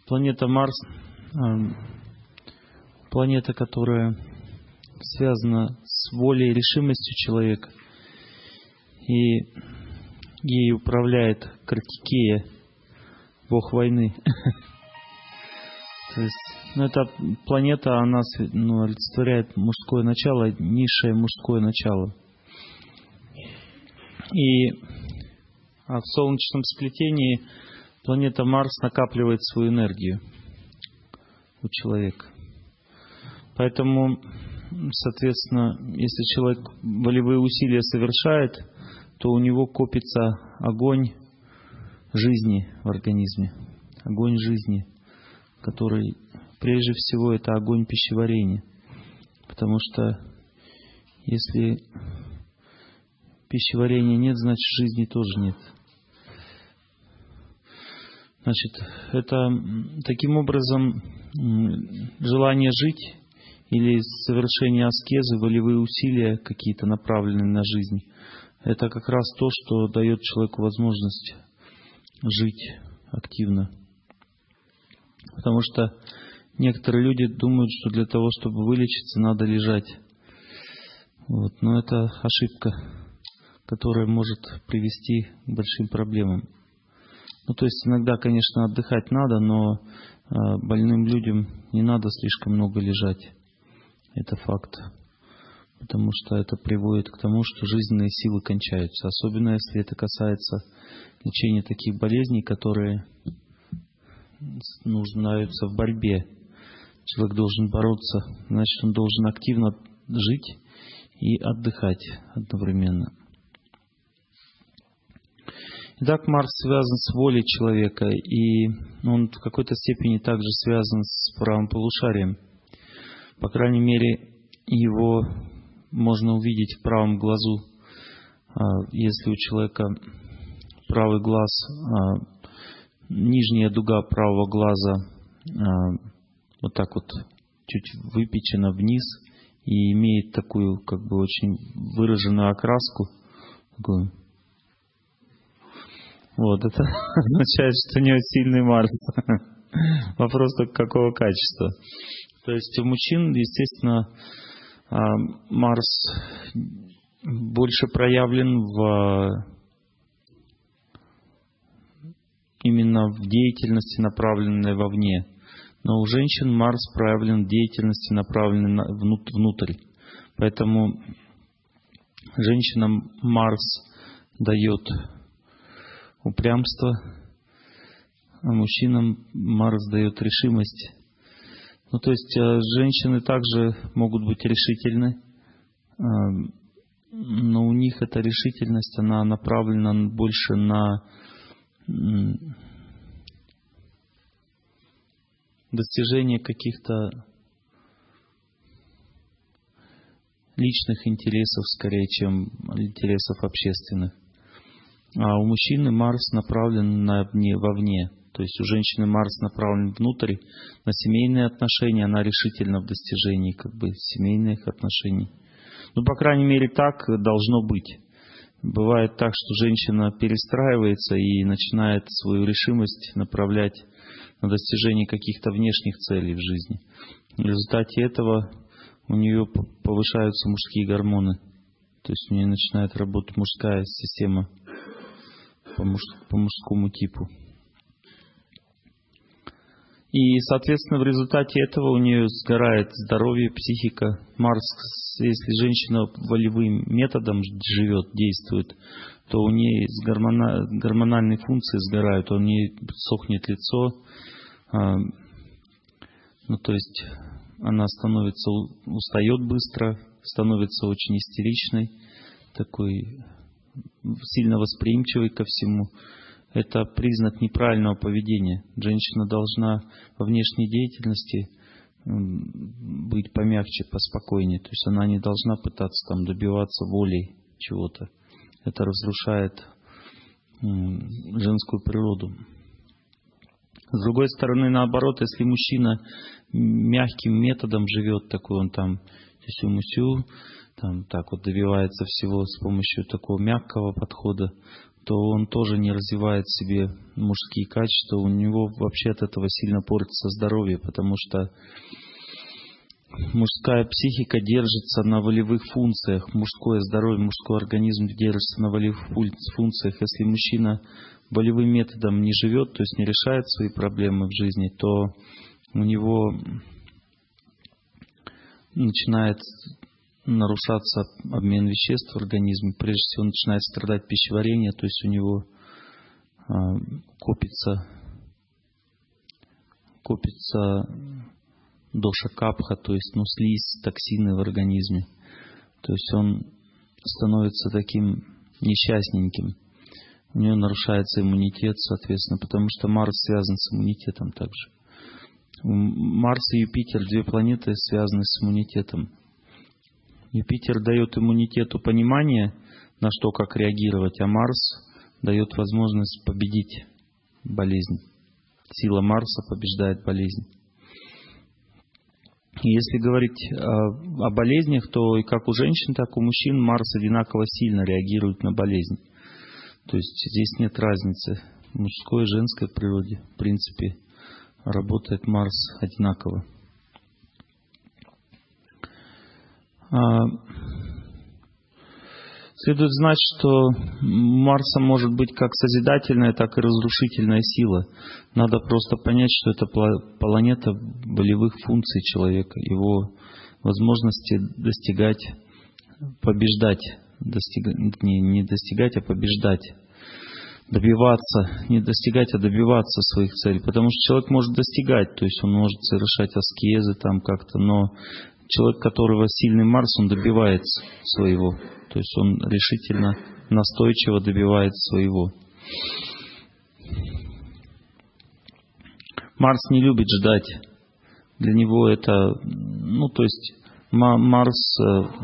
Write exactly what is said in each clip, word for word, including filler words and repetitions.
Планета Марс – планета, которая связана с волей и решимостью человека, и ей управляет Картикея, бог войны. То есть, ну, эта планета, она ну, олицетворяет мужское начало, низшее мужское начало. И а в солнечном сплетении планета Марс накапливает свою энергию у человека. Поэтому, соответственно, если человек волевые усилия совершает, то у него копится огонь жизни в организме. Огонь жизни, который прежде всего это огонь пищеварения. Потому что если пищеварения нет, значит жизни тоже нет. Значит, это таким образом желание жить или совершение аскезы, волевые усилия какие-то направленные на жизнь, это как раз то, что дает человеку возможность жить активно. Потому что некоторые люди думают, что для того, чтобы вылечиться, надо лежать. Вот. Но это ошибка, которая может привести к большим проблемам. Ну, то есть иногда, конечно, отдыхать надо, но э, больным людям не надо слишком много лежать. Это факт. Потому что это приводит к тому, что жизненные силы кончаются. Особенно если это касается лечения таких болезней, которые нуждаются в борьбе. Человек должен бороться, значит, он должен активно жить и отдыхать одновременно. Итак, Марс связан с волей человека, и он в какой-то степени также связан с правым полушарием. По крайней мере, его можно увидеть в правом глазу. Если у человека правый глаз, нижняя дуга правого глаза вот так вот чуть выпечена вниз и имеет такую как бы очень выраженную окраску, такую. Вот, это означает, что у него сильный Марс. Вопрос только какого качества. То есть у мужчин, естественно, Марс больше проявлен в именно в деятельности, направленной вовне. Но у женщин Марс проявлен в деятельности, направленной внутрь. Поэтому женщинам Марс дает упрямство, а мужчинам Марс дает решимость. Ну, то есть женщины также могут быть решительны, но у них эта решительность, она направлена больше на достижение каких-то личных интересов, скорее, чем интересов общественных. А у мужчины Марс направлен на вне, вовне. То есть у женщины Марс направлен внутрь, на семейные отношения, она решительна в достижении как бы семейных отношений. Ну, по крайней мере, так должно быть. Бывает так, что женщина перестраивается и начинает свою решимость направлять на достижение каких-то внешних целей в жизни. В результате этого у нее повышаются мужские гормоны. То есть у нее начинает работать мужская система по, муж, по мужскому типу. И, соответственно, в результате этого у нее сгорает здоровье, психика. Марс, если женщина волевым методом живет, действует, то у нее гормона, гормональные функции сгорают, у нее сохнет лицо. Ну, то есть она становится, устает быстро, становится очень истеричной, такой сильно восприимчивой ко всему. Это признак неправильного поведения. Женщина должна во внешней деятельности быть помягче, поспокойнее. То есть она не должна пытаться там добиваться волей чего-то. Это разрушает женскую природу. С другой стороны, наоборот, если мужчина мягким методом живет, такой он там сю-мусю, там так вот добивается всего с помощью такого мягкого подхода, то он тоже не развивает в себе мужские качества, у него вообще от этого сильно портится здоровье, потому что мужская психика держится на волевых функциях, мужское здоровье, мужской организм держится на волевых функциях. Если мужчина волевым методом не живет, то есть не решает свои проблемы в жизни, то у него начинает нарушаться обмен веществ в организме. Прежде всего начинает страдать пищеварение, то есть у него а, копится, копится доша капха, то есть ну, слизь, токсины в организме. То есть он становится таким несчастненьким. У него нарушается иммунитет, соответственно, потому что Марс связан с иммунитетом также. Марс и Юпитер, две планеты, связаны с иммунитетом. Юпитер дает иммунитету понимание, на что как реагировать, а Марс дает возможность победить болезнь. Сила Марса побеждает болезнь. И если говорить о, о болезнях, то и как у женщин, так и у мужчин Марс одинаково сильно реагирует на болезнь. То есть здесь нет разницы в мужской и женской природе. В принципе, работает Марс одинаково. Следует знать, что у Марса может быть как созидательная, так и разрушительная сила. Надо просто понять, что это планета волевых функций человека, его возможности достигать, побеждать, достиг... не, не достигать, а побеждать, добиваться, не достигать, а добиваться своих целей. Потому что человек может достигать, то есть он может совершать аскезы там как-то, но человек, у которого сильный Марс, он добивается своего. То есть он решительно, настойчиво добивается своего. Марс не любит ждать. Для него это, ну то есть Марс,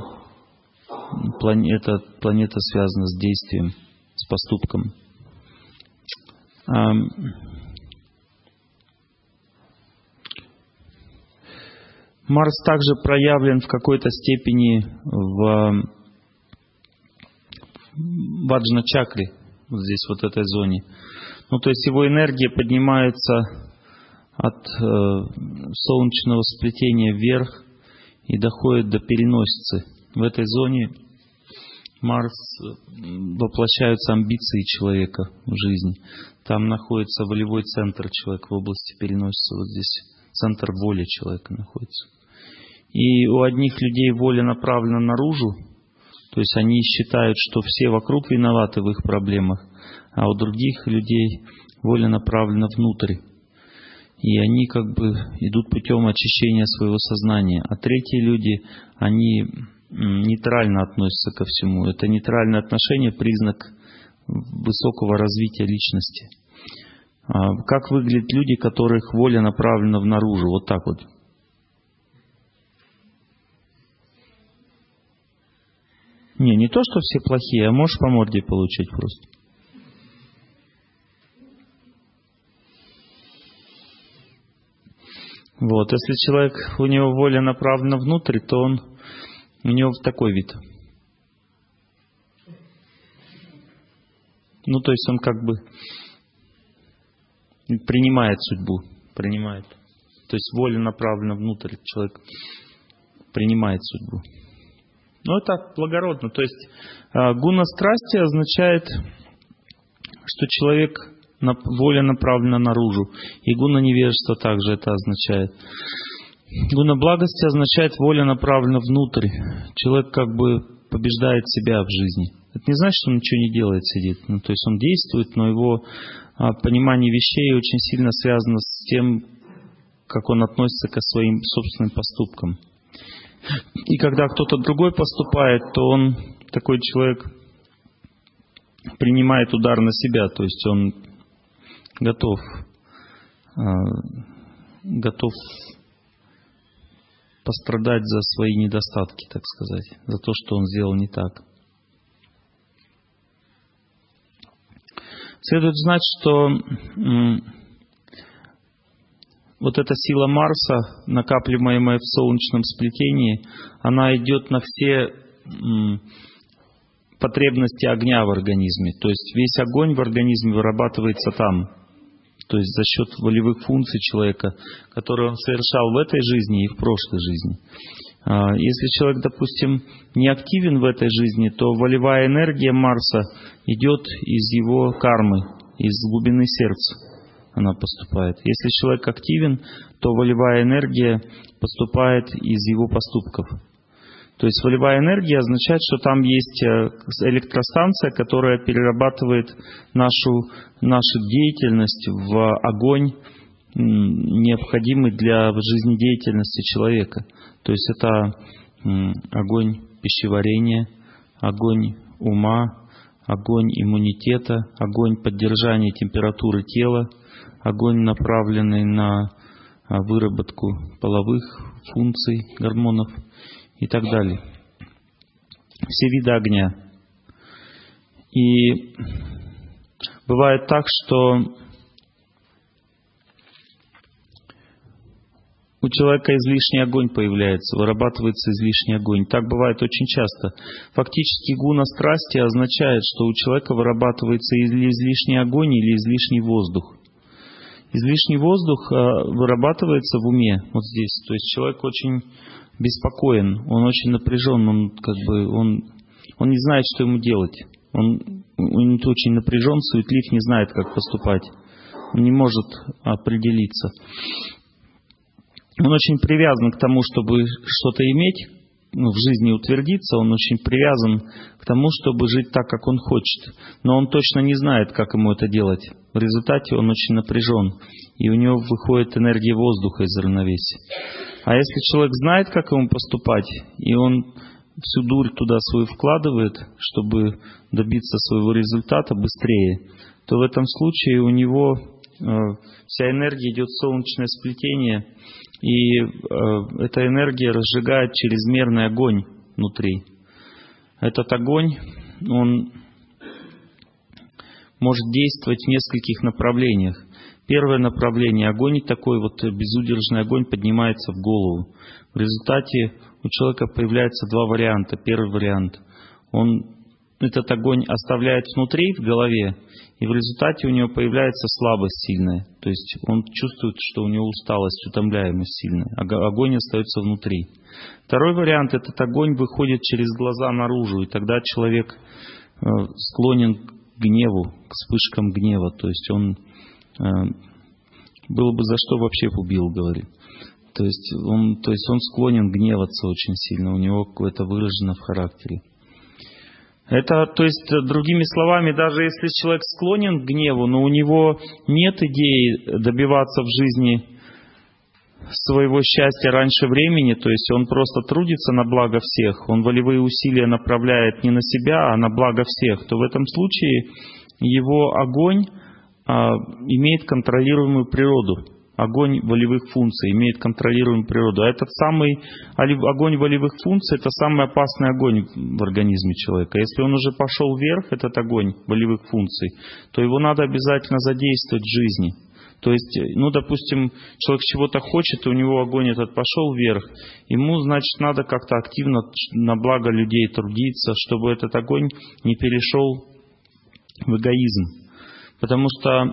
эта планета связана с действием, с поступком. Марс также проявлен в какой-то степени в в аджна-чакре, вот здесь, вот этой зоне. Ну, то есть его энергия поднимается от э, солнечного сплетения вверх и доходит до переносицы. В этой зоне Марс воплощаются амбиции человека в жизни. Там находится волевой центр человека в области переносицы. Вот здесь центр воли человека находится. И у одних людей воля направлена наружу, то есть они считают, что все вокруг виноваты в их проблемах, а у других людей воля направлена внутрь. И они как бы идут путем очищения своего сознания. А третьи люди, они нейтрально относятся ко всему. Это нейтральное отношение – признак высокого развития личности. Как выглядят люди, которых воля направлена наружу? Вот так вот. Не, не то, что все плохие, а можешь по морде получить просто. Вот, если человек, у него воля направлена внутрь, то он, у него такой вид. Ну, то есть он как бы принимает судьбу, принимает. То есть воля направлена внутрь, человек принимает судьбу. Ну, это благородно. То есть гуна страсти означает, что человек, воля направлена наружу. И гуна невежества также это означает. Гуна благости означает, воля направлена внутрь. Человек как бы побеждает себя в жизни. Это не значит, что он ничего не делает, сидит. Ну, то есть он действует, но его а, понимание вещей очень сильно связано с тем, как он относится к своим собственным поступкам. И когда кто-то другой поступает, то он, такой человек, принимает удар на себя, то есть он готов, э, готов пострадать за свои недостатки, так сказать, за то, что он сделал не так. Следует знать, что м, вот эта сила Марса, накапливаемая в солнечном сплетении, она идет на все м, потребности огня в организме. То есть весь огонь в организме вырабатывается там. То есть за счет волевых функций человека, которые он совершал в этой жизни и в прошлой жизни. Если человек, допустим, не активен в этой жизни, то волевая энергия Марса идет из его кармы, из глубины сердца она поступает. Если человек активен, то волевая энергия поступает из его поступков. То есть волевая энергия означает, что там есть электростанция, которая перерабатывает нашу, нашу деятельность в огонь, необходимый для жизнедеятельности человека. То есть это огонь пищеварения, огонь ума, огонь иммунитета, огонь поддержания температуры тела, огонь, направленный на выработку половых функций, гормонов и так далее. Все виды огня. И бывает так, что у человека излишний огонь появляется, вырабатывается излишний огонь. Так бывает очень часто. Фактически гуна страсти означает, что у человека вырабатывается или излишний огонь, или излишний воздух. Излишний воздух вырабатывается в уме, вот здесь. То есть человек очень беспокоен, он очень напряжен, он как бы он, он не знает, что ему делать. Он, он очень напряжен, суетлив, не знает, как поступать. Он не может определиться. Он очень привязан к тому, чтобы что-то иметь, ну, в жизни утвердиться, он очень привязан к тому, чтобы жить так, как он хочет. Но он точно не знает, как ему это делать. В результате он очень напряжен, и у него выходит энергия воздуха из равновесия. А если человек знает, как ему поступать, и он всю дурь туда свою вкладывает, чтобы добиться своего результата быстрее, то в этом случае у него э, вся энергия идет в солнечное сплетение, и э, эта энергия разжигает чрезмерный огонь внутри. Этот огонь, он может действовать в нескольких направлениях. Первое направление – огонь такой вот безудержный огонь поднимается в голову. В результате у человека появляются два варианта. Первый вариант – он этот огонь оставляет внутри, в голове, и в результате у него появляется слабость сильная. То есть он чувствует, что у него усталость, утомляемость сильная. Огонь остается внутри. Второй вариант – этот огонь выходит через глаза наружу, и тогда человек э, склонен к гневу, к вспышкам гнева. То есть он э, было бы за что вообще убил, говорит. То есть он, то есть он склонен гневаться очень сильно, у него это выражено в характере. Это, то есть, другими словами, даже если человек склонен к гневу, но у него нет идеи добиваться в жизни своего счастья раньше времени, то есть он просто трудится на благо всех, он волевые усилия направляет не на себя, а на благо всех, то в этом случае его огонь а, имеет контролируемую природу. Огонь волевых функций имеет контролируемую природу. А этот самый огонь волевых функций – это самый опасный огонь в организме человека. Если он уже пошел вверх, этот огонь волевых функций, то его надо обязательно задействовать в жизни. То есть, ну, допустим, человек чего-то хочет, и у него огонь этот пошел вверх, ему, значит, надо как-то активно на благо людей трудиться, чтобы этот огонь не перешел в эгоизм. Потому что,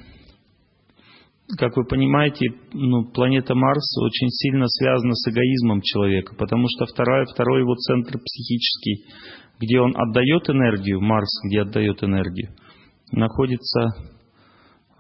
как вы понимаете, ну, планета Марс очень сильно связана с эгоизмом человека, потому что второй, второй его центр психический, где он отдает энергию, Марс, где отдает энергию, находится э,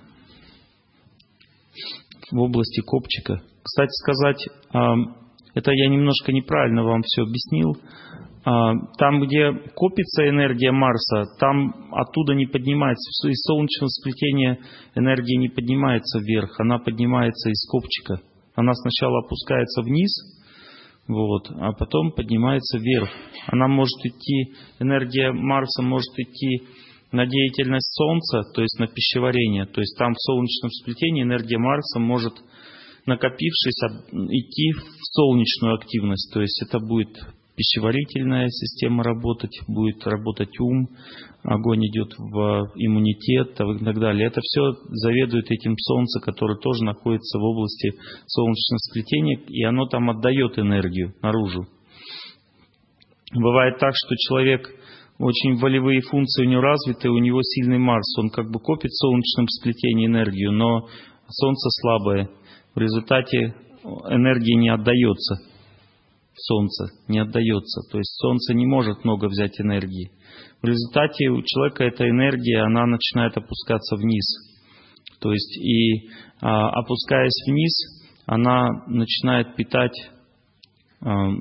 в области копчика. Кстати сказать, э, это я немножко неправильно вам все объяснил. Там, где копится энергия Марса, там оттуда не поднимается, из солнечного сплетения энергия не поднимается вверх, она поднимается из копчика. Она сначала опускается вниз, вот, а потом поднимается вверх. Она может идти, энергия Марса может идти на деятельность Солнца, то есть на пищеварение. То есть там в солнечном сплетении энергия Марса может, накопившись, идти в солнечную активность. То есть это будет пищеварительная система работать, будет работать ум, огонь идет в иммунитет и так далее. Это все заведует этим Солнце, которое тоже находится в области солнечного сплетения, и оно там отдает энергию наружу. Бывает так, что человек очень волевые функции у него развиты, у него сильный Марс, он как бы копит в солнечном сплетении энергию, но Солнце слабое. В результате энергия не отдается. Солнце не отдается. То есть Солнце не может много взять энергии. В результате у человека эта энергия, она начинает опускаться вниз. То есть и а, опускаясь вниз, она начинает питать а,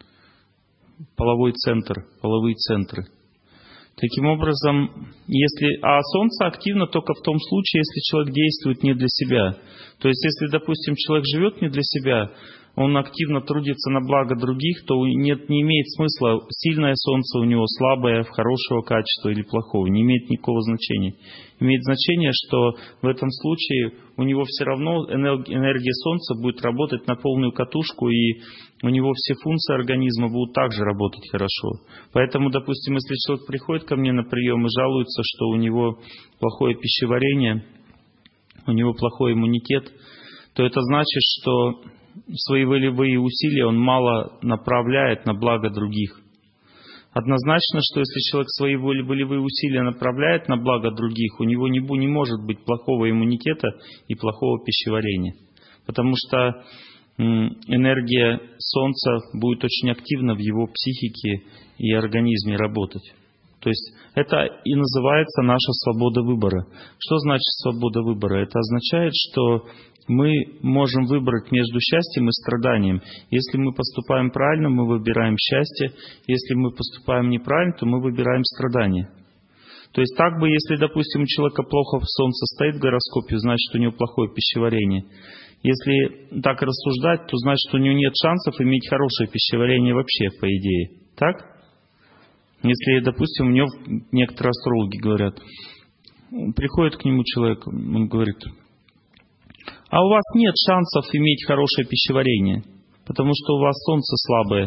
половой центр, половые центры. Таким образом, если, а Солнце активно только в том случае, если человек действует не для себя. То есть, если, допустим, человек живет не для себя, он активно трудится на благо других, то нет, не имеет смысла, сильное Солнце у него, слабое, хорошего качества или плохого, не имеет никакого значения. Имеет значение, что в этом случае у него все равно энергия Солнца будет работать на полную катушку, и у него все функции организма будут также работать хорошо. Поэтому, допустим, если человек приходит ко мне на прием и жалуется, что у него плохое пищеварение, у него плохой иммунитет, то это значит, что свои волевые усилия он мало направляет на благо других. Однозначно, что если человек свои волевые усилия направляет на благо других, у него не, не может быть плохого иммунитета и плохого пищеварения. Потому что энергия Солнца будет очень активно в его психике и организме работать. То есть это и называется наша свобода выбора. Что значит свобода выбора? Это означает, что мы можем выбрать между счастьем и страданием. Если мы поступаем правильно, мы выбираем счастье. Если мы поступаем неправильно, то мы выбираем страдания. То есть так бы, если, допустим, у человека плохо Солнце стоит в гороскопе, значит, у него плохое пищеварение. Если так рассуждать, то значит, что у него нет шансов иметь хорошее пищеварение вообще, по идее. Так? Если, допустим, у него некоторые астрологи говорят, приходит к нему человек, он говорит: а у вас нет шансов иметь хорошее пищеварение, потому что у вас Солнце слабое.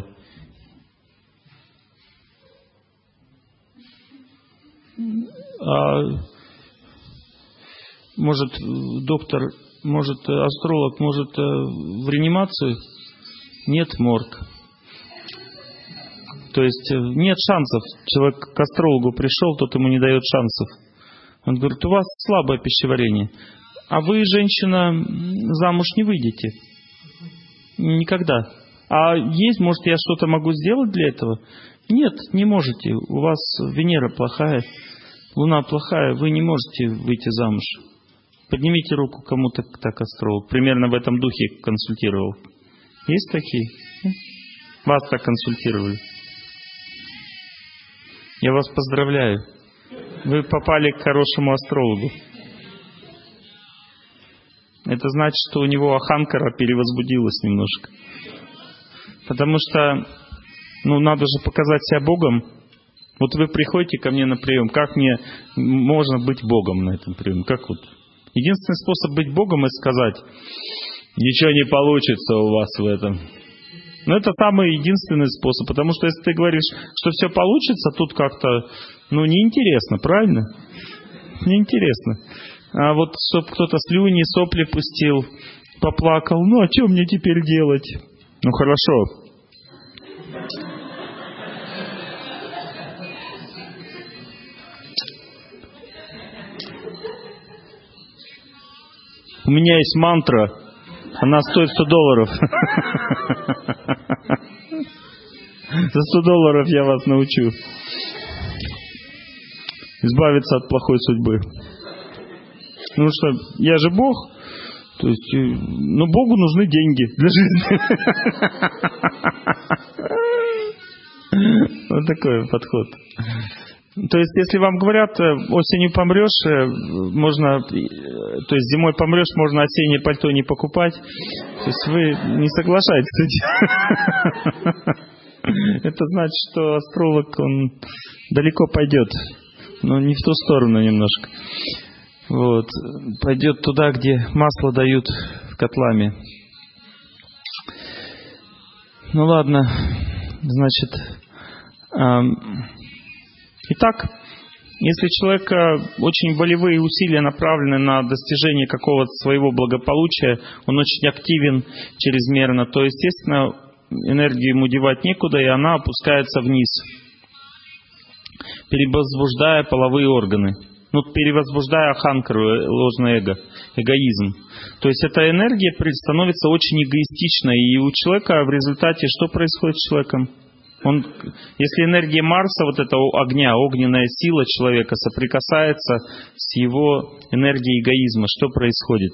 А, может, доктор, может, астролог, может, в реанимацию? Нет, морг. То есть нет шансов. Человек к астрологу пришел, тот ему не дает шансов. Он говорит: у вас слабое пищеварение. А вы, женщина, замуж не выйдете. Никогда. А есть, может, я что-то могу сделать для этого? Нет, не можете. У вас Венера плохая, Луна плохая, вы не можете выйти замуж. Поднимите руку, кому-то так астролог. Примерно в этом духе консультировал. Есть такие? Вас так консультировали. Я вас поздравляю. Вы попали к хорошему астрологу. Это значит, что у него аханкара перевозбудилась немножко. Потому что, ну, надо же показать себя Богом. Вот вы приходите ко мне на прием, как мне можно быть Богом на этом приеме? Как вот? Единственный способ быть Богом — это сказать: ничего не получится у вас в этом. Но это самый единственный способ, потому что если ты говоришь, что все получится, тут как-то, ну, неинтересно, правильно? Неинтересно. А вот, чтобы кто-то слюни, сопли пустил, поплакал, ну, а что мне теперь делать? Ну, хорошо. У меня есть мантра, она стоит сто долларов. За сто долларов я вас научу избавиться от плохой судьбы. Потому что я же Бог, то есть, но Богу нужны деньги для жизни. Вот такой подход. То есть, если вам говорят, осенью помрешь, можно, то есть зимой помрешь, можно осеннее пальто не покупать, то есть вы не соглашаетесь с этим. Это значит, что астролог, он далеко пойдет, но не в ту сторону немножко. Вот. Пойдет туда, где масло дают котлами. Ну ладно, значит, эм, итак, если у человека очень волевые усилия направлены на достижение какого-то своего благополучия, он очень активен чрезмерно, то, естественно, энергию ему девать некуда, и она опускается вниз. перевозбуждая половые органы. Ну, перевозбуждая аханкару, ложное эго, эгоизм. То есть эта энергия становится очень эгоистичной, и у человека в результате что происходит с человеком? Он, если энергия Марса, вот этого огня, огненная сила человека соприкасается с его энергией эгоизма, что происходит?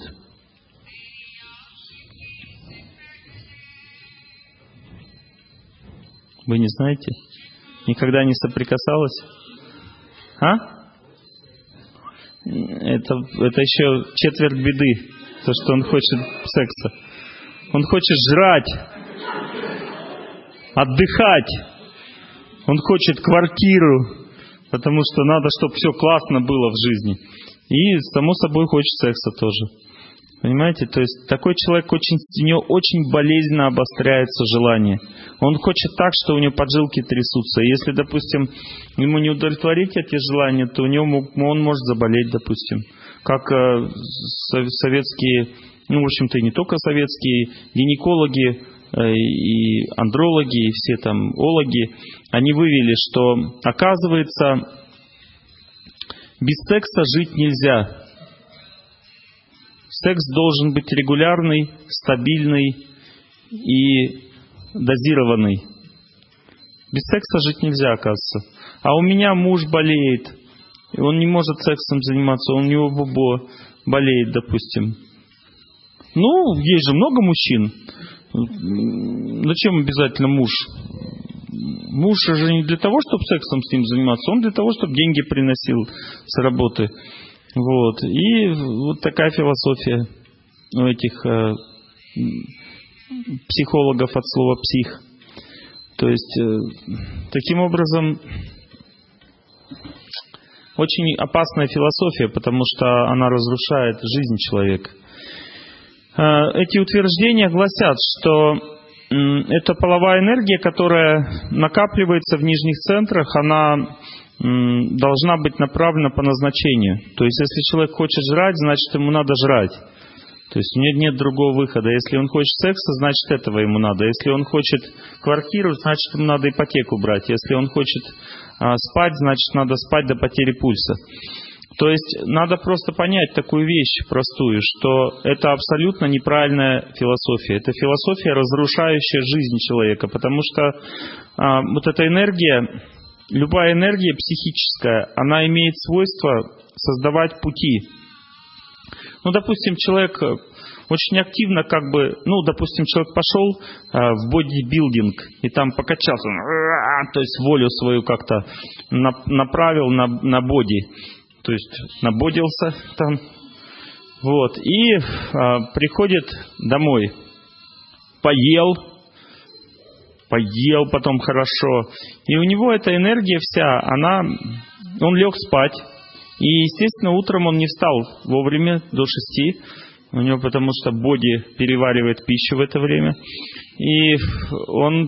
Вы не знаете? Никогда не соприкасалась? А? Это, это еще четверть беды, то, что он хочет секса. Он хочет жрать, отдыхать. Он хочет квартиру, потому что надо, чтобы все классно было в жизни. И, само собой, хочет секса тоже. Понимаете? То есть такой человек, очень, у него очень болезненно обостряется желание. Он хочет так, что у него поджилки трясутся. Если, допустим, ему не удовлетворить эти желания, то у него он может заболеть, допустим. Как э, советские, ну, в общем-то, и не только советские, гинекологи э, и андрологи, и все там ологи, они вывели, что, оказывается, без секса жить нельзя. Секс должен быть регулярный, стабильный и дозированный. Без секса жить нельзя, оказывается. А у меня муж болеет, и он не может сексом заниматься, у него бубо болеет, допустим. Ну, есть же много мужчин. Зачем обязательно муж? Муж же не для того, чтобы сексом с ним заниматься, он для того, чтобы деньги приносил с работы. Вот. И вот такая философия у этих э, психологов от слова «псих». То есть, э, таким образом, очень опасная философия, потому что она разрушает жизнь человека. Э, эти утверждения гласят, что э, эта половая энергия, которая накапливается в нижних центрах, она должна быть направлена по назначению. То есть, если человек хочет жрать, значит, ему надо жрать. То есть, у него нет другого выхода. Если он хочет секса, значит, этого ему надо. Если он хочет квартиру, значит, ему надо ипотеку брать. Если он хочет а, спать, значит, надо спать до потери пульса. То есть, надо просто понять такую вещь простую, что это абсолютно неправильная философия. Это философия, разрушающая жизнь человека. Потому что а, вот эта энергия... Любая энергия психическая, она имеет свойство создавать пути. Ну, допустим, человек очень активно как бы, ну, допустим, человек пошел э, в бодибилдинг и там покачался, то есть волю свою как-то на, направил на, на боди, то есть набодился там, вот, и э, приходит домой, поел, поел потом хорошо. И у него эта энергия вся, она, он лег спать. И, естественно, утром он не встал вовремя, до шести. У него потому что боди переваривает пищу в это время. И он,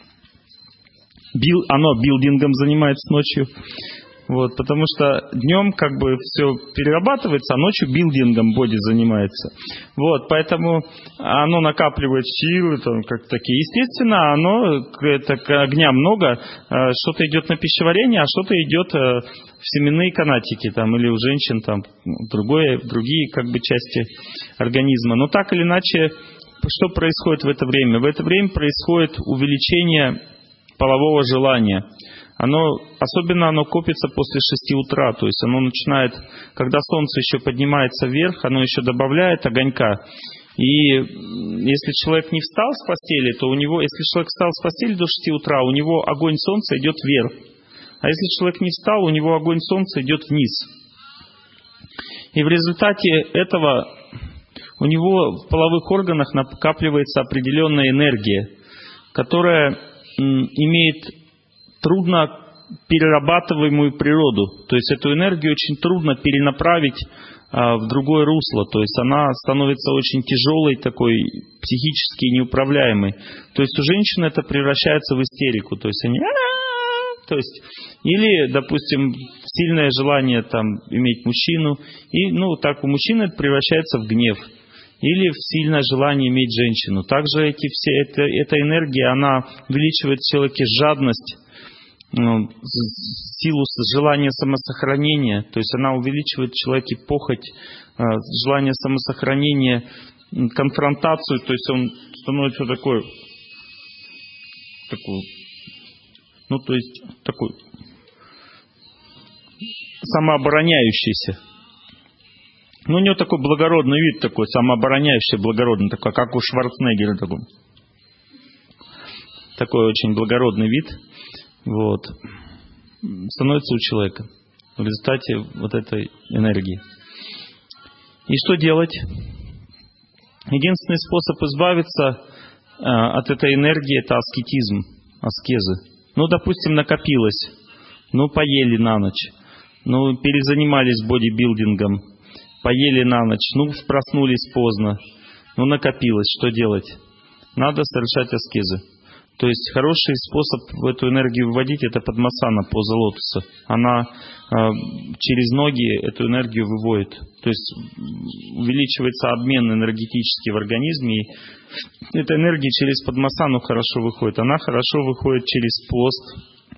бил, оно билдингом занимается ночью. Вот, потому что днем как бы все перерабатывается, а ночью билдингом боди занимается. Вот, поэтому оно накапливает силы, там, как такие. Естественно, оно, это, огня много, что-то идет на пищеварение, а что-то идет в семенные канатики, там, или у женщин, там, другое, другие как бы части организма. Но так или иначе, что происходит в это время? В это время происходит увеличение полового желания. Оно, особенно оно копится после шести утра, то есть оно начинает, когда солнце еще поднимается вверх, оно еще добавляет огонька. И если человек не встал с постели, то у него, если человек встал с постели до шести утра, у него огонь солнца идет вверх. А если человек не встал, у него огонь солнца идет вниз. И в результате этого у него в половых органах накапливается определенная энергия, которая имеет трудно перерабатываемую природу. То есть эту энергию очень трудно перенаправить а, в другое русло. То есть она становится очень тяжелой, такой психически неуправляемой. То есть у женщин это превращается в истерику. То есть они... То есть, или, допустим, сильное желание там, иметь мужчину. И, ну, так у мужчины это превращается в гнев. Или в сильное желание иметь женщину. Также эти все, это, эта энергия, она увеличивает в человеке жадность. ну, силу желания самосохранения, то есть она увеличивает в человеке похоть, желание самосохранения, конфронтацию, то есть он становится такой, такой, ну то есть такой самообороняющийся. Ну, у него такой благородный вид, такой самообороняющий, благородный, такой, как у Шварценеггера такой. Такой очень благородный вид. Вот. Становится у человека в результате вот этой энергии. И что делать? Единственный способ избавиться э, от этой энергии — это аскетизм, аскезы. Ну, допустим, накопилось, ну, поели на ночь, ну, перезанимались бодибилдингом, поели на ночь, ну, проснулись поздно, ну, накопилось, что делать? Надо совершать аскезы. То есть хороший способ в эту энергию вводить — это падмасана, поза лотоса. Она э, через ноги эту энергию выводит. То есть увеличивается обмен энергетический в организме, и эта энергия через падмасану хорошо выходит. Она хорошо выходит через пост,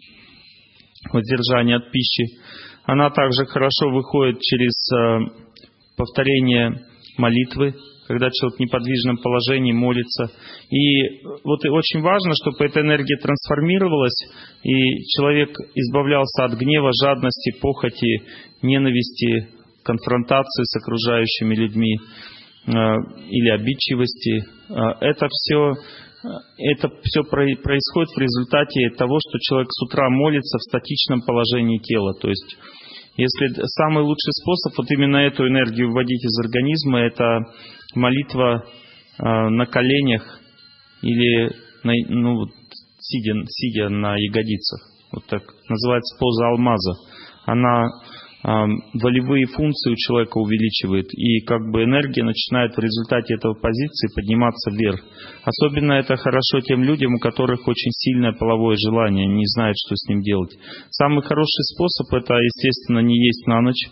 воздержание от пищи. Она также хорошо выходит через э, повторение молитвы, когда человек в неподвижном положении молится. И вот и очень важно, чтобы эта энергия трансформировалась, и человек избавлялся от гнева, жадности, похоти, ненависти, конфронтации с окружающими людьми э, или обидчивости. Э, это все, это все происходит в результате того, что человек с утра молится в статичном положении тела. То есть, если самый лучший способ вот именно эту энергию вводить из организма — это молитва э, на коленях или на, ну, вот, сидя, сидя на ягодицах. Вот так называется поза алмаза. Она э, волевые функции у человека увеличивает, и как бы энергия начинает в результате этого позиции подниматься вверх. Особенно это хорошо тем людям, у которых очень сильное половое желание, не знают, что с ним делать. Самый хороший способ — это, естественно, не есть на ночь.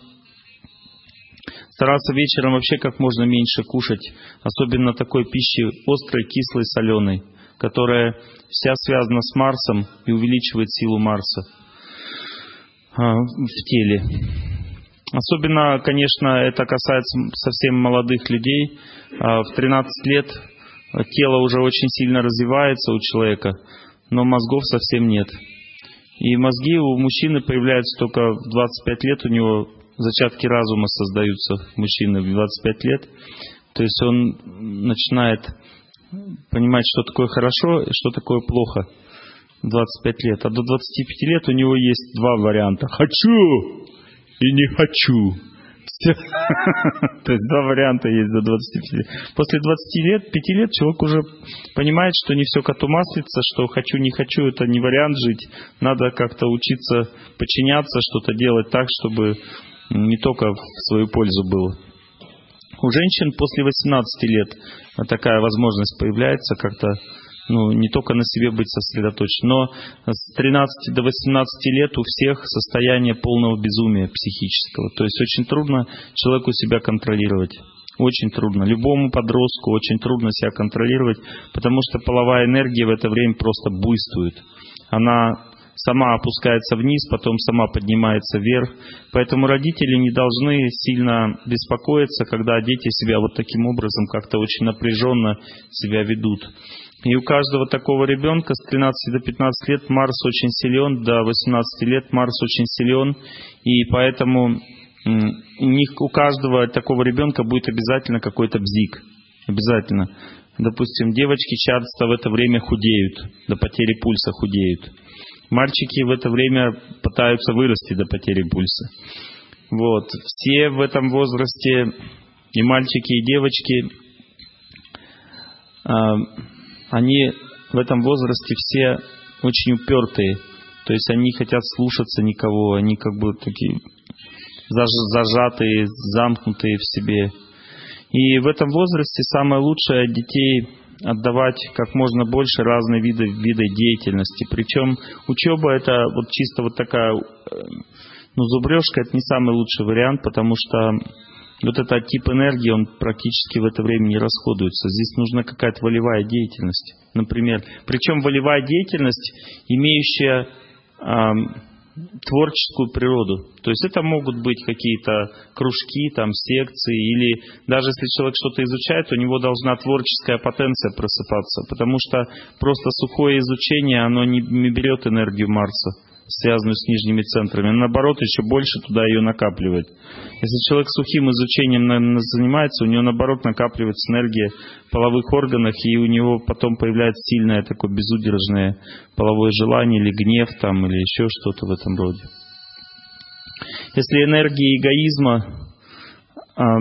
Стараться вечером вообще как можно меньше кушать, особенно такой пищи острой, кислой, соленой, которая вся связана с Марсом и увеличивает силу Марса а, в теле. Особенно, конечно, это касается совсем молодых людей. А, в тринадцать лет тело уже очень сильно развивается у человека, но мозгов совсем нет. И мозги у мужчины появляются только в двадцать пять лет, у него зачатки разума создаются мужчины в двадцать пять лет. То есть он начинает понимать, что такое хорошо и что такое плохо в двадцать пять лет. А до двадцати пяти лет у него есть два варианта: хочу и не хочу. То есть два варианта есть до двадцати пяти лет. После двадцати пяти лет человек уже понимает, что не все коту маслица, что хочу, не хочу — это не вариант жить. Надо как-то учиться подчиняться, что-то делать так, чтобы не только в свою пользу было. У женщин после восемнадцати лет такая возможность появляется как-то, ну, не только на себе быть сосредоточен, но с тринадцати до восемнадцати лет у всех состояние полного безумия психического. То есть очень трудно человеку себя контролировать. Очень трудно. Любому подростку очень трудно себя контролировать, потому что половая энергия в это время просто буйствует. Она сама опускается вниз, потом сама поднимается вверх. Поэтому родители не должны сильно беспокоиться, когда дети себя вот таким образом как-то очень напряженно себя ведут. И у каждого такого ребенка с тринадцати до пятнадцати лет Марс очень силен, до восемнадцати лет Марс очень силен, и поэтому у них, у каждого такого ребенка будет обязательно какой-то бзик. Обязательно. Допустим, девочки часто в это время худеют, до потери пульса худеют. Мальчики в это время пытаются вырасти до потери пульса. Вот. Все в этом возрасте, и мальчики, и девочки, они в этом возрасте все очень упертые. То есть они хотят слушаться никого, они как бы такие зажатые, замкнутые в себе. И в этом возрасте самое лучшее детей отдавать как можно больше разные виды, виды деятельности. Причем учеба — это вот чисто вот такая, ну, зубрежка — это не самый лучший вариант, потому что вот этот тип энергии, он практически в это время не расходуется. Здесь нужна какая-то волевая деятельность, например. Причем волевая деятельность, имеющая творческую природу. То есть это могут быть какие-то кружки, там, секции, или даже если человек что-то изучает, у него должна творческая потенция просыпаться, потому что просто сухое изучение, оно не, не берет энергию Марса, связанную с нижними центрами, наоборот, еще больше туда ее накапливает. Если человек сухим изучением занимается, у него, наоборот, накапливается энергия в половых органах, и у него потом появляется сильное такое безудержное половое желание, или гнев, там, или еще что-то в этом роде. Если энергия эгоизма а,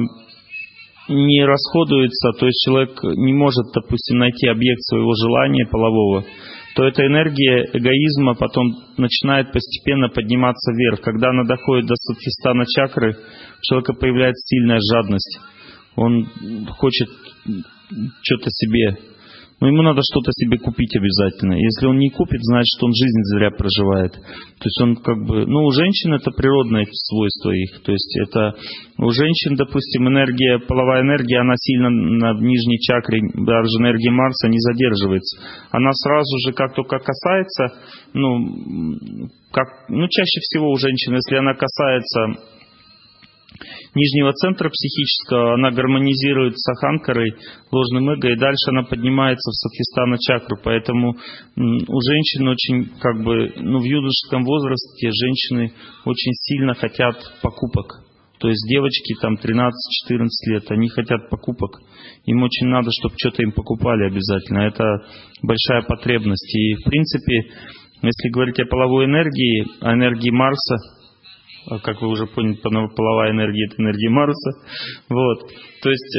не расходуется, то есть человек не может, допустим, найти объект своего желания полового, то эта энергия эгоизма потом начинает постепенно подниматься вверх. Когда она доходит до садхистана чакры, у человека появляется сильная жадность. Он хочет что-то себе, но ему надо что-то себе купить обязательно. Если он не купит, значит, он жизнь зря проживает. То есть он как бы, ну, у женщин это природное свойство их. То есть это у женщин, допустим, энергия, половая энергия, она сильно на нижней чакре, даже энергия Марса не задерживается. Она сразу же, как только касается, ну, как, ну, чаще всего у женщин, если она касается нижнего центра психического, она гармонизирует с аханкарой, ложным эго, и дальше она поднимается в садхистана чакру. Поэтому у женщин очень, как бы, ну, в юношеском возрасте женщины очень сильно хотят покупок. То есть девочки там тринадцать-четырнадцать лет, они хотят покупок. Им очень надо, чтобы что-то им покупали обязательно. Это большая потребность. И, в принципе, если говорить о половой энергии, о энергии Марса, как вы уже поняли, половая энергия – это энергия Марса. Вот. То есть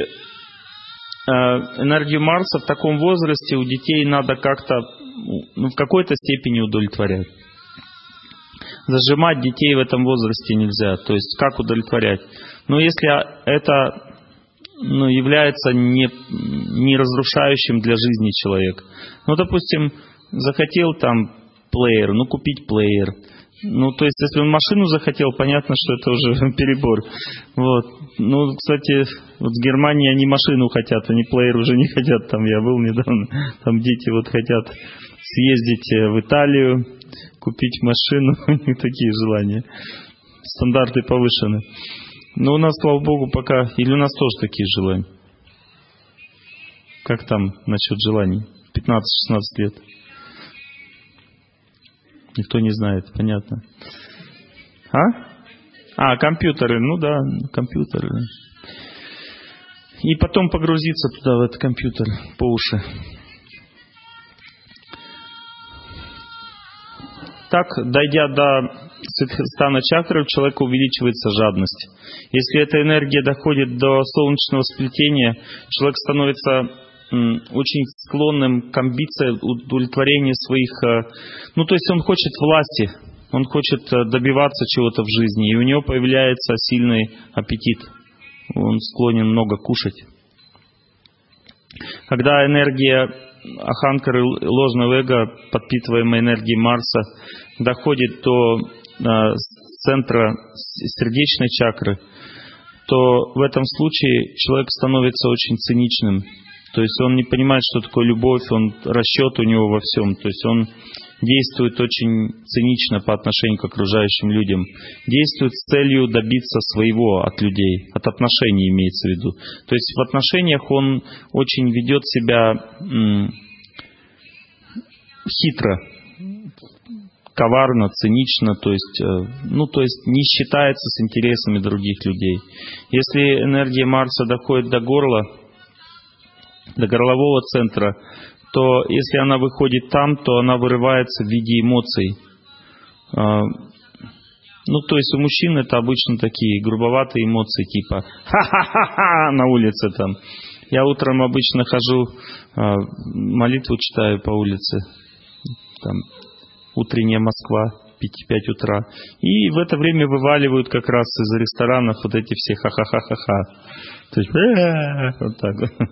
энергию Марса в таком возрасте у детей надо как-то, ну, в какой-то степени удовлетворять. Зажимать детей в этом возрасте нельзя. То есть как удовлетворять? Но если это, ну, является не, не разрушающим для жизни человека. Ну, допустим, захотел там плеер, ну, купить плеер. Ну, то есть, если он машину захотел, понятно, что это уже перебор. Вот. Ну, кстати, вот в Германии они машину хотят, они плеер уже не хотят. Там я был недавно, там дети вот хотят съездить в Италию, купить машину, у них такие желания. Стандарты повышены. Но у нас, слава богу, пока, или у нас тоже такие желания. Как там насчет желаний? пятнадцать-шестнадцать лет. Никто не знает, понятно. А? А, компьютеры, ну да, компьютеры. И потом погрузиться туда, в этот компьютер, по уши. Так, дойдя до садхистана чакры, у человека увеличивается жадность. Если эта энергия доходит до солнечного сплетения, человек становится очень склонным к амбиции, удовлетворению своих... Ну, то есть он хочет власти, он хочет добиваться чего-то в жизни, и у него появляется сильный аппетит. Он склонен много кушать. Когда энергия аханкары, ложного эго, подпитываемая энергией Марса, доходит до э, центра сердечной чакры, то в этом случае человек становится очень циничным. То есть он не понимает, что такое любовь, он расчет у него во всем. То есть он действует очень цинично по отношению к окружающим людям. Действует с целью добиться своего от людей, от отношений имеется в виду. То есть в отношениях он очень ведет себя м- хитро, коварно, цинично, то есть, э, ну, то есть не считается с интересами других людей. Если энергия Марса доходит до горла, до горлового центра, то если она выходит там, то она вырывается в виде эмоций. Ну, то есть у мужчин это обычно такие грубоватые эмоции, типа ха-ха-ха-ха на улице там. Я утром обычно хожу, молитву читаю по улице, там, утренняя Москва, пять утра. И в это время вываливают как раз из ресторанов вот эти все ха-ха-ха-ха-ха. То есть вот так вот.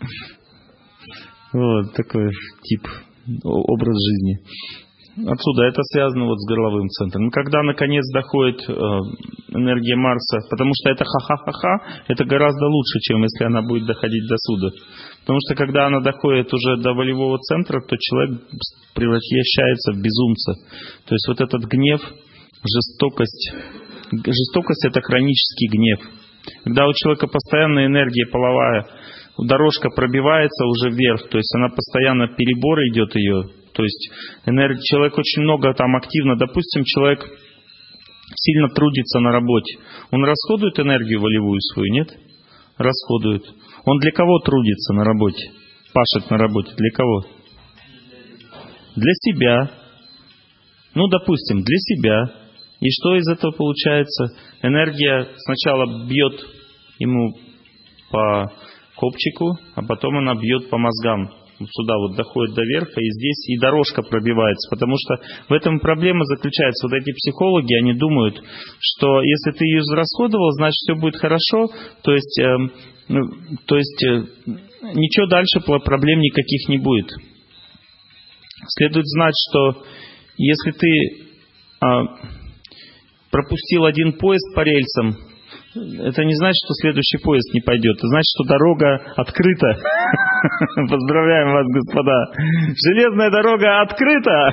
Вот такой тип, образ жизни. Отсюда это связано вот с горловым центром. Когда наконец доходит энергия Марса, потому что это ха-ха-ха-ха, это гораздо лучше, чем если она будет доходить до суда. Потому что когда она доходит уже до волевого центра, то человек превращается в безумца. То есть вот этот гнев, жестокость, жестокость это хронический гнев. Когда у человека постоянная энергия половая, дорожка пробивается уже вверх, то есть она постоянно перебор идет ее. То есть энергия, человек очень много там активно, допустим, человек сильно трудится на работе. Он расходует энергию волевую свою, нет? Расходует. Он для кого трудится на работе? Пашет на работе. Для кого? Для себя. Ну, допустим, для себя. И что из этого получается? Энергия сначала бьет ему по копчику, а потом она бьет по мозгам. Вот сюда вот доходит до верха, и здесь и дорожка пробивается. Потому что в этом проблема заключается. Вот эти психологи, они думают, что если ты ее израсходовал, значит все будет хорошо. То есть, э, ну, то есть э, ничего дальше проблем никаких не будет. Следует знать, что если ты э, пропустил один поезд по рельсам, это не значит, что следующий поезд не пойдет. Это значит, что дорога открыта. Поздравляем вас, господа. Железная дорога открыта.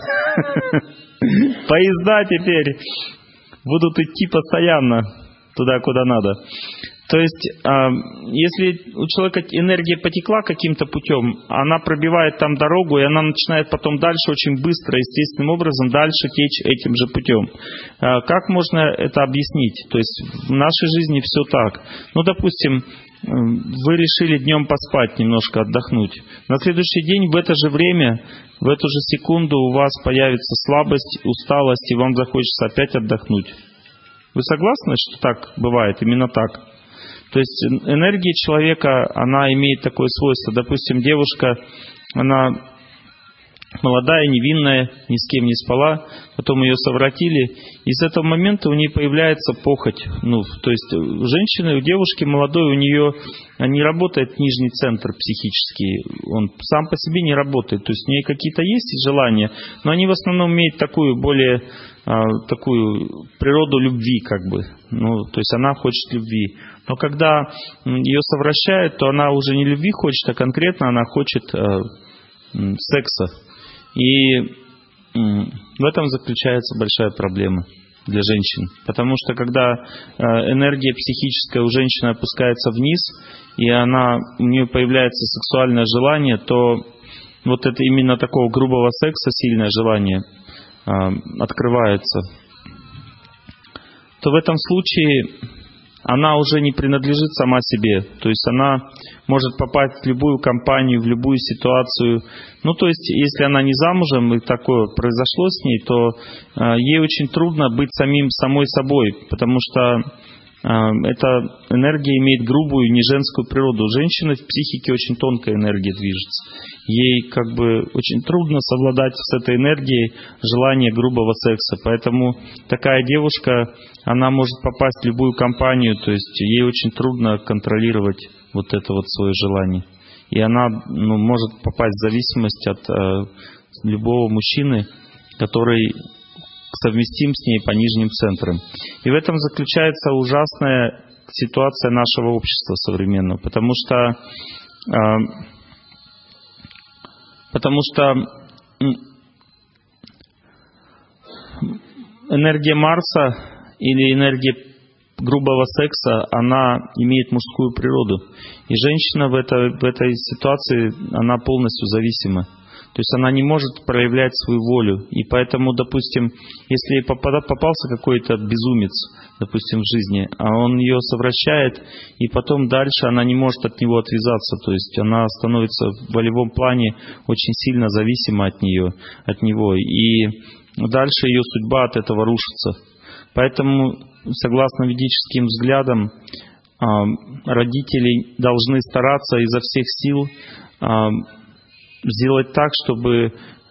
Поезда теперь будут идти постоянно туда, куда надо. То есть, если у человека энергия потекла каким-то путем, она пробивает там дорогу, и она начинает потом дальше очень быстро, естественным образом, дальше течь этим же путем. Как можно это объяснить? То есть, в нашей жизни все так. Ну, допустим, вы решили днем поспать, немножко отдохнуть. На следующий день в это же время, в эту же секунду у вас появится слабость, усталость, и вам захочется опять отдохнуть. Вы согласны, что так бывает, именно так? То есть энергия человека, она имеет такое свойство. Допустим, девушка, она молодая, невинная, ни с кем не спала, потом ее совратили, и с этого момента у нее появляется похоть. Ну, то есть у женщины, у девушки молодой, у нее не работает нижний центр психический, он сам по себе не работает. То есть у нее какие-то есть желания, но они в основном имеют такую более такую природу любви, как бы. Ну, то есть она хочет любви. Но когда ее совращают, то она уже не любви хочет, а конкретно она хочет э, секса. И э, в этом заключается большая проблема для женщин. Потому что когда э, энергия психическая у женщины опускается вниз, и она, у нее появляется сексуальное желание, то вот это именно такого грубого секса, сильное желание э, открывается, то в этом случае она уже не принадлежит сама себе. То есть она может попасть в любую компанию, в любую ситуацию. Ну, то есть, если она не замужем, и такое произошло с ней, то э, ей очень трудно быть самим, самой собой, потому что э, эта энергия имеет грубую, не женскую природу. У женщины в психике очень тонкая энергия движется. Ей как бы очень трудно совладать с этой энергией желания грубого секса. Поэтому такая девушка, она может попасть в любую компанию, то есть ей очень трудно контролировать вот это вот свое желание. И она ну, может попасть в зависимость от э, любого мужчины, который совместим с ней по нижним центрам. И в этом заключается ужасная ситуация нашего общества современного, потому что э, потому что энергия Марса или энергия грубого секса, она имеет мужскую природу. И женщина в этой, в этой ситуации, она полностью зависима. То есть она не может проявлять свою волю. И поэтому, допустим, если попался какой-то безумец, допустим, в жизни, а он ее совращает, и потом дальше она не может от него отвязаться. То есть она становится в волевом плане очень сильно зависима от нее, от него. И дальше ее судьба от этого рушится. Поэтому, согласно ведическим взглядам, родители должны стараться изо всех сил сделать так, чтобы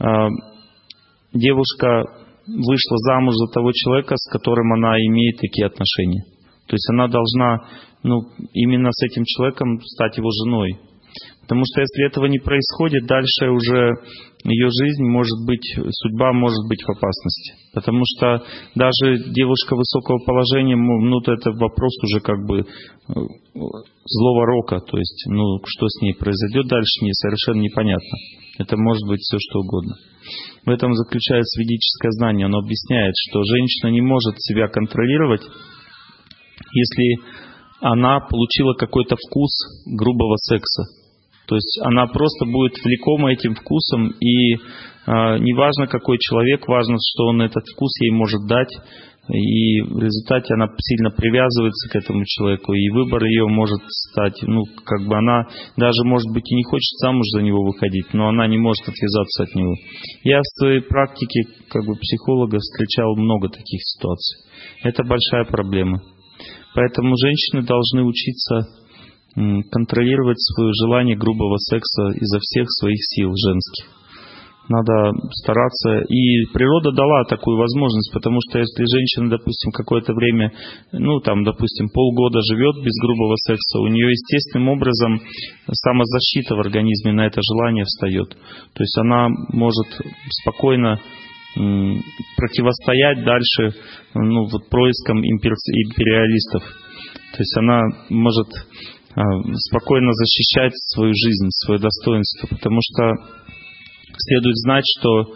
девушка вышла замуж за того человека, с которым она имеет такие отношения. То есть она должна ну, именно с этим человеком стать его женой. Потому что если этого не происходит, дальше уже ее жизнь может быть, судьба может быть в опасности. Потому что даже девушка высокого положения, ну, это вопрос уже как бы злого рока. То есть, ну, что с ней произойдет дальше, не совершенно непонятно. Это может быть все что угодно. В этом заключается ведическое знание. Оно объясняет, что женщина не может себя контролировать, если она получила какой-то вкус грубого секса. То есть она просто будет влекома этим вкусом, и э, неважно какой человек, важно, что он этот вкус ей может дать, и в результате она сильно привязывается к этому человеку, и выбор ее может стать, ну, как бы она даже, может быть, и не хочет замуж за него выходить, но она не может отвязаться от него. Я в своей практике, как бы психолога, встречал много таких ситуаций. Это большая проблема. Поэтому женщины должны учиться контролировать свое желание грубого секса изо всех своих сил женских. Надо стараться. И природа дала такую возможность, потому что если женщина, допустим, какое-то время, ну, там, допустим, полгода живет без грубого секса, у нее естественным образом самозащита в организме на это желание встает. То есть она может спокойно противостоять дальше, ну, вот проискам империалистов. То есть она может спокойно защищать свою жизнь, свое достоинство, потому что следует знать, что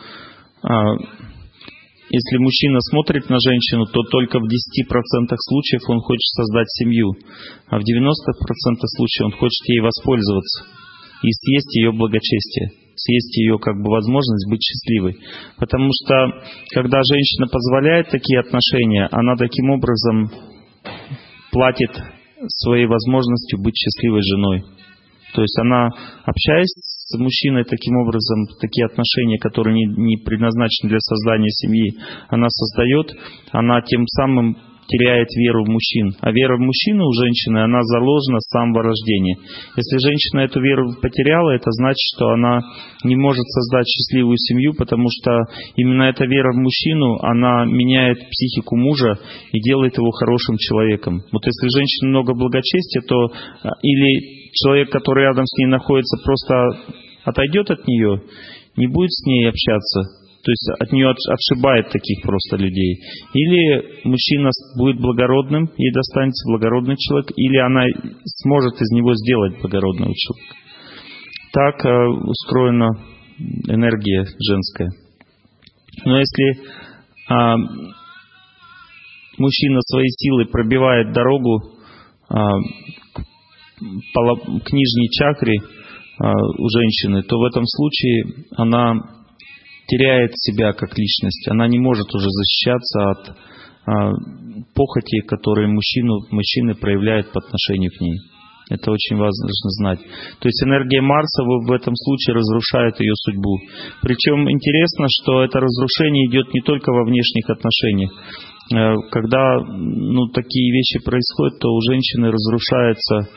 если мужчина смотрит на женщину, то только в десяти процентах случаев он хочет создать семью, а в девяноста процентах случаев он хочет ей воспользоваться и съесть ее благочестие, съесть ее как бы возможность быть счастливой. Потому что когда женщина позволяет такие отношения, она таким образом платит своей возможностью быть счастливой женой. То есть она, общаясь с мужчиной таким образом, такие отношения, которые не, не предназначены для создания семьи, она создает, она тем самым теряет веру в мужчин. А вера в мужчину у женщины, она заложена с самого рождения. Если женщина эту веру потеряла, это значит, что она не может создать счастливую семью, потому что именно эта вера в мужчину, она меняет психику мужа и делает его хорошим человеком. Вот если женщина много благочестия, то или человек, который рядом с ней находится, просто отойдет от нее, не будет с ней общаться, то есть от нее отшибает таких просто людей. Или мужчина будет благородным, ей достанется благородный человек, или она сможет из него сделать благородного человека. Так э, устроена энергия женская. Но если э, мужчина своей силой пробивает дорогу э, к, к нижней чакре э, у женщины, то в этом случае она теряет себя как личность. Она не может уже защищаться от а, похоти, которые мужчину, мужчины проявляют по отношению к ней. Это очень важно знать. То есть энергия Марса в, в этом случае разрушает ее судьбу. Причем интересно, что это разрушение идет не только во внешних отношениях. Когда ну, такие вещи происходят, то у женщины разрушается,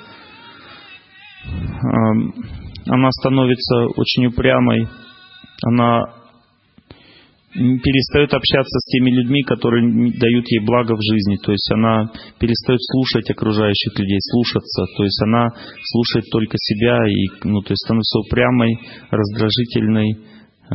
а, она становится очень упрямой, она перестает общаться с теми людьми, которые дают ей благо в жизни. То есть она перестает слушать окружающих людей, слушаться. То есть она слушает только себя, и, ну, то есть становится упрямой, раздражительной, э,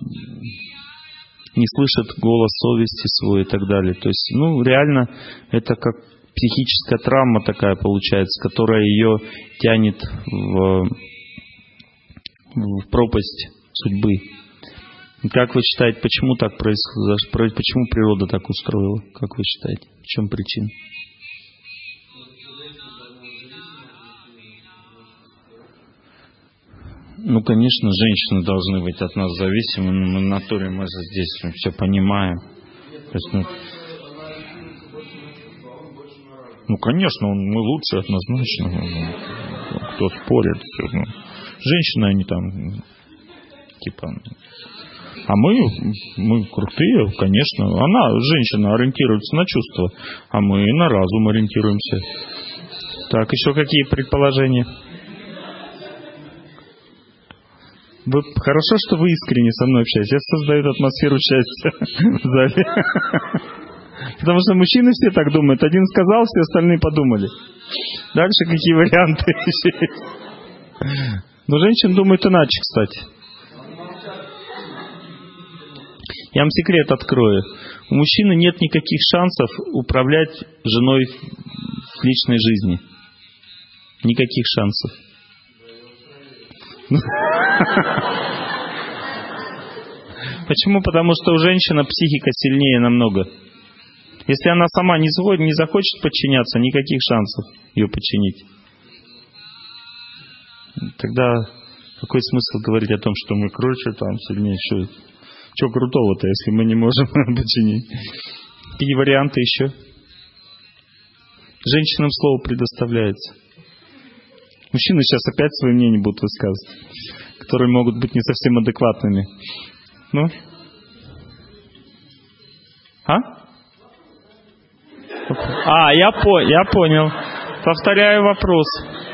не слышит голос совести свой и так далее. То есть, ну, реально это как психическая травма такая получается, которая ее тянет в, в пропасть судьбы. Как вы считаете, почему так происходит? Почему природа так устроила? Как вы считаете? В чем причина? Ну, конечно, женщины должны быть от нас зависимы. Мы в натуре, мы же здесь все понимаем. То есть, ну, ну, конечно, он, мы лучше однозначно. Кто спорит? Ну, женщины, они там, типа... А мы, мы крутые, конечно. Она, женщина, ориентируется на чувства, а мы на разум ориентируемся. Так, еще какие предположения? Вы, хорошо, что вы искренне со мной общаетесь. Это создает атмосферу счастья в зале. Потому что мужчины все так думают. Один сказал, все остальные подумали. Дальше какие варианты есть? Но женщины думают иначе, кстати. Я вам секрет открою. У мужчины нет никаких шансов управлять женой в личной жизни. Никаких шансов. Почему? Потому что у женщины психика сильнее намного. Если она сама не захочет, не захочет подчиняться, никаких шансов ее подчинить. Тогда какой смысл говорить о том, что мы круче, там сильнее? Что, что крутого-то, если мы не можем подчинить? Какие варианты еще? Женщинам слово предоставляется. Мужчины сейчас опять свои мнения будут высказывать, которые могут быть не совсем адекватными. Ну? А? А, я, по, я понял. Повторяю вопрос.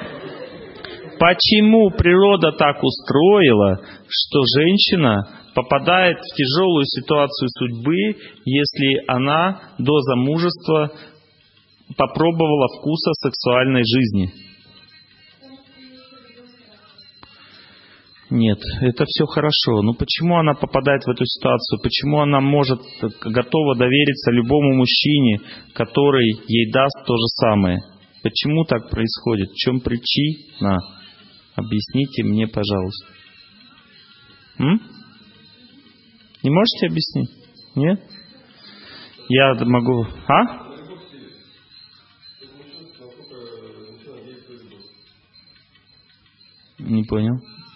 Почему природа так устроила, что женщина попадает в тяжелую ситуацию судьбы, если она до замужества попробовала вкуса сексуальной жизни? Нет, это все хорошо. Но почему она попадает в эту ситуацию? Почему она может, готова довериться любому мужчине, который ей даст то же самое? Почему так происходит? В чем причина? Объясните мне, пожалуйста. М? Не можете объяснить? Нет? Я могу... А? Не понял.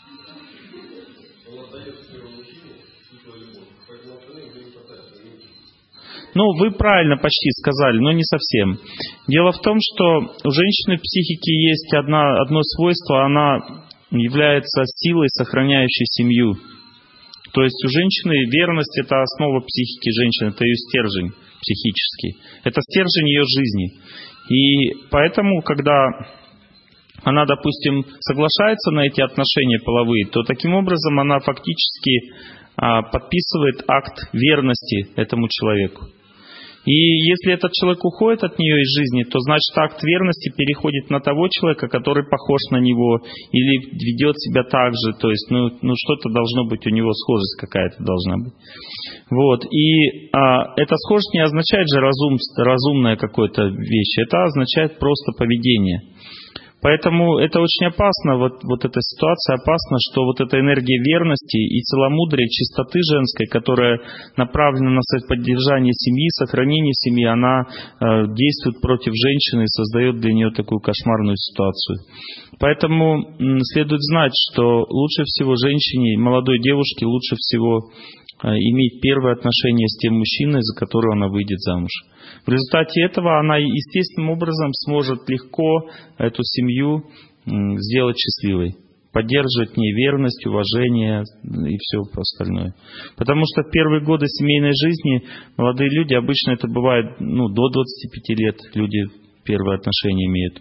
Ну, вы правильно почти сказали, но не совсем. Дело в том, что у женщины в психике есть одна, одно свойство, она является силой, сохраняющей семью. То есть у женщины верность – это основа психики женщины, это ее стержень психический. Это стержень ее жизни. И поэтому, когда она, допустим, соглашается на эти отношения половые, то таким образом она фактически а, подписывает акт верности этому человеку. И если этот человек уходит от нее из жизни, то значит акт верности переходит на того человека, который похож на него или ведет себя так же. То есть, ну, ну что-то должно быть у него, схожесть какая-то должна быть. Вот. И а, эта схожесть не означает же разум, разумная какая-то вещь. Это означает просто поведение. Поэтому это очень опасно, вот, вот эта ситуация опасна, что вот эта энергия верности и целомудрия, чистоты женской, которая направлена на поддержание семьи, сохранение семьи, она э, действует против женщины и создает для нее такую кошмарную ситуацию. Поэтому м, следует знать, что лучше всего женщине, молодой девушке, лучше всего э, иметь первые отношения с тем мужчиной, за которого она выйдет замуж. В результате этого она естественным образом сможет легко эту семью сделать счастливой, поддерживать в ней верность, уважение и все остальное. Потому что в первые годы семейной жизни молодые люди, обычно это бывает ну, до двадцати пяти лет, люди первые отношения имеют.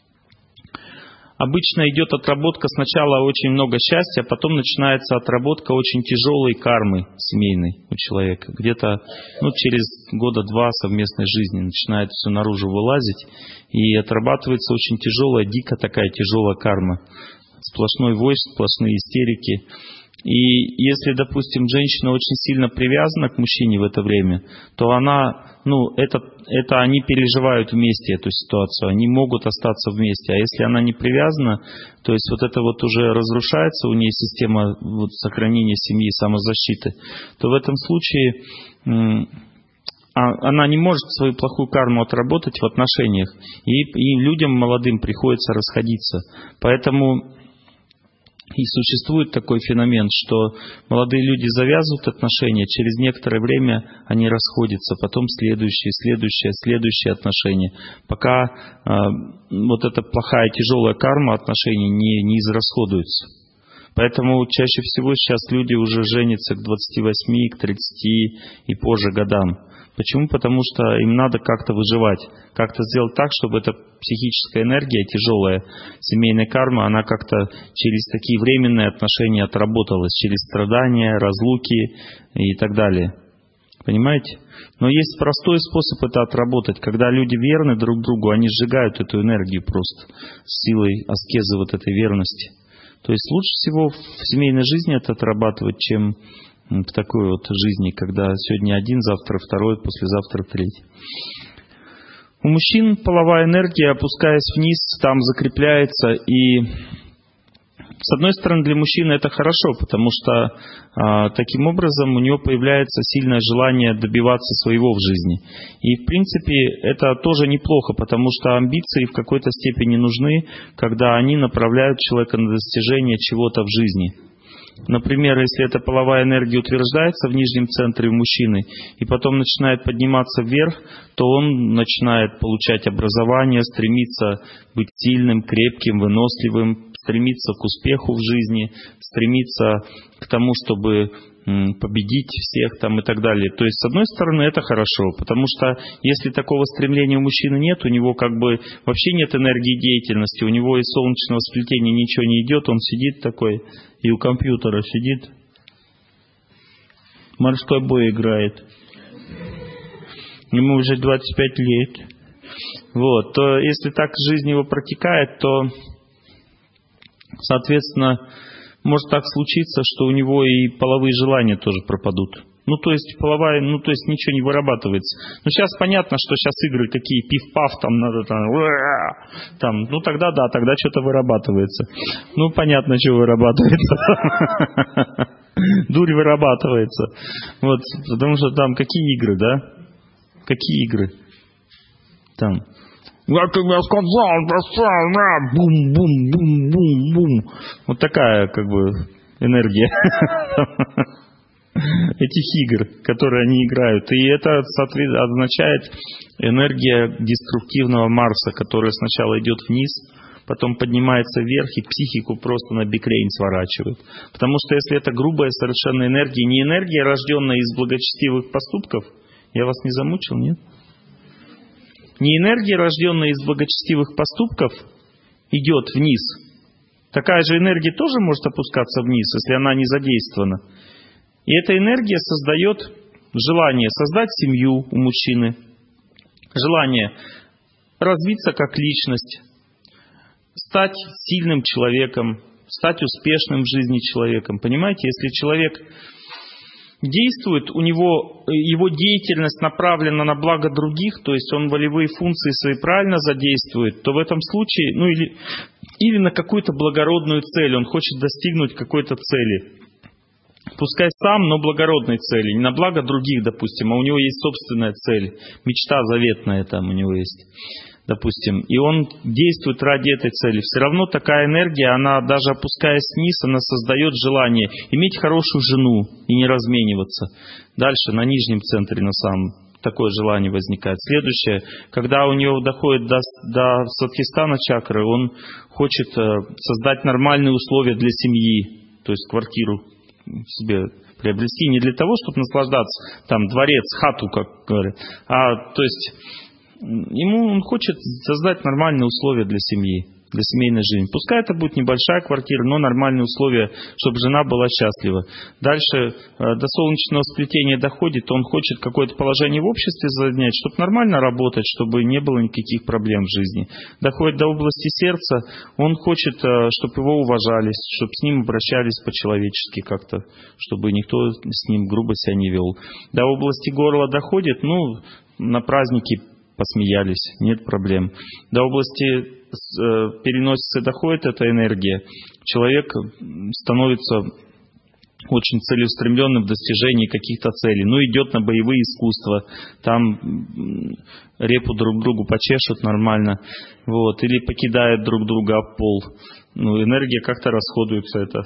Обычно идет отработка сначала очень много счастья, а потом начинается отработка очень тяжелой кармы семейной у человека. Где-то ну, через года два совместной жизни начинает все наружу вылазить, и отрабатывается очень тяжелая, дико такая тяжелая карма. Сплошной вой, сплошные истерики. И если, допустим, женщина очень сильно привязана к мужчине в это время, то она, ну, это, это они переживают вместе эту ситуацию, они могут остаться вместе. А если она не привязана, то есть вот это вот уже разрушается у нее система вот, сохранения семьи, самозащиты, то в этом случае м- она не может свою плохую карму отработать в отношениях, и, и людям молодым приходится расходиться. Поэтому и существует такой феномен, что молодые люди завязывают отношения, через некоторое время они расходятся, потом следующие, следующие, следующие отношения, пока э, вот эта плохая тяжелая карма отношений не, не израсходуется. Поэтому чаще всего сейчас люди уже женятся к двадцати восьми, к тридцати и позже годам. Почему? Потому что им надо как-то выживать, как-то сделать так, чтобы эта психическая энергия, тяжелая семейная карма, она как-то через такие временные отношения отработалась, через страдания, разлуки и так далее. Понимаете? Но есть простой способ это отработать. Когда люди верны друг другу, они сжигают эту энергию просто силой аскезы вот этой верности. То есть лучше всего в семейной жизни это отрабатывать, чем в такой вот жизни, когда сегодня один, завтра второй, послезавтра третий. У мужчин половая энергия, опускаясь вниз, там закрепляется, и с одной стороны для мужчины это хорошо, потому что а, таким образом у него появляется сильное желание добиваться своего в жизни. И в принципе это тоже неплохо, потому что амбиции в какой-то степени нужны, когда они направляют человека на достижение чего-то в жизни. Например, если эта половая энергия утверждается в нижнем центре у мужчины и потом начинает подниматься вверх, то он начинает получать образование, стремиться быть сильным, крепким, выносливым, стремиться к успеху в жизни, стремиться к тому, чтобы победить всех там и так далее. То есть, с одной стороны, это хорошо, потому что если такого стремления у мужчины нет, у него как бы вообще нет энергии деятельности, у него из солнечного сплетения ничего не идет, он сидит такой и у компьютера сидит, морской бой играет. Ему уже двадцать пять лет. Вот, то если так жизнь его протекает, то, соответственно, может так случиться, что у него и половые желания тоже пропадут. Ну, то есть, половая, ну, то есть, ничего не вырабатывается. Ну, сейчас понятно, что сейчас игры какие, пиф-паф, там надо, там, там, ну, тогда да, тогда что-то вырабатывается. Ну, понятно, что вырабатывается. Дурь вырабатывается. Вот, потому что там какие игры, да? Какие игры? Там... Я тебе сказал, бум-бум-бум-бум-бум. Вот такая, как бы, энергия этих игр, которые они играют. И это, соответственно, означает энергия деструктивного Марса, которая сначала идет вниз, потом поднимается вверх и психику просто на бикрень сворачивает. Потому что если это грубая совершенно энергия, не энергия, рожденная из благочестивых поступков, я вас не замучил, нет? Не энергия, рожденная из благочестивых поступков, идет вниз. Такая же энергия тоже может опускаться вниз, если она не задействована. И эта энергия создает желание создать семью у мужчины, желание развиться как личность, стать сильным человеком, стать успешным в жизни человеком. Понимаете, если человек действует, у него его деятельность направлена на благо других, то есть он волевые функции свои правильно задействует, то в этом случае, ну или, или на какую-то благородную цель, он хочет достигнуть какой-то цели. Пускай сам, но благородной цели, не на благо других, допустим, а у него есть собственная цель, мечта заветная там у него есть. Допустим, и он действует ради этой цели. Все равно такая энергия, она даже опускаясь вниз, она создает желание иметь хорошую жену и не размениваться. Дальше на нижнем центре на самом такое желание возникает. Следующее, когда у него доходит до, до Свадхистана чакры, он хочет создать нормальные условия для семьи, то есть квартиру себе приобрести не для того, чтобы наслаждаться, там дворец, хату, как говорят, а то есть ему он хочет создать нормальные условия для семьи, для семейной жизни. Пускай это будет небольшая квартира, но нормальные условия, чтобы жена была счастлива. Дальше до солнечного сплетения доходит, он хочет какое-то положение в обществе занять, чтобы нормально работать, чтобы не было никаких проблем в жизни. Доходит до области сердца, он хочет, чтобы его уважали, чтобы с ним обращались по-человечески как-то, чтобы никто с ним грубо себя не вел. До области горла доходит, ну, на праздники посмеялись, нет проблем. До области э, переносицы доходит эта энергия, человек становится очень целеустремленным в достижении каких-то целей. Ну, идет на боевые искусства, там репу друг другу почешут нормально, вот, или покидают друг друга об пол. Ну, энергия как-то расходуется, это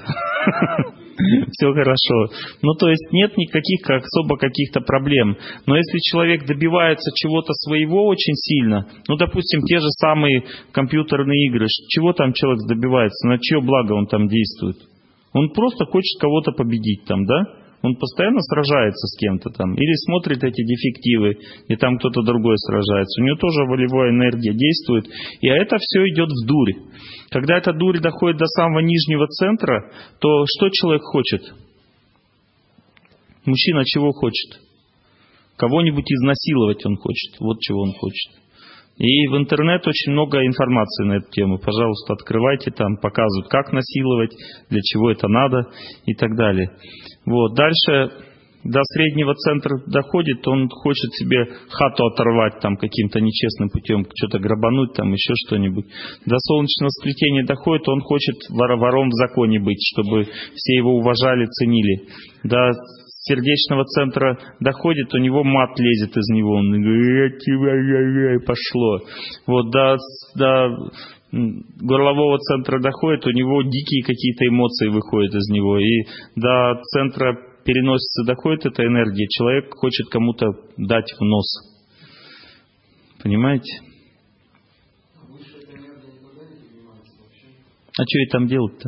все хорошо. Ну, то есть нет никаких особо каких-то проблем. Но если человек добивается чего-то своего очень сильно, ну, допустим, те же самые компьютерные игры, чего там человек добивается, на чье благо он там действует? Он просто хочет кого-то победить там, да? Он постоянно сражается с кем-то там. Или смотрит эти дефективы, и там кто-то другой сражается. У него тоже волевая энергия действует. И это все идет в дурь. Когда эта дурь доходит до самого нижнего центра, то что человек хочет? Мужчина чего хочет? Кого-нибудь изнасиловать он хочет. Вот чего он хочет. И в интернет очень много информации на эту тему. Пожалуйста, открывайте, там показывают, как насиловать, для чего это надо и так далее. Вот. Дальше до среднего центра доходит, он хочет себе хату оторвать там каким-то нечестным путем, что-то грабануть, там еще что-нибудь. До солнечного сплетения доходит, он хочет вор- вором в законе быть, чтобы все его уважали, ценили. До сердечного центра доходит, у него мат лезет из него, он говорит, пошло. Вот до, до горлового центра доходит, у него дикие какие-то эмоции выходят из него. И до центра переносится, доходит эта энергия, человек хочет кому-то дать в нос. Понимаете? А что ей там делать-то?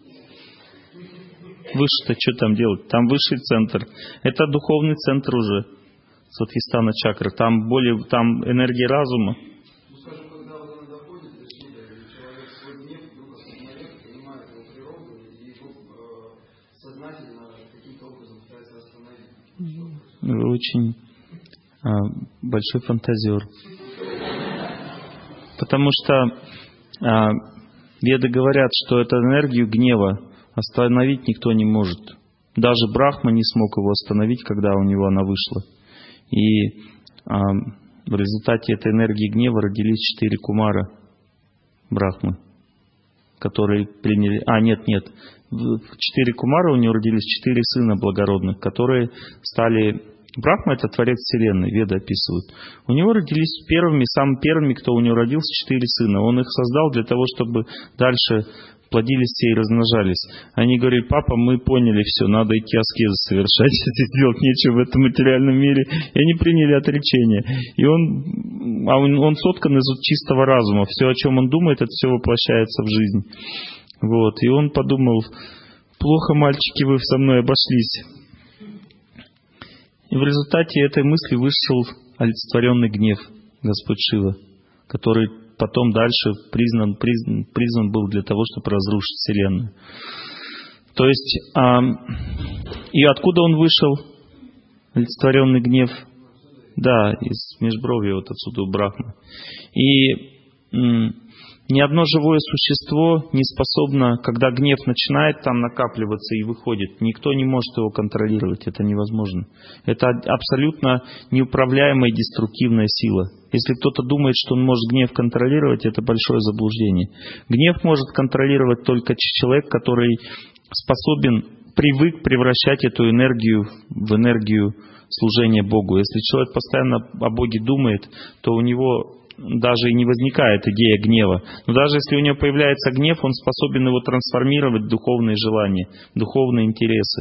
Выше-то что там делать? Там высший центр. Это духовный центр уже. Сватхистана чакра. Там более, там энергия разума. Вы очень а, большой фантазер. Потому что а, веды говорят, что эту энергию гнева остановить никто не может. Даже Брахма не смог его остановить, когда у него она вышла. И а, в результате этой энергии гнева родились четыре кумара Брахмы, которые приняли... А, нет, нет. Четыре кумара у него родились, четыре сына благородных, которые стали... Брахма — это творец Вселенной, веды описывают. У него родились первыми, самыми первыми, кто у него родился, четыре сына. Он их создал для того, чтобы дальше плодились все и размножались. Они говорили: папа, мы поняли все, надо идти аскезы совершать, делать нечего в этом материальном мире. И они приняли отречение. И он, а он, он соткан из чистого разума. Все, о чем он думает, это все воплощается в жизнь. Вот. И он подумал: плохо, мальчики, вы со мной обошлись. И в результате этой мысли вышел олицетворенный гнев Господь Шива, который потом дальше признан, признан, признан был для того, чтобы разрушить Вселенную. То есть, а, и откуда он вышел, олицетворенный гнев? Да, из межбровья, вот отсюда у Брахмы. И м, ни одно живое существо не способно, когда гнев начинает там накапливаться и выходит, никто не может его контролировать, это невозможно. Это абсолютно неуправляемая деструктивная сила. Если кто-то думает, что он может гнев контролировать, это большое заблуждение. Гнев может контролировать только человек, который способен, привык превращать эту энергию в энергию служения Богу. Если человек постоянно о Боге думает, то у него даже и не возникает идея гнева. Но даже если у него появляется гнев, он способен его трансформировать в духовные желания, духовные интересы.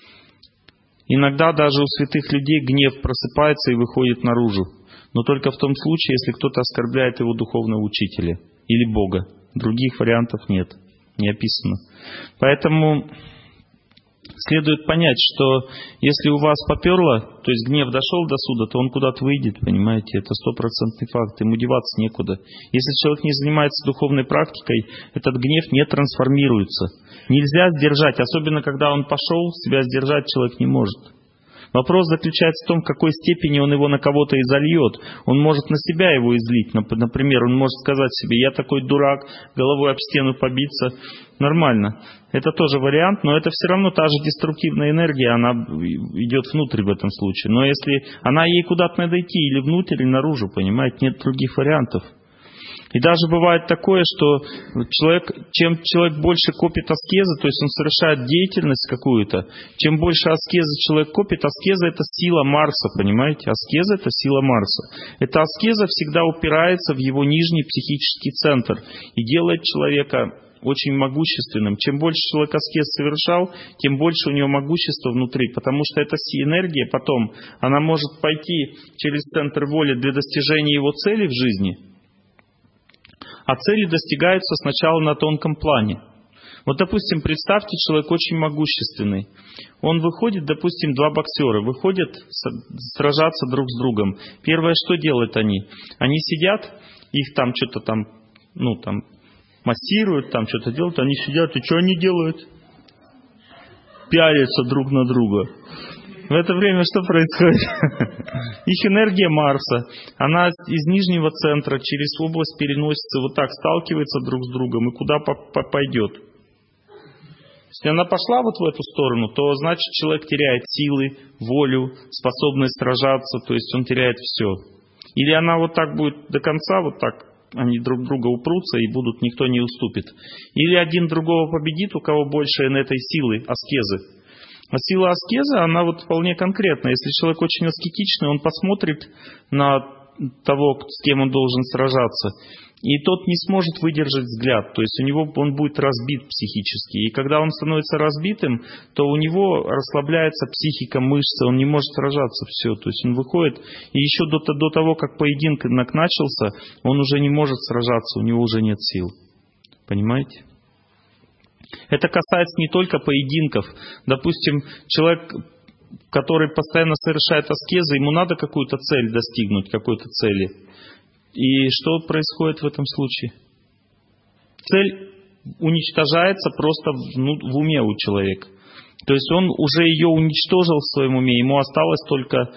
Иногда даже у святых людей гнев просыпается и выходит наружу. Но только в том случае, если кто-то оскорбляет его духовного учителя или Бога. Других вариантов нет, не описано. Поэтому следует понять, что если у вас поперло, то есть гнев дошел до суда, то он куда-то выйдет, понимаете, это стопроцентный факт, ему деваться некуда. Если человек не занимается духовной практикой, этот гнев не трансформируется. Нельзя сдержать, особенно когда он пошел, себя сдержать человек не может. Вопрос заключается в том, в какой степени он его на кого-то изольет. Он может на себя его излить. Например, он может сказать себе: я такой дурак, головой об стену побиться. Нормально. Это тоже вариант, но это все равно та же деструктивная энергия, она идет внутрь в этом случае. Но если она ей куда-то надо идти, или внутрь, или наружу, понимаете, нет других вариантов. И даже бывает такое, что человек, чем человек больше копит аскезы, то есть он совершает деятельность какую-то, чем больше аскезы человек копит, аскеза — это сила Марса, понимаете? Аскеза — это сила Марса. Эта аскеза всегда упирается в его нижний психический центр и делает человека очень могущественным. Чем больше человек аскез совершал, тем больше у него могущества внутри, потому что эта энергия потом, она может пойти через центр воли для достижения его цели в жизни. А цели достигаются сначала на тонком плане. Вот, допустим, представьте, человек очень могущественный. Он выходит, допустим, два боксера, выходят сражаться друг с другом. Первое, что делают они? Они сидят, их там что-то там, ну там, массируют, там что-то делают, они сидят, и что они делают? Пялятся друг на друга. В это время что происходит? Их энергия Марса, она из нижнего центра через область переносится, вот так сталкивается друг с другом и куда пойдет. Если она пошла вот в эту сторону, то значит человек теряет силы, волю, способность сражаться, то есть он теряет все. Или она вот так будет до конца, вот так, они друг друга упрутся и будут, никто не уступит. Или один другого победит, у кого больше этой силы, аскезы. А сила аскезы, она вот вполне конкретна. Если человек очень аскетичный, он посмотрит на того, с кем он должен сражаться, и тот не сможет выдержать взгляд. То есть у него он будет разбит психически. И когда он становится разбитым, то у него расслабляется психика, мышцы, он не может сражаться, все. То есть он выходит, и еще до, до того, как поединок начался, он уже не может сражаться, у него уже нет сил. Понимаете? Это касается не только поединков. Допустим, человек, который постоянно совершает аскезы, ему надо какую-то цель достигнуть, какой-то цели. И что происходит в этом случае? Цель уничтожается просто в, ну, в уме у человека. То есть он уже ее уничтожил в своем уме, ему осталось только э,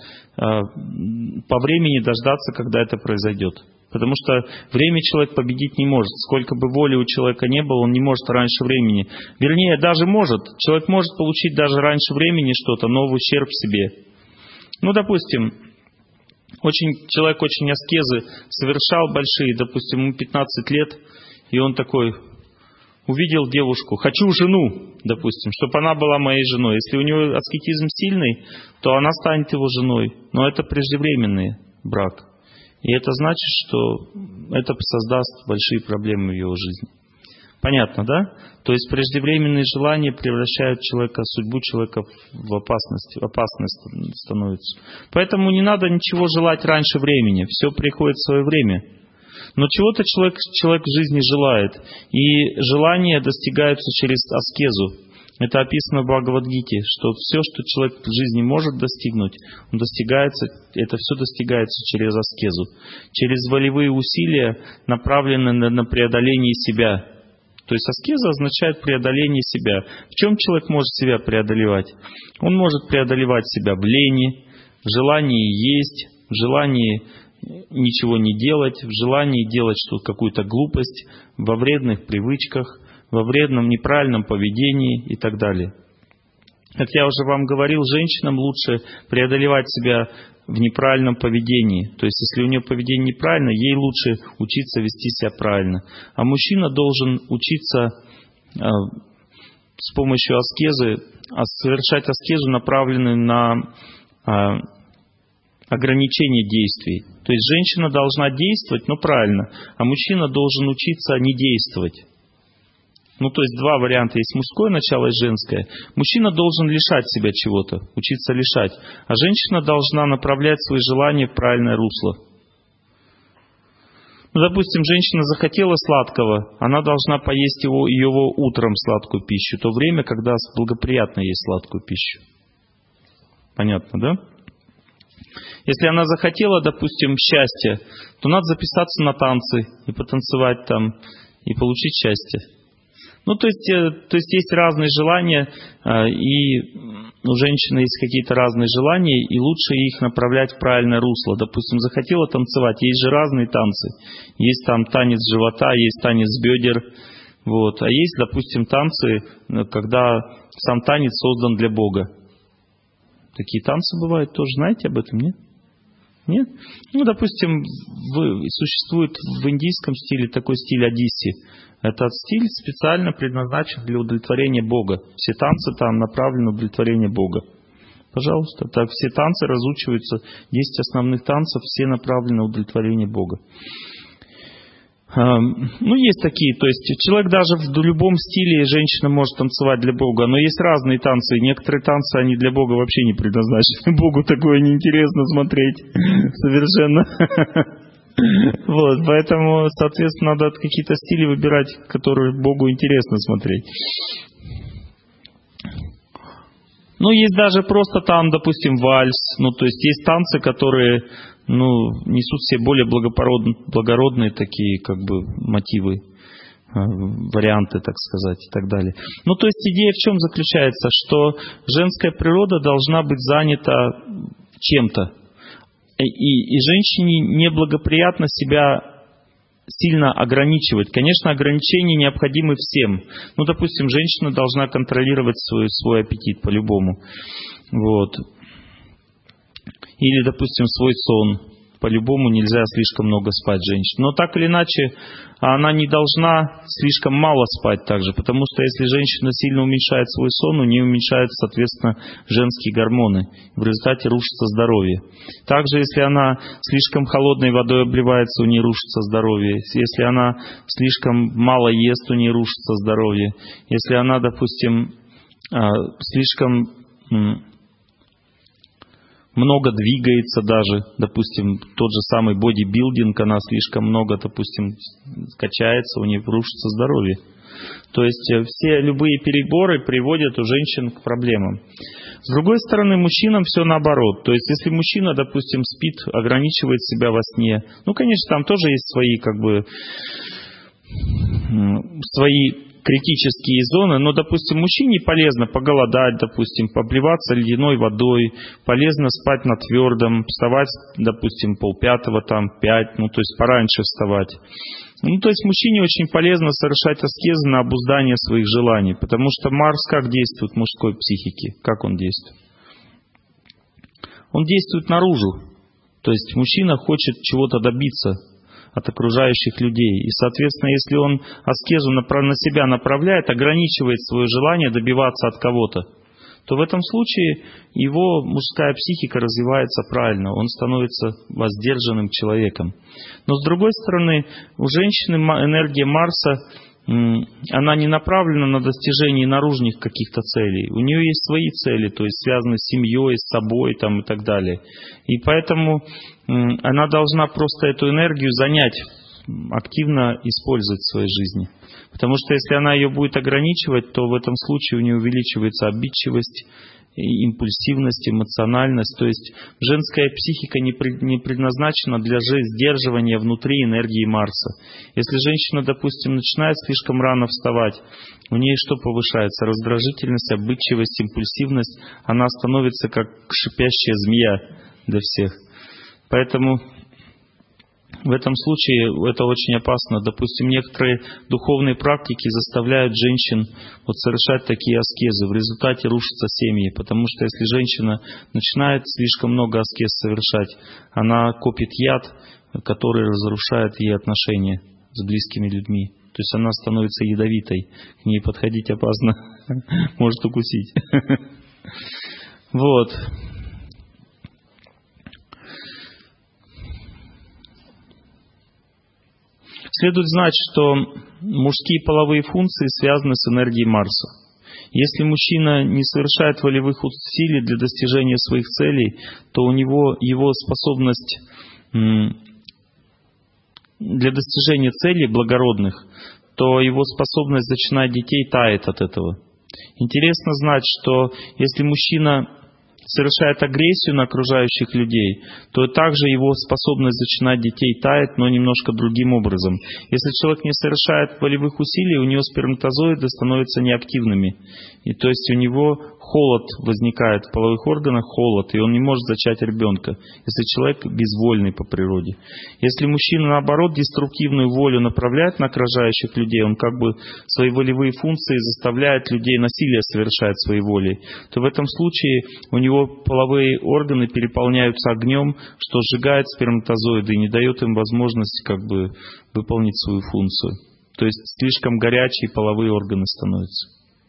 по времени дождаться, когда это произойдет. Потому что время человек победить не может. Сколько бы воли у человека не было, он не может раньше времени. Вернее, даже может. Человек может получить даже раньше времени что-то, но в ущерб себе. Ну, допустим, очень, человек очень аскезы совершал большие, допустим, ему пятнадцать лет, и он такой увидел девушку, хочу жену, допустим, чтобы она была моей женой. Если у него аскетизм сильный, то она станет его женой. Но это преждевременный брак. И это значит, что это создаст большие проблемы в его жизни. Понятно, да? То есть преждевременные желания превращают человека, судьбу человека в опасность, в опасность становится. Поэтому не надо ничего желать раньше времени. Все приходит в свое время. Но чего-то человек, человек в жизни желает. И желания достигаются через аскезу. Это описано в Бхагавад-гите, что все, что человек в жизни может достигнуть, он достигается, это все достигается через аскезу. Через волевые усилия, направленные на, на преодоление себя. То есть аскеза означает преодоление себя. В чем человек может себя преодолевать? Он может преодолевать себя в лени, в желании есть, в желании ничего не делать, в желании делать что-то, какую-то глупость, во вредных привычках, во вредном, неправильном поведении и так далее. Как я уже вам говорил, женщинам лучше преодолевать себя в неправильном поведении. То есть, если у нее поведение неправильно, ей лучше учиться вести себя правильно. А мужчина должен учиться э, с помощью аскезы, совершать аскезу, направленную на э, ограничение действий. То есть, женщина должна действовать, но правильно, а мужчина должен учиться не действовать. Ну, то есть два варианта. Есть мужское начало и женское. Мужчина должен лишать себя чего-то, учиться лишать. А женщина должна направлять свои желания в правильное русло. Ну, допустим, женщина захотела сладкого, она должна поесть его, его утром сладкую пищу, то время, когда благоприятно есть сладкую пищу. Понятно, да? Если она захотела, допустим, счастья, то надо записаться на танцы и потанцевать там, и получить счастье. Ну, то есть, то есть есть разные желания, и у женщины есть какие-то разные желания, и лучше их направлять в правильное русло. Допустим, захотела танцевать, есть же разные танцы. Есть там танец живота, есть танец бедер, вот. А есть, допустим, танцы, когда сам танец создан для Бога. Такие танцы бывают тоже, знаете об этом, нет? Нет? Ну, допустим, в, существует в индийском стиле такой стиль Одисси. Этот стиль специально предназначен для удовлетворения Бога. Все танцы там направлены на удовлетворение Бога. Пожалуйста, так все танцы разучиваются. десять основных танцев, все направлены на удовлетворение Бога. Ну, есть такие, то есть человек даже в любом стиле, женщина может танцевать для Бога, но есть разные танцы, некоторые танцы, они для Бога вообще не предназначены, Богу такое неинтересно смотреть совершенно. Вот, поэтому, соответственно, надо какие-то стили выбирать, которые Богу интересно смотреть. Ну, есть даже просто там, допустим, вальс, ну, то есть есть танцы, которые, ну, несут в себе более благородные, благородные такие, как бы, мотивы. варианты, так сказать, и так далее. Ну, то есть идея в чем заключается, что женская природа должна быть занята чем-то. И, и женщине неблагоприятно себя сильно ограничивать. Конечно, ограничения необходимы всем. Ну, допустим, женщина должна контролировать свой, свой аппетит по-любому. Вот. Или, допустим, свой сон. По-любому нельзя слишком много спать женщине. Но так или иначе, она не должна слишком мало спать также, потому что если женщина сильно уменьшает свой сон, у нее уменьшаются, соответственно, женские гормоны. В результате рушится здоровье. Также, если она слишком холодной водой обливается, у нее рушится здоровье. Если она слишком мало ест, у нее рушится здоровье. Если она, допустим, слишком много двигается даже, допустим, тот же самый бодибилдинг, она слишком много, допустим, качается, у нее рушится здоровье. То есть все любые переборы приводят у женщин к проблемам. С другой стороны, мужчинам все наоборот. То есть если мужчина, допустим, спит, ограничивает себя во сне, ну, конечно, там тоже есть свои, как бы, свои критические зоны, но, допустим, мужчине полезно поголодать, допустим, обливаться ледяной водой, полезно спать на твердом, вставать, допустим, полпятого, там, пять, ну, то есть пораньше вставать. Ну, то есть мужчине очень полезно совершать аскезы на обуздание своих желаний, потому что Марс как действует в мужской психике? Как он действует? Он действует наружу, то есть мужчина хочет чего-то добиться от окружающих людей. И, соответственно, если он аскезу на себя направляет, ограничивает свое желание добиваться от кого-то, то в этом случае его мужская психика развивается правильно, он становится воздержанным человеком. Но, с другой стороны, у женщины энергия Марса, она не направлена на достижение наружных каких-то целей. У нее есть свои цели, то есть связанные с семьей, с собой там, и так далее. И поэтому она должна просто эту энергию занять, активно использовать в своей жизни. Потому что если она ее будет ограничивать, то в этом случае у нее увеличивается обидчивость, импульсивность, эмоциональность. То есть женская психика не предназначена для сдерживания внутри энергии Марса. Если женщина, допустим, начинает слишком рано вставать, у нее что повышается? Раздражительность, обидчивость, импульсивность. Она становится как шипящая змея для всех. Поэтому в этом случае это очень опасно. Допустим, некоторые духовные практики заставляют женщин вот совершать такие аскезы. В результате рушатся семьи, потому что если женщина начинает слишком много аскез совершать, она копит яд, который разрушает ей отношения с близкими людьми. То есть она становится ядовитой. К ней подходить опасно. Может укусить. Вот. Следует знать, что мужские половые функции связаны с энергией Марса. Если мужчина не совершает волевых усилий для достижения своих целей, то у него его способность для достижения целей благородных, то его способность зачинать детей тает от этого. Интересно знать, что если мужчина совершает агрессию на окружающих людей, то также его способность зачинать детей тает, но немножко другим образом. Если человек не совершает волевых усилий, у него сперматозоиды становятся неактивными. И то есть у него холод возникает в половых органах, холод, и он не может зачать ребенка, если человек безвольный по природе. Если мужчина, наоборот, деструктивную волю направляет на окружающих людей, он как бы свои волевые функции заставляет людей насилие совершать своей волей, то в этом случае у него половые органы переполняются огнем, что сжигает сперматозоиды и не дает им возможности как бы выполнить свою функцию. То есть слишком горячие половые органы становятся.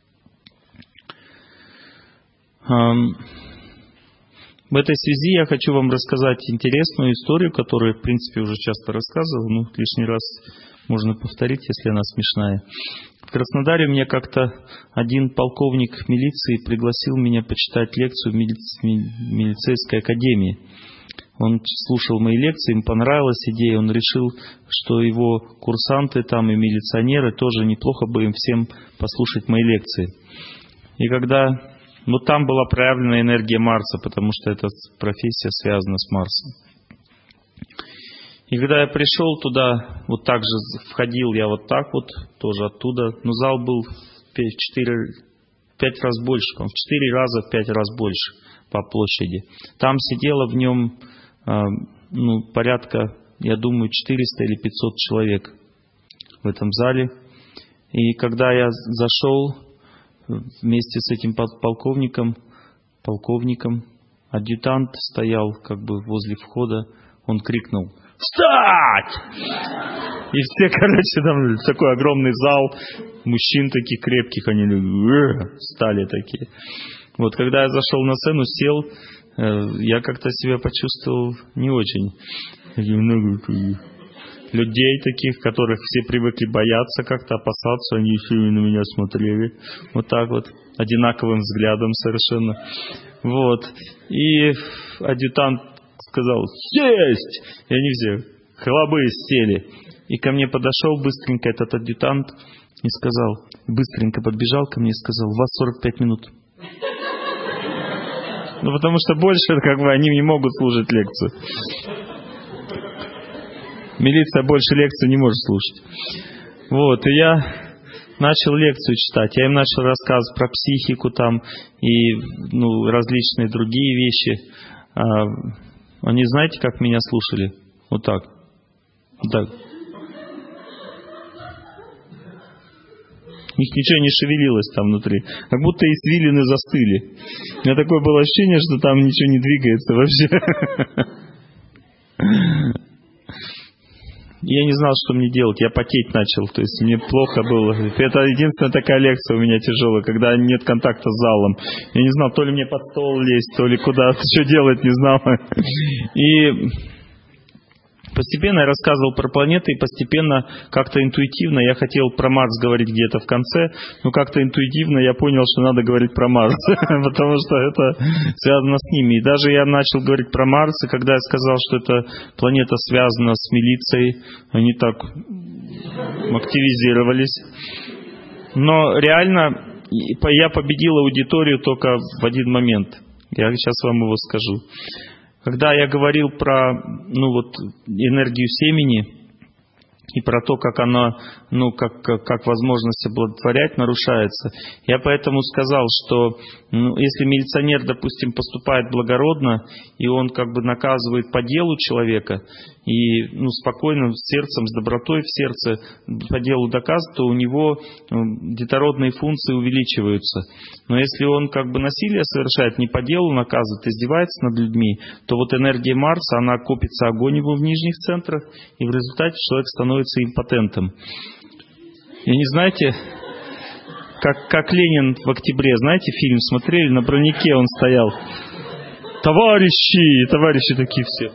В этой связи я хочу вам рассказать интересную историю, которую, в принципе, уже часто рассказывал, но лишний раз можно повторить, если она смешная. В Краснодаре мне как-то один полковник милиции пригласил меня почитать лекцию в милицейской академии. Он слушал мои лекции, им понравилась идея, он решил, что его курсанты там и милиционеры тоже неплохо бы им всем послушать мои лекции. И когда... Но там была проявлена энергия Марса, потому что эта профессия связана с Марсом. И когда я пришел туда, вот так же входил я вот так вот, тоже оттуда, но зал был в четыре, пять раз больше, в четыре раза, в пять раз больше по площади. Там сидело в нем ну, порядка, я думаю, четыреста или пятьсот человек в этом зале. И когда я зашел вместе с этим полковником, полковником, адъютант стоял как бы возле входа, он крикнул: «Встать!» И все, короче, там такой огромный зал, мужчин таких крепких, они встали такие. Вот, когда я зашел на сцену, сел, я как-то себя почувствовал не очень. Много людей таких, которых все привыкли бояться, как-то опасаться, они еще и на меня смотрели. Вот так вот, одинаковым взглядом совершенно. Вот. И адъютант сказал: «Сесть!» И они все, хлобы, сели. И ко мне подошел быстренько этот адъютант и сказал, быстренько подбежал ко мне и сказал: «У вас сорок пять минут». Ну, потому что больше, как бы, они не могут слушать лекцию. Милиция больше лекцию не может слушать. Вот, и я начал лекцию читать. Я им начал рассказывать про психику там и ну, различные другие вещи. А, они, знаете, как меня слушали? Вот так. Вот так. У них ничего не шевелилось там внутри. Как будто извилины застыли. У меня такое было ощущение, что там ничего не двигается вообще. Я не знал, что мне делать. Я потеть начал. То есть мне плохо было. Это единственная такая лекция у меня тяжелая, когда нет контакта с залом. Я не знал, то ли мне под стол лезть, то ли куда-то, что делать, не знал. И постепенно я рассказывал про планеты, и постепенно, как-то интуитивно, я хотел про Марс говорить где-то в конце, но как-то интуитивно я понял, что надо говорить про Марс, потому что это связано с ними. И даже я начал говорить про Марс, и когда я сказал, что эта планета связана с милицией, они так активизировались. Но реально я победил аудиторию только в один момент. Я сейчас вам его скажу. Когда я говорил про ну, вот, энергию семени и про то, как она, ну, как, как, как возможность оплодотворять нарушается, я поэтому сказал, что ну, если милиционер, допустим, поступает благородно, и он как бы наказывает по делу человека, и ну, спокойным сердцем, с добротой в сердце по делу доказывает, то у него детородные функции увеличиваются. Но если он как бы насилие совершает, не по делу наказывает, издевается над людьми, то вот энергия Марса, она копится огонь его в нижних центрах, и в результате человек становится импотентом. И не знаете, как, как Ленин в октябре, знаете, фильм смотрели, на бронике он стоял. Товарищи, товарищи такие все.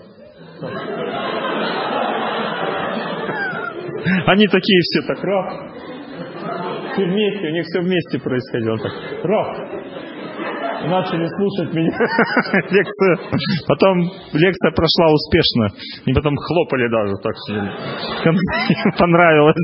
Они такие все так, раз. Все вместе, у них все вместе происходило так. Раз. Начали слушать меня лекцию. Потом лекция прошла успешно. И потом хлопали даже так сидели. Им понравилось.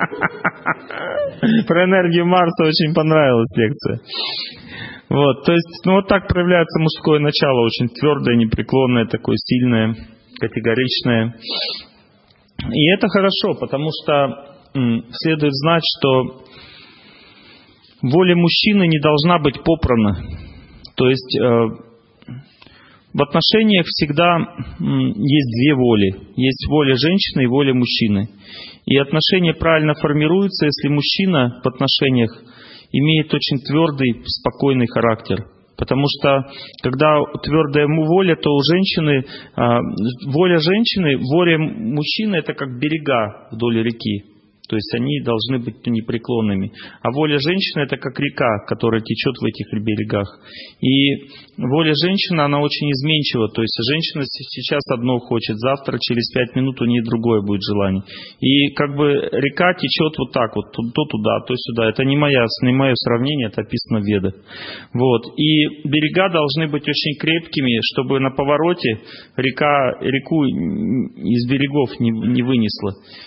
Про энергию Марса очень понравилась лекция. Вот, то есть, ну вот так проявляется мужское начало, очень твердое, непреклонное, такое сильное, категоричное. И это хорошо, потому что м, следует знать, что воля мужчины не должна быть попрана. То есть э, в отношениях всегда м, есть две воли. Есть воля женщины и воля мужчины. И отношения правильно формируются, если мужчина в отношениях имеет очень твердый, спокойный характер. Потому что, когда твердая воля, то у женщины, э, воля женщины, воля мужчины — это как берега вдоль реки. То есть они должны быть непреклонными. А воля женщины — это как река, которая течет в этих берегах. И воля женщины, она очень изменчива. То есть женщина сейчас одно хочет, завтра, через пять минут у нее другое будет желание. И как бы река течет вот так вот, то туда, то сюда. Это не, моя, не мое сравнение, это описано в Ведах. Вот. И берега должны быть очень крепкими, чтобы на повороте река реку из берегов не, не вынесла.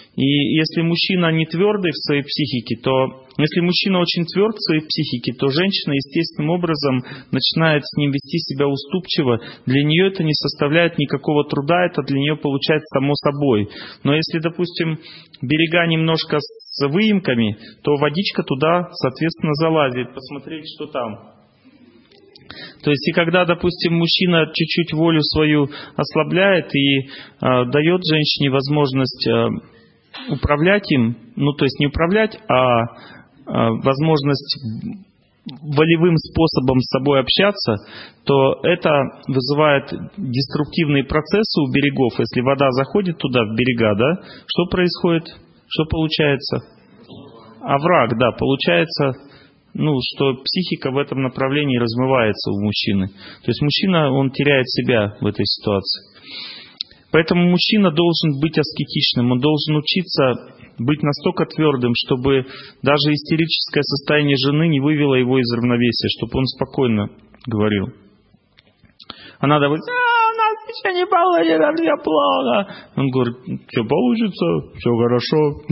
И если мужчина не твердый в своей психике, то если мужчина очень тверд в своей психике, то женщина естественным образом начинает с ним вести себя уступчиво. Для нее это не составляет никакого труда, это для нее получается само собой. Но если, допустим, берега немножко с выемками, то водичка туда, соответственно, залазит, посмотреть, что там. То есть, и когда, допустим, мужчина чуть-чуть волю свою ослабляет и э, дает женщине возможность э, управлять им, ну, то есть не управлять, а э, возможность волевым способом с собой общаться, то это вызывает деструктивные процессы у берегов. Если вода заходит туда, в берега, да, что происходит? Что получается? Овраг, да, получается... Ну, что психика в этом направлении размывается у мужчины. То есть мужчина, он теряет себя в этой ситуации. Поэтому мужчина должен быть аскетичным, он должен учиться быть настолько твердым, чтобы даже истерическое состояние жены не вывело его из равновесия, чтобы он спокойно говорил. Она говорит: а, у нас ничего не получится, все плохо. Он говорит: все получится, все хорошо.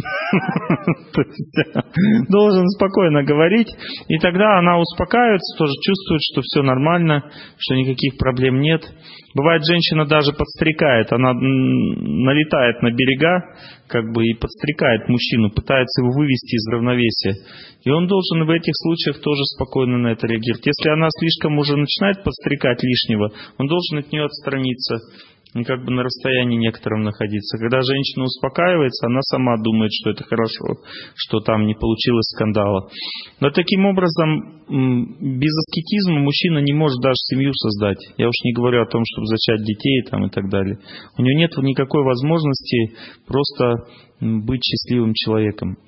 Должен спокойно говорить. И тогда она успокаивается, тоже чувствует, что все нормально, что никаких проблем нет. Бывает, женщина даже подстрекает, она налетает на берега, как бы, и подстрекает мужчину, пытается его вывести из равновесия. И он должен в этих случаях тоже спокойно на это реагировать. Если она слишком уже начинает подстрекать лишнего, он должен от нее отстраниться, и как бы на расстоянии некотором находиться. Когда женщина успокаивается, она сама думает, что это хорошо, что там не получилось скандала. Но таким образом, без аскетизма мужчина не может даже семью создать. Я уж не говорю о том, чтобы зачать детей там, и так далее. У него нет никакой возможности просто быть счастливым человеком.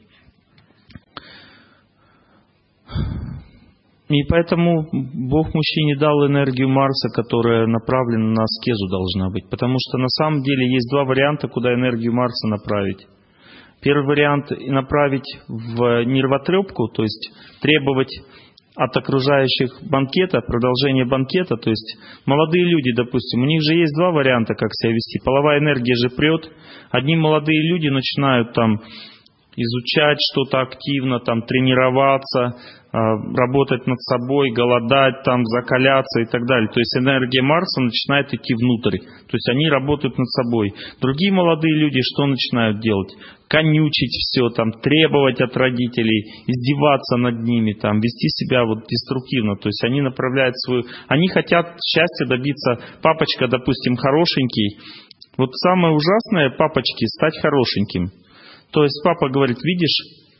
И поэтому Бог мужчине дал энергию Марса, которая направлена на аскезу должна быть. Потому что на самом деле есть два варианта, куда энергию Марса направить. Первый вариант – направить в нервотрепку, то есть требовать от окружающих банкета, продолжение банкета. То есть молодые люди, допустим, у них же есть два варианта, как себя вести. Половая энергия же прет. Одни молодые люди начинают там изучать что-то активно, там, тренироваться, работать над собой, голодать, там, закаляться и так далее. То есть энергия Марса начинает идти внутрь. То есть они работают над собой. Другие молодые люди что начинают делать? Конючить все, там, требовать от родителей, издеваться над ними, там, вести себя вот деструктивно. То есть они направляют свою... Они хотят счастья добиться. Папочка, допустим, хорошенький. Вот самое ужасное папочки — стать хорошеньким. То есть папа говорит: видишь,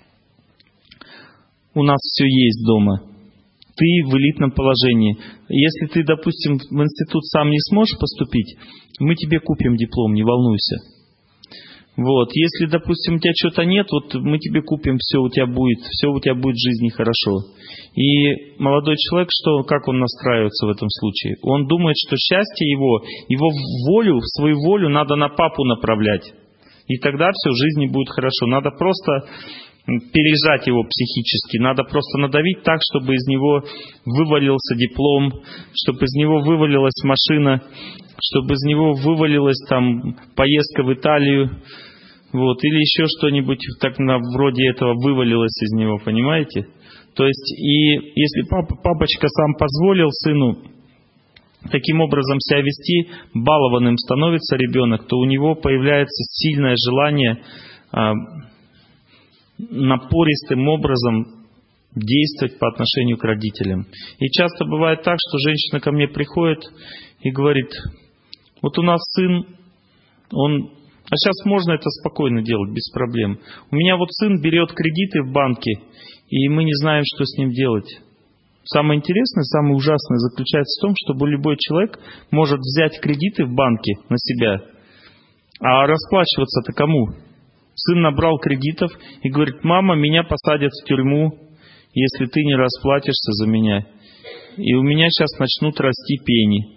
у нас все есть дома, ты в элитном положении. Если ты, допустим, в институт сам не сможешь поступить, мы тебе купим диплом, не волнуйся. Вот. Если, допустим, у тебя что-то нет, вот мы тебе купим, все у тебя будет, все у тебя будет в жизни хорошо. И молодой человек, что, как он настраивается в этом случае? Он думает, что счастье его, его волю, свою волю надо на папу направлять. И тогда все в жизни будет хорошо. Надо просто пережать его психически. Надо просто надавить так, чтобы из него вывалился диплом, чтобы из него вывалилась машина, чтобы из него вывалилась там поездка в Италию, вот, или еще что-нибудь так на, вроде этого вывалилось из него, понимаете? То есть, и если папа, папочка сам позволил сыну таким образом себя вести, балованным становится ребенок, то у него появляется сильное желание а, напористым образом действовать по отношению к родителям. И часто бывает так, что женщина ко мне приходит и говорит: вот у нас сын, он... А сейчас можно это спокойно делать, без проблем. У меня вот сын берет кредиты в банке, и мы не знаем, что с ним делать. Самое интересное, самое ужасное заключается в том, что любой человек может взять кредиты в банке на себя, а расплачиваться-то кому? Сын набрал кредитов и говорит: мама, меня посадят в тюрьму, если ты не расплатишься за меня. И у меня сейчас начнут расти пени.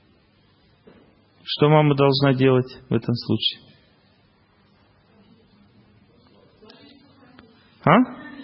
Что мама должна делать в этом случае? А?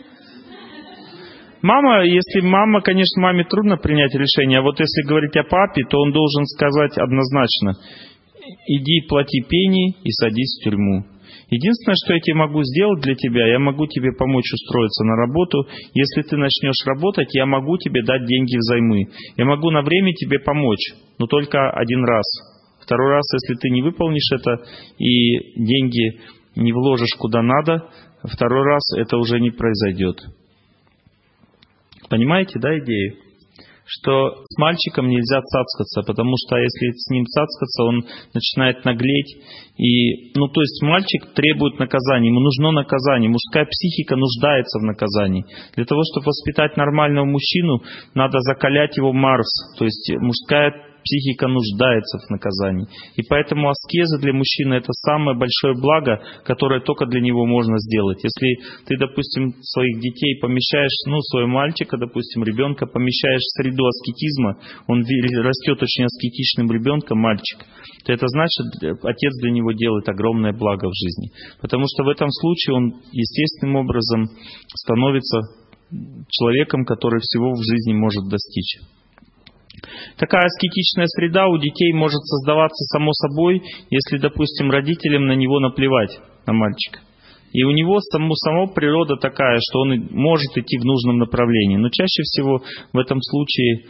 Мама, если мама, конечно, маме трудно принять решение, а вот если говорить о папе, то он должен сказать однозначно: иди плати пени и садись в тюрьму. Единственное, что я тебе могу сделать для тебя, я могу тебе помочь устроиться на работу. Если ты начнешь работать, я могу тебе дать деньги взаймы. Я могу на время тебе помочь, но только один раз. Второй раз, если ты не выполнишь это и деньги не вложишь куда надо, второй раз это уже не произойдет. Понимаете, да, идею? Что с мальчиком нельзя цацкаться, потому что если с ним цацкаться, он начинает наглеть. И, ну, то есть мальчик требует наказания, ему нужно наказание. Мужская психика нуждается в наказании. Для того, чтобы воспитать нормального мужчину, надо закалять его Марс. То есть мужская психика нуждается в наказании. И поэтому аскеза для мужчины — это самое большое благо, которое только для него можно сделать. Если ты, допустим, своих детей помещаешь, ну, своего мальчика, допустим, ребенка помещаешь в среду аскетизма, он растет очень аскетичным ребенком, мальчик, то это значит, отец для него делает огромное благо в жизни. Потому что в этом случае он естественным образом становится человеком, который всего в жизни может достичь. Такая аскетичная среда у детей может создаваться само собой, если, допустим, родителям на него наплевать, на мальчика. И у него само, само природа такая, что он может идти в нужном направлении. Но чаще всего в этом случае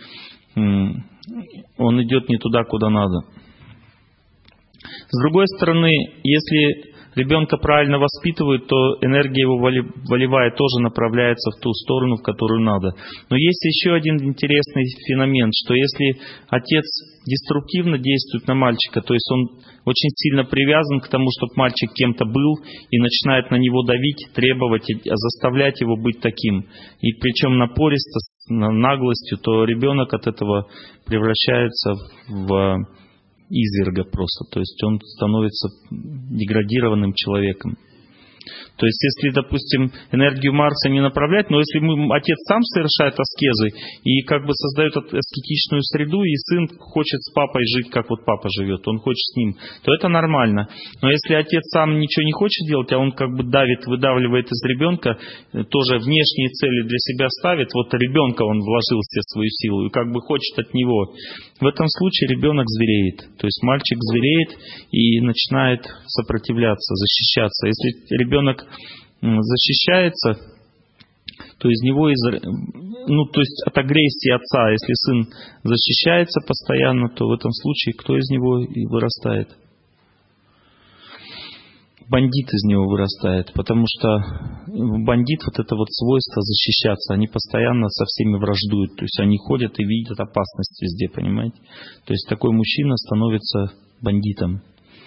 он идет не туда, куда надо. С другой стороны, если ребенка правильно воспитывают, то энергия его волевая тоже направляется в ту сторону, в которую надо. Но есть еще один интересный феномен, что если отец деструктивно действует на мальчика, то есть он очень сильно привязан к тому, чтобы мальчик кем-то был, и начинает на него давить, требовать, заставлять его быть таким, и причем напористо, с наглостью, то ребенок от этого превращается в изверга просто, то есть он становится деградированным человеком. То есть, если, допустим, энергию Марса не направлять, но если мы, отец сам совершает аскезы и как бы создает аскетичную среду, и сын хочет с папой жить, как вот папа живет, он хочет с ним, то это нормально. Но если отец сам ничего не хочет делать, а он как бы давит, выдавливает из ребенка, тоже внешние цели для себя ставит, вот ребенка он вложил все свою силу и как бы хочет от него, в этом случае ребенок звереет. То есть мальчик звереет и начинает сопротивляться, защищаться. Если ребенок защищается, то из него, из, ну, то есть от агрессии отца, если сын защищается постоянно, то в этом случае кто из него и вырастает? Бандит из него вырастает, потому что бандит, вот это вот свойство защищаться, они постоянно со всеми враждуют, то есть они ходят и видят опасность везде, понимаете? То есть такой мужчина становится бандитом.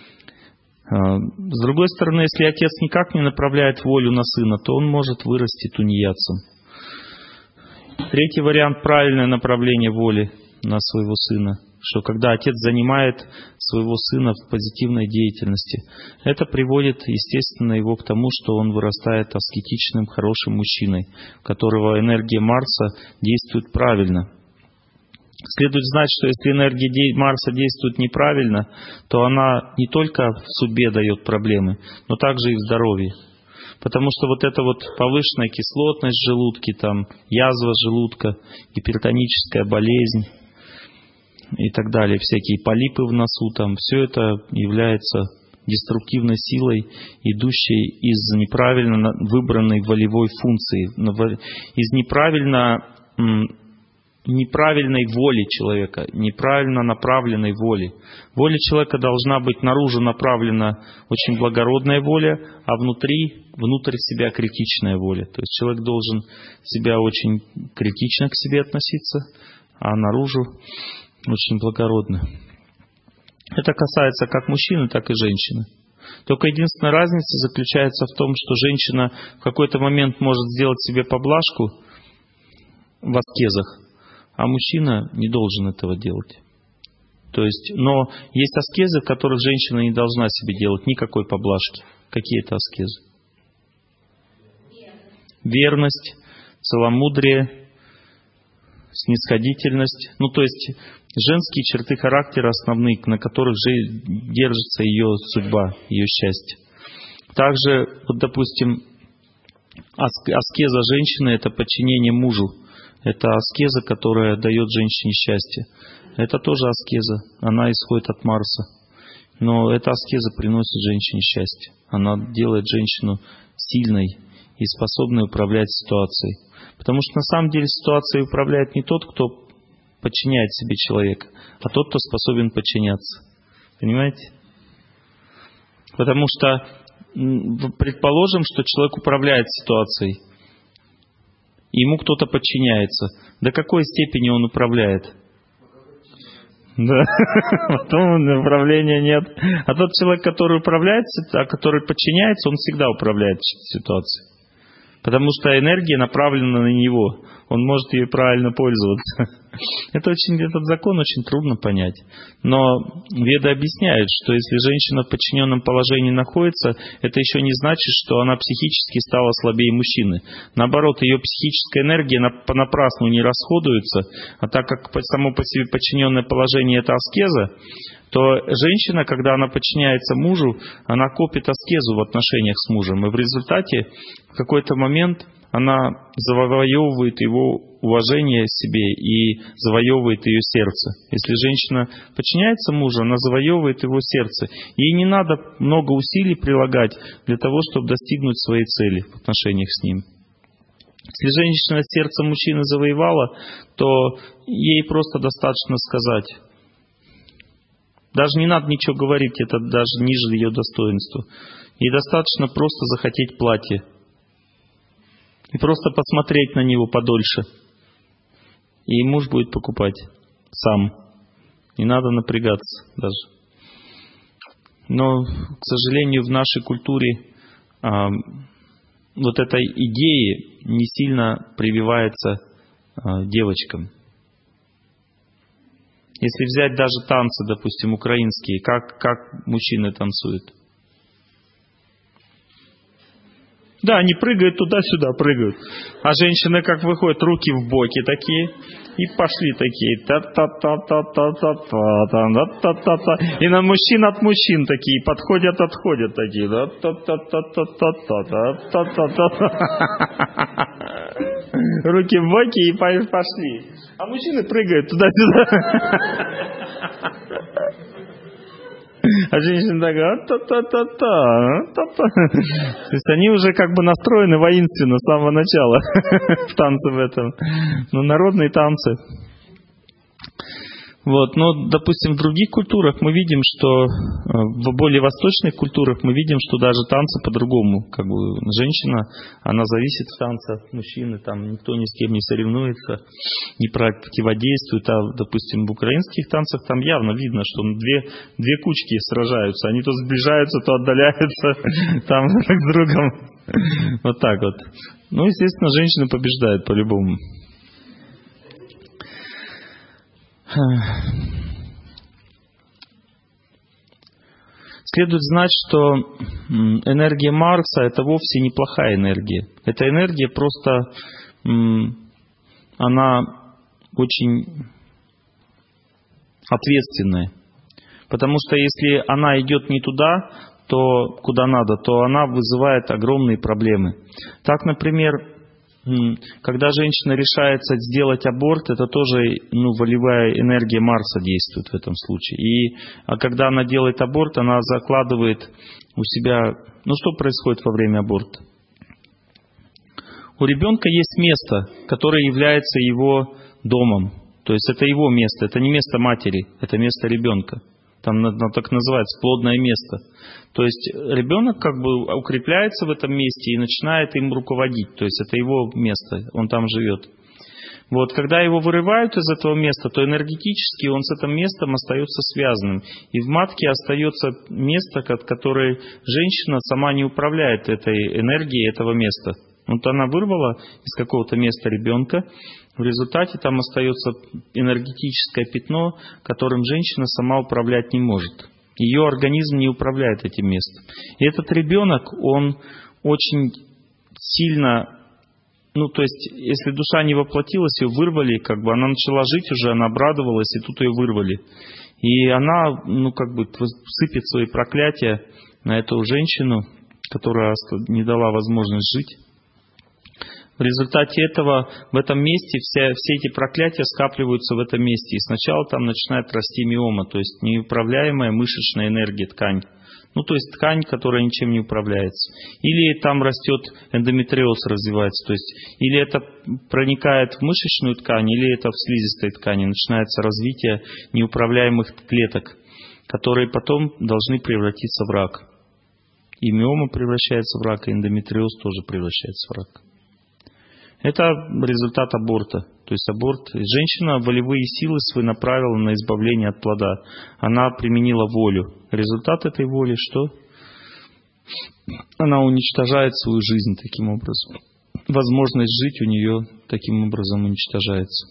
С другой стороны, если отец никак не направляет волю на сына, то он может вырасти тунеядцем. Третий вариант — правильное направление воли на своего сына, что когда отец занимает своего сына в позитивной деятельности, это приводит, естественно, его к тому, что он вырастает аскетичным, хорошим мужчиной, у которого энергия Марса действует правильно. Следует знать, что если энергия Марса действует неправильно, то она не только в судьбе дает проблемы, но также и в здоровье. Потому что вот эта вот повышенная кислотность в желудке, там, язва желудка, гипертоническая болезнь и так далее, всякие полипы в носу, там, все это является деструктивной силой, идущей из неправильно выбранной волевой функции, из неправильно... неправильной воли человека, неправильно направленной воли. Воля человека должна быть наружу направлена очень благородная воля, а внутри, внутрь себя критичная воля. То есть человек должен себя очень критично к себе относиться, а наружу очень благородно. Это касается как мужчины, так и женщины. Только единственная разница заключается в том, что женщина в какой-то момент может сделать себе поблажку в аскезах, а мужчина не должен этого делать. То есть, но есть аскезы, в которых женщина не должна себе делать никакой поблажки. Какие это аскезы? Верность, целомудрие, снисходительность. Ну, то есть, женские черты характера основные, на которых же держится ее судьба, ее счастье. Также, вот, допустим, аскеза женщины — это подчинение мужу. Это аскеза, которая дает женщине счастье. Это тоже аскеза. Она исходит от Марса. Но эта аскеза приносит женщине счастье. Она делает женщину сильной и способной управлять ситуацией. Потому что на самом деле ситуацией управляет не тот, кто подчиняет себе человека, а тот, кто способен подчиняться. Понимаете? Потому что предположим, что человек управляет ситуацией, и ему кто-то подчиняется. До какой степени он управляет? Да, потом управления нет. А тот человек, который управляет, а который подчиняется, он всегда управляет ситуацией. Потому что энергия направлена на него. Он может ее правильно пользоваться. Это очень, этот закон очень трудно понять. Но веды объясняют, что если женщина в подчиненном положении находится, это еще не значит, что она психически стала слабее мужчины. Наоборот, ее психическая энергия понапрасну не расходуется, а так как само по себе подчиненное положение – это аскеза, то женщина, когда она подчиняется мужу, она копит аскезу в отношениях с мужем. И в результате в какой-то момент она завоевывает его уважение себе и завоевывает ее сердце. Если женщина подчиняется мужу, она завоевывает его сердце. Ей не надо много усилий прилагать для того, чтобы достигнуть своей цели в отношениях с ним. Если женщина сердце мужчины завоевала, то ей просто достаточно сказать. Даже не надо ничего говорить, это даже ниже ее достоинства. Ей достаточно просто захотеть платье. И просто посмотреть на него подольше. И муж будет покупать сам. Не надо напрягаться даже. Но, к сожалению, в нашей культуре а, вот этой идеи не сильно прививается а, девочкам. Если взять даже танцы, допустим, украинские, как, как мужчины танцуют? Да, они прыгают туда-сюда, прыгают. А женщины как выходят, руки в боки такие, и пошли такие. Та-та-та-та-та-та-та-та-та-та-та. И на мужчин от мужчин такие, подходят, отходят такие. Руки в боки и пошли. А мужчины прыгают туда-сюда. А женщина такая, та-та-та-та, та-та. То есть они уже как бы настроены воинственно с самого начала в танце в этом. Ну, народные танцы. Вот, но, допустим, в других культурах мы видим, что в более восточных культурах мы видим, что даже танцы по-другому. Как бы женщина, она зависит в танце от мужчины, там никто ни с кем не соревнуется, не противодействует. А, допустим, в украинских танцах там явно видно, что две, две кучки сражаются. Они то сближаются, то отдаляются там друг с другом. Вот так вот. Ну, естественно, женщина побеждает по-любому. Следует знать, что энергия Марса — это вовсе неплохая энергия. Эта энергия просто, она очень ответственная. Потому что если она идет не туда, то куда надо, то она вызывает огромные проблемы. Так, например, когда женщина решается сделать аборт, это тоже ну, волевая энергия Марса действует в этом случае. И а когда она делает аборт, она закладывает у себя... Ну что происходит во время аборта? У ребенка есть место, которое является его домом. То есть это его место, это не место матери, это место ребенка. Там так называется плодное место. То есть ребенок как бы укрепляется в этом месте и начинает им руководить. То есть это его место, он там живет. Вот, когда его вырывают из этого места, то энергетически он с этим местом остается связанным. И в матке остается место, которое женщина сама не управляет этой энергией этого места. Вот она вырвала из какого-то места ребенка, в результате там остается энергетическое пятно, которым женщина сама управлять не может. Ее организм не управляет этим местом. И этот ребенок, он очень сильно... Ну, то есть, если душа не воплотилась, ее вырвали, как бы она начала жить уже, она обрадовалась, и тут ее вырвали. И она, ну, как бы сыпет свои проклятия на эту женщину, которая не дала возможность жить. В результате этого в этом месте все, все эти проклятия скапливаются в этом месте. И сначала там начинает расти миома, то есть неуправляемая мышечная энергия, ткань. Ну, то есть ткань, которая ничем не управляется. Или там растет эндометриоз, развивается. То есть или это проникает в мышечную ткань, или это в слизистой ткани. Начинается развитие неуправляемых клеток, которые потом должны превратиться в рак. И миома превращается в рак, и эндометриоз тоже превращается в рак. Это результат аборта. То есть аборт. Женщина волевые силы свои направила на избавление от плода. Она применила волю. Результат этой воли что? Она уничтожает свою жизнь таким образом. Возможность жить у нее таким образом уничтожается.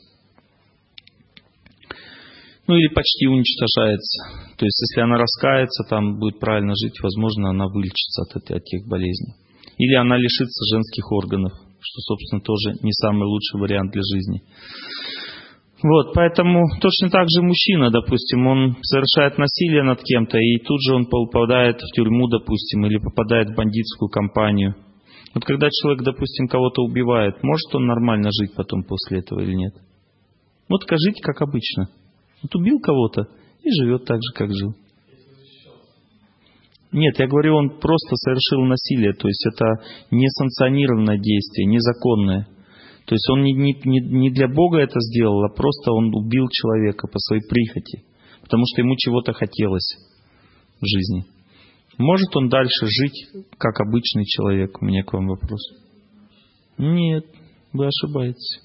Ну или почти уничтожается. То есть если она раскается, там будет правильно жить, возможно, она вылечится от, этой, от этих болезней. Или она лишится женских органов, что, собственно, тоже не самый лучший вариант для жизни. Вот, поэтому точно так же мужчина, допустим, он совершает насилие над кем-то, и тут же он попадает в тюрьму, допустим, или попадает в бандитскую компанию. Вот когда человек, допустим, кого-то убивает, может он нормально жить потом после этого или нет? Вот скажите, как обычно. Вот убил кого-то и живет так же, как жил. Нет, я говорю, он просто совершил насилие, то есть это несанкционированное действие, незаконное. То есть он не, не, не для Бога это сделал, а просто он убил человека по своей прихоти, потому что ему чего-то хотелось в жизни. Может он дальше жить, как обычный человек? У меня к вам вопрос. Нет, вы ошибаетесь.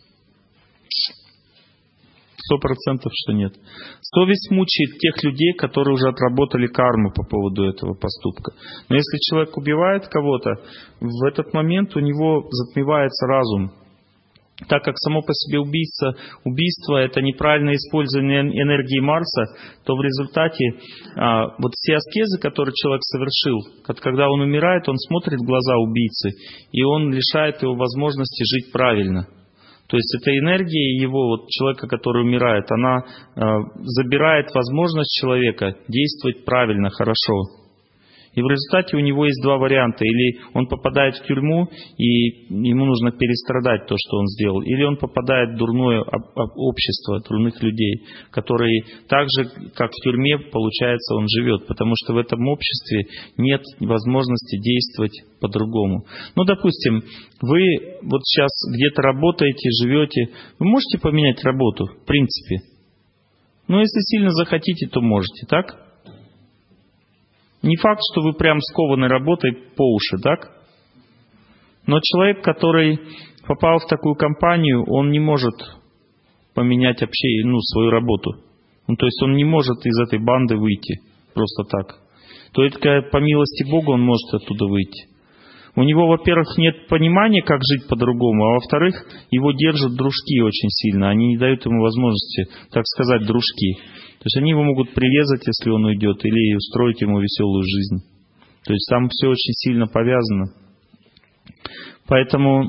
Сто процентов, что нет. Совесть мучает тех людей, которые уже отработали карму по поводу этого поступка. Но если человек убивает кого-то, в этот момент у него затмевается разум. Так как само по себе убийство, убийство это неправильное использование энергии Марса, то в результате а, вот все аскезы, которые человек совершил, когда он умирает, он смотрит в глаза убийцы, и он лишает его возможности жить правильно. То есть эта энергия его, вот человека, который умирает, она э, забирает возможность человека действовать правильно, хорошо. И в результате у него есть два варианта. Или он попадает в тюрьму, и ему нужно перестрадать то, что он сделал. Или он попадает в дурное общество дурных людей, которые так же, как в тюрьме, получается, он живет. Потому что в этом обществе нет возможности действовать по-другому. Ну, допустим, вы вот сейчас где-то работаете, живете. Вы можете поменять работу, в принципе. Но если сильно захотите, то можете, так? Не факт, что вы прям скованы работой по уши, так? Но человек, который попал в такую компанию, он не может поменять вообще, ну, свою работу. Ну, то есть он не может из этой банды выйти просто так. Только по милости Бога он может оттуда выйти. У него, во-первых, нет понимания, как жить по-другому, а во-вторых, его держат дружки очень сильно. Они не дают ему возможности, так сказать, дружки. То есть они его могут прирезать, если он уйдет, или устроить ему веселую жизнь. То есть там все очень сильно повязано. Поэтому,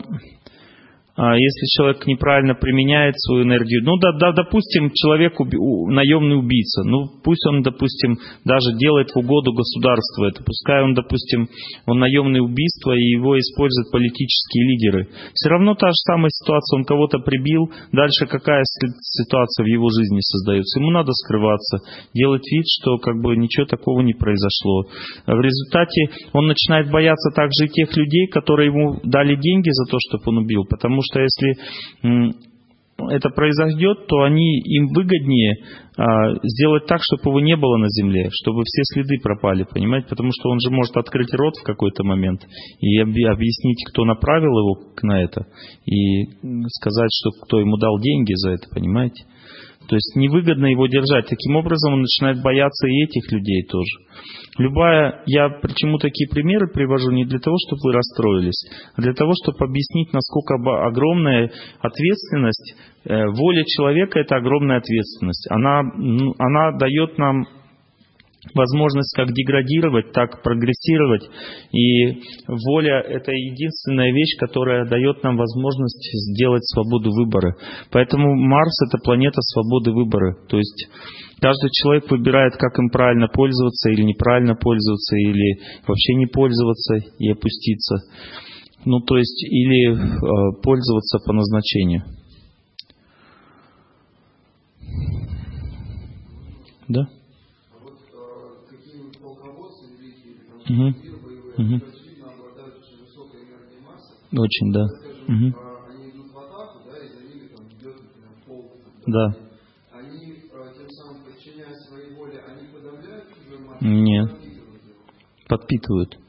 если человек неправильно применяет свою энергию, ну да, да, допустим, человек уби, наемный убийца, ну пусть он, допустим, даже делает в угоду государству это, пускай он, допустим, он наемное убийство и его используют политические лидеры. Все равно та же самая ситуация, он кого-то прибил, дальше какая ситуация в его жизни создается? Ему надо скрываться, делать вид, что как бы ничего такого не произошло. В результате он начинает бояться также и тех людей, которые ему дали деньги за то, чтобы он убил, потому что что если это произойдет, то они, им выгоднее а, сделать так, чтобы его не было на земле, чтобы все следы пропали, понимаете? Потому что он же может открыть рот в какой-то момент и объяснить, кто направил его на это, и сказать, что кто ему дал деньги за это, понимаете? То есть невыгодно его держать. Таким образом он начинает бояться и этих людей тоже. Любая, я почему такие примеры привожу не для того, чтобы вы расстроились, а для того, чтобы объяснить, насколько огромная ответственность, э, воля человека – это огромная ответственность. Она, она дает нам возможность как деградировать, так прогрессировать. И воля – это единственная вещь, которая дает нам возможность сделать свободу выбора. Поэтому Марс – это планета свободы выбора. То есть каждый человек выбирает, как им правильно пользоваться или неправильно пользоваться, или вообще не пользоваться и опуститься. Ну, то есть, или э, пользоваться по назначению. Да? А вот э, какие-нибудь полководцы великие, или там Угу. мир боевые, они, Угу. очевидно, обладают очень высокой энергией массы. Очень, да. Когда, скажем, Угу. э, они идут в атаку, да, и за ними там идет, например, полк, там, Да. они э, тем самым, подчиняя своей воле, они подавляют чужую массу, Нет. подпитывают ее. Подпитывают.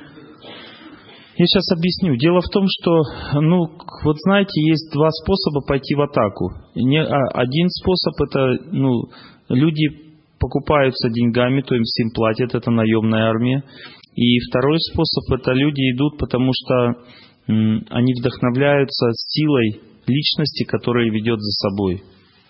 Я сейчас объясню. Дело в том, что, ну, вот знаете, есть два способа пойти в атаку. Не, а, один способ это, ну, люди покупаются деньгами, то им всем платят, это наемная армия. И второй способ это люди идут, потому что м, они вдохновляются силой личности, которая ведет за собой.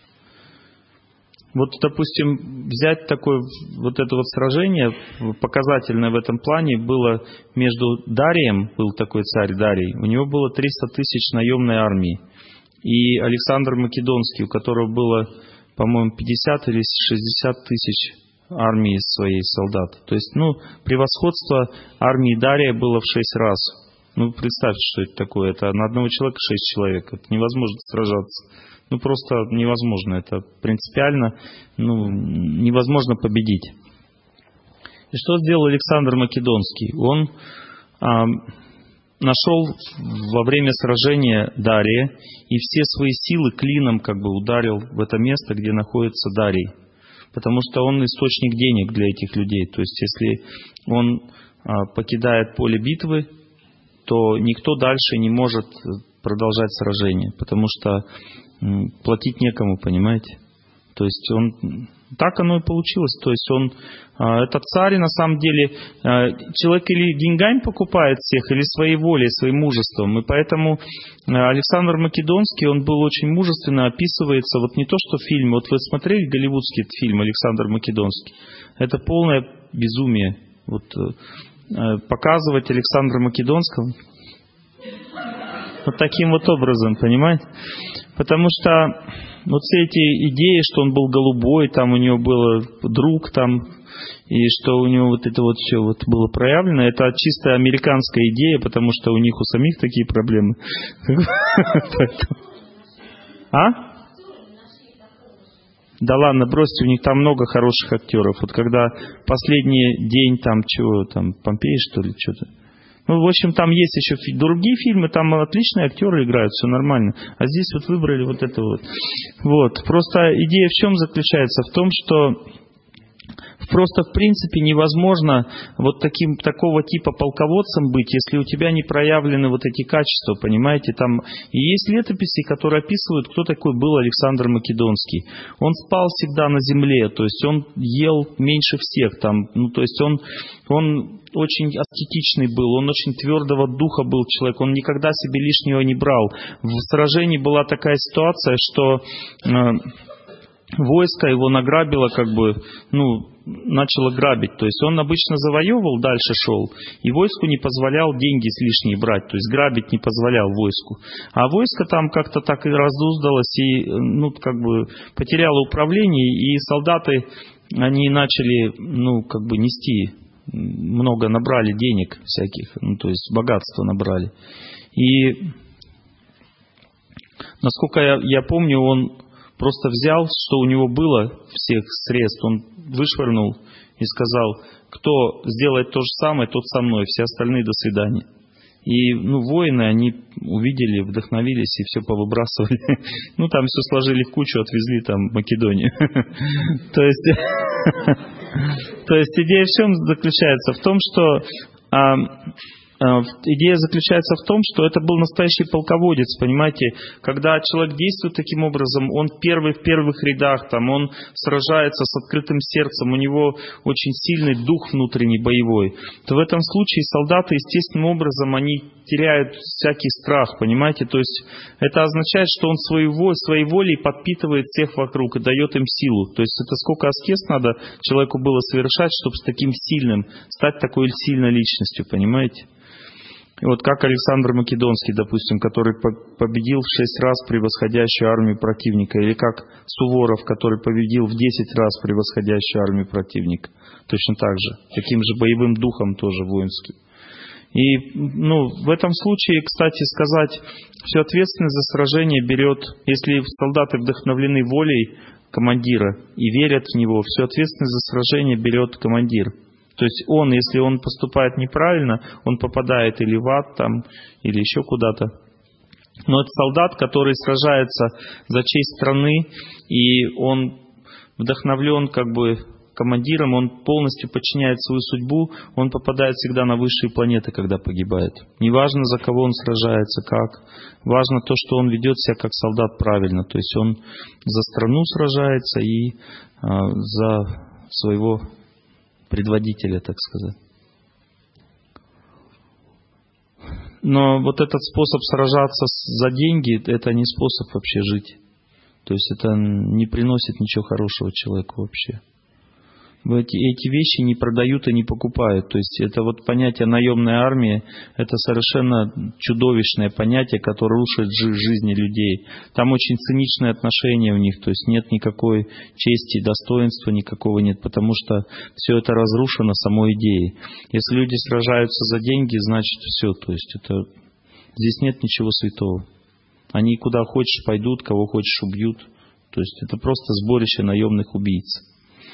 Вот, допустим, взять такое вот это вот сражение, показательное в этом плане, было между Дарием, был такой царь Дарий, у него было триста тысяч наемной армии, и Александр Македонский, у которого было, по-моему, пятьдесят или шестьдесят тысяч армии своей солдат. То есть, ну, превосходство армии Дария было в шесть раз. Ну, представьте, что это такое. Это на одного человека шесть человек. Это невозможно сражаться. Ну, просто невозможно. Это принципиально, ну, невозможно победить. И что сделал Александр Македонский? Он а, нашел во время сражения Дария и все свои силы клином как бы ударил в это место, где находится Дарий. Потому что он источник денег для этих людей. То есть, если он а, покидает поле битвы, то никто дальше не может продолжать сражение, потому что платить некому, понимаете? То есть он так оно и получилось. То есть он, этот царь, на самом деле, человек или деньгами покупает всех, или своей волей, своим мужеством. И поэтому Александр Македонский, он был очень мужественно описывается. Вот не то, что фильм. Вот вы смотрели голливудский фильм «Александр Македонский»? Это полное безумие. Вот показывать Александра Македонского вот таким вот образом, понимаете? Потому что вот все эти идеи, что он был голубой, там у него был друг, там, и что у него вот это вот все вот было проявлено, это чисто американская идея, потому что у них у самих такие проблемы. А? Да ладно, бросьте, у них там много хороших актеров. Вот когда последний день там чего, там Помпеи, что ли, что-то. Ну, в общем, там есть еще другие фильмы, там отличные актеры играют, все нормально. А здесь вот выбрали вот это вот. Вот. Просто идея в чем заключается? В том, что просто в принципе невозможно вот таким, такого типа полководцем быть, если у тебя не проявлены вот эти качества, понимаете? Там и есть летописи, которые описывают, кто такой был Александр Македонский. Он спал всегда на земле, то есть он ел меньше всех там, ну то есть он, он очень аскетичный был, он очень твердого духа был человек, он никогда себе лишнего не брал. В сражении была такая ситуация, что э, войско его награбило, как бы, ну, начало грабить. То есть он обычно завоевывал, дальше шел, и войску не позволял деньги лишние брать, то есть грабить не позволял войску. А войско там как-то так и раздуздалось, и, ну, как бы, потеряло управление, и солдаты, они начали, ну, как бы, нести, много набрали денег всяких, ну, то есть богатства набрали. И, насколько я, я помню, он просто взял, что у него было, всех средств, он вышвырнул и сказал, кто сделает то же самое, тот со мной, все остальные до свидания. И, ну, воины, они увидели, вдохновились и все повыбрасывали. Ну, там все сложили в кучу, отвезли там в Македонию. То есть, то есть идея в чем заключается? В том, что идея заключается в том, что это был настоящий полководец, понимаете, когда человек действует таким образом, он первый в первых рядах, там, он сражается с открытым сердцем, у него очень сильный дух внутренний боевой, то в этом случае солдаты естественным образом, они теряют всякий страх, понимаете, то есть это означает, что он своей, своей волей подпитывает всех вокруг и дает им силу, то есть это сколько аскез надо человеку было совершать, чтобы с таким сильным, стать такой сильной личностью, понимаете. И вот как Александр Македонский, допустим, который победил в шесть раз превосходящую армию противника, или как Суворов, который победил в десять раз превосходящую армию противника, точно так же, таким же боевым духом тоже воинским. И ну, в этом случае, кстати сказать, всю ответственность за сражение берет, если солдаты вдохновлены волей командира и верят в него, всю ответственность за сражение берет командир. То есть он, если он поступает неправильно, он попадает или в ад там, или еще куда-то. Но это солдат, который сражается за честь страны, и он вдохновлен как бы командиром, он полностью подчиняет свою судьбу, он попадает всегда на высшие планеты, когда погибает. Неважно, за кого он сражается, как. Важно то, что он ведет себя как солдат правильно. То есть он за страну сражается и а, за своего предводителя, так сказать. Но вот этот способ сражаться за деньги, это не способ вообще жить. То есть это не приносит ничего хорошего человеку вообще. Эти, эти вещи не продают и не покупают. То есть это вот понятие наемной армии, это совершенно чудовищное понятие, которое рушит жизни людей. Там очень циничные отношения у них, то есть нет никакой чести, достоинства никакого нет, потому что все это разрушено самой идеей. Если люди сражаются за деньги, значит все, то есть это здесь нет ничего святого. Они куда хочешь пойдут, кого хочешь убьют. То есть это просто сборище наемных убийц.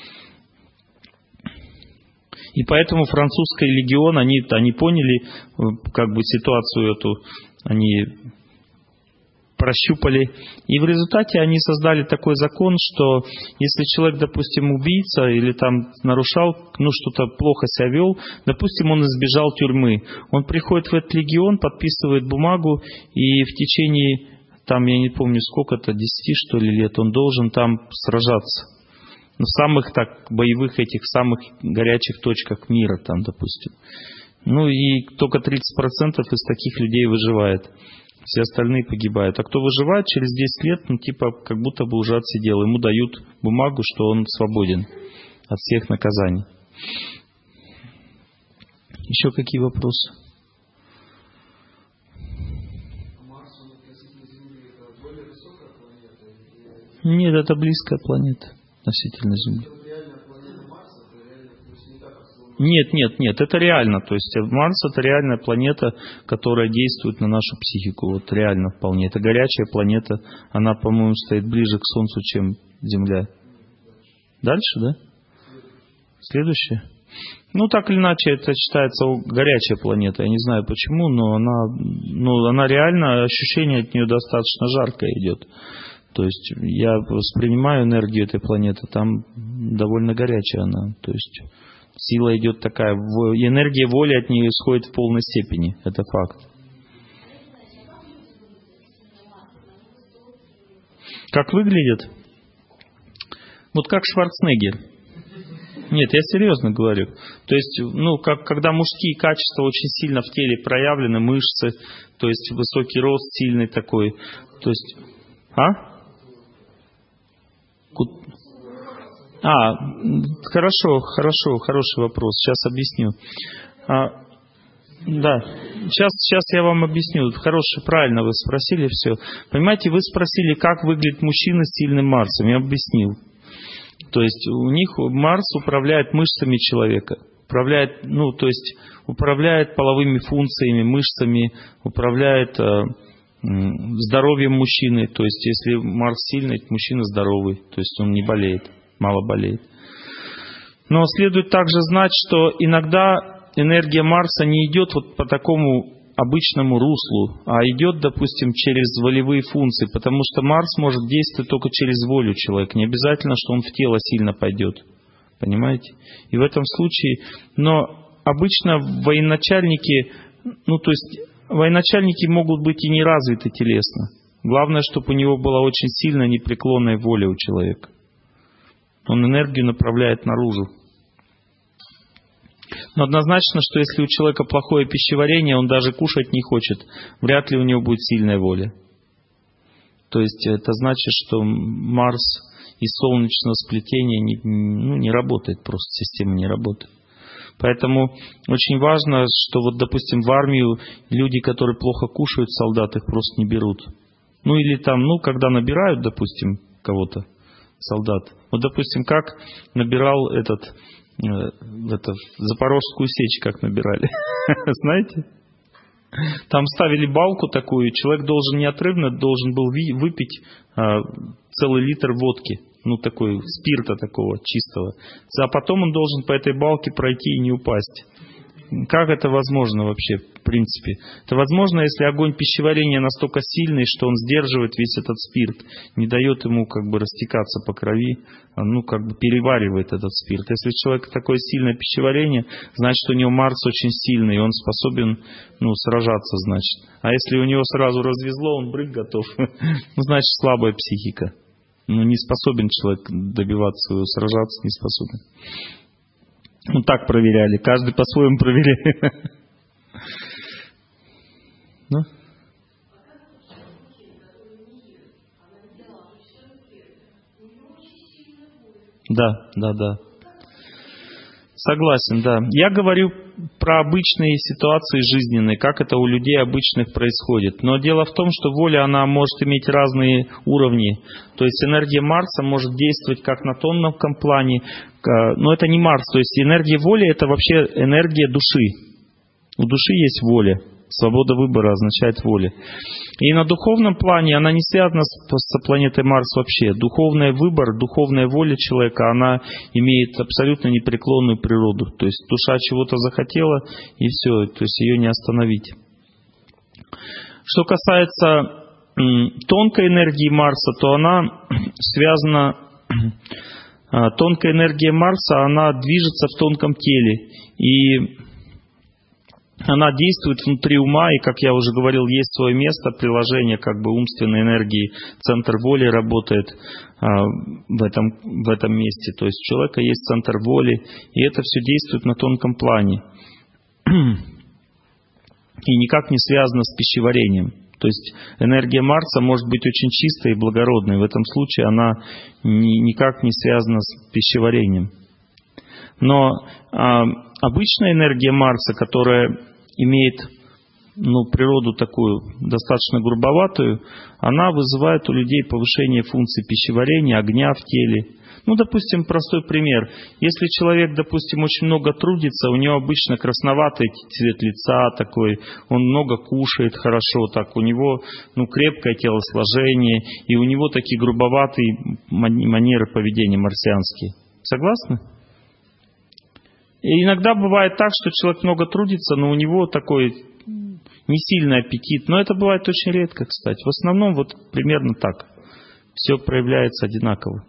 И поэтому французский легион, они, они поняли как бы ситуацию эту, они прощупали. И в результате они создали такой закон, что если человек, допустим, убийца или там нарушал, ну что-то плохо себя вел, допустим, он избежал тюрьмы, он приходит в этот легион, подписывает бумагу, и в течение, там, я не помню сколько-то, десяти что ли лет, он должен там сражаться. В самых так боевых этих, самых горячих точках мира, там, допустим. Ну и только тридцать процентов из таких людей выживает. Все остальные погибают. А кто выживает, через десять лет, ну типа, как будто бы уже отсидел. Ему дают бумагу, что он свободен от всех наказаний. Еще какие вопросы? Марс, он относительно Земли, это более высокая планета? Нет, это близкая планета относительно Земли. Это реально планета Марс, это реально, то есть не так, как Солнце? Нет, нет, нет, это реально. То есть Марс — это реальная планета, которая действует на нашу психику. Вот реально вполне. Это горячая планета. Она, по-моему, стоит ближе к Солнцу, чем Земля. Дальше, да? Следующее. Ну, так или иначе, это считается горячая планета. Я не знаю почему, но она, ну, она реально, ощущение от нее достаточно жаркое идет. То есть я воспринимаю энергию этой планеты, там довольно горячая она. То есть сила идет такая, энергия воли от нее исходит в полной степени. Это факт. Как выглядит? Вот как Шварценеггер. Нет, я серьезно говорю. То есть, ну, как, когда мужские качества очень сильно в теле проявлены, мышцы, то есть высокий рост, сильный такой. То есть, а? А, хорошо, хорошо, хороший вопрос. Сейчас объясню. А, да, сейчас, сейчас я вам объясню. Хороший, правильно вы спросили все. Понимаете, вы спросили, как выглядит мужчина с сильным Марсом. Я объяснил. То есть у них Марс управляет мышцами человека. Управляет, ну, то есть управляет половыми функциями, мышцами, управляет э, здоровьем мужчины. То есть если Марс сильный, мужчина здоровый. То есть он не болеет, мало болеет. Но следует также знать, что иногда энергия Марса не идет вот по такому обычному руслу, а идет, допустим, через волевые функции, потому что Марс может действовать только через волю человека. Не обязательно, что он в тело сильно пойдет. Понимаете? И в этом случае, но обычно военачальники, ну то есть военачальники могут быть и не развиты телесно. Главное, чтобы у него была очень сильная непреклонная воля у человека. Он энергию направляет наружу. Но однозначно, что если у человека плохое пищеварение, он даже кушать не хочет, вряд ли у него будет сильная воля. То есть это значит, что Марс из солнечного сплетения не, ну, не работает, просто система не работает. Поэтому очень важно, что вот, допустим, в армию люди, которые плохо кушают, солдат, их просто не берут. Ну или там, ну, когда набирают, допустим, кого-то, солдат. Вот, допустим, как набирал этот это, Запорожскую сечь как набирали. Знаете? Там ставили балку такую, человек должен неотрывно должен был выпить а, целый литр водки, ну такой спирта такого чистого, а потом он должен по этой балке пройти и не упасть. Как это возможно вообще, в принципе? Это возможно, если огонь пищеварения настолько сильный, что он сдерживает весь этот спирт, не дает ему как бы растекаться по крови, ну как бы переваривает этот спирт. Если у человека такое сильное пищеварение, значит у него Марс очень сильный, и он способен, ну, сражаться, значит. А если у него сразу развезло, он брык готов, ну, значит слабая психика. Ну, не способен человек добиваться своего, сражаться не способен. Ну, так проверяли. Каждый по-своему проверяли. Ну? Да, да, да. Согласен, да. Я говорю про обычные ситуации жизненные, как это у людей обычных происходит. Но дело в том, что воля, она может иметь разные уровни. То есть энергия Марса может действовать как на тонком плане, но это не Марс. То есть энергия воли — это вообще энергия души. У души есть воля. Свобода выбора означает воля. И на духовном плане она не связана с, с планетой Марс вообще. Духовный выбор, духовная воля человека, она имеет абсолютно непреклонную природу. То есть душа чего-то захотела, и все, то есть ее не остановить. Что касается м, тонкой энергии Марса, то она связана... Тонкая энергия Марса, она движется в тонком теле. И... она действует внутри ума, и, как я уже говорил, есть свое место, приложение как бы умственной энергии, центр воли работает а, в, этом, в этом месте. То есть у человека есть центр воли, и это все действует на тонком плане. И никак не связано с пищеварением. То есть энергия Марса может быть очень чистой и благородной. В этом случае она ни, никак не связана с пищеварением. Но а, обычная энергия Марса, которая имеет, ну, природу такую достаточно грубоватую, она вызывает у людей повышение функций пищеварения, огня в теле. Ну, допустим, простой пример. Если человек, допустим, очень много трудится, у него обычно красноватый цвет лица такой, он много кушает хорошо, так, у него, ну, крепкое телосложение, и у него такие грубоватые манеры поведения марсианские. Согласны? И иногда бывает так, что человек много трудится, но у него такой не сильный аппетит. Но это бывает очень редко, кстати. В основном вот примерно так. Все проявляется одинаково.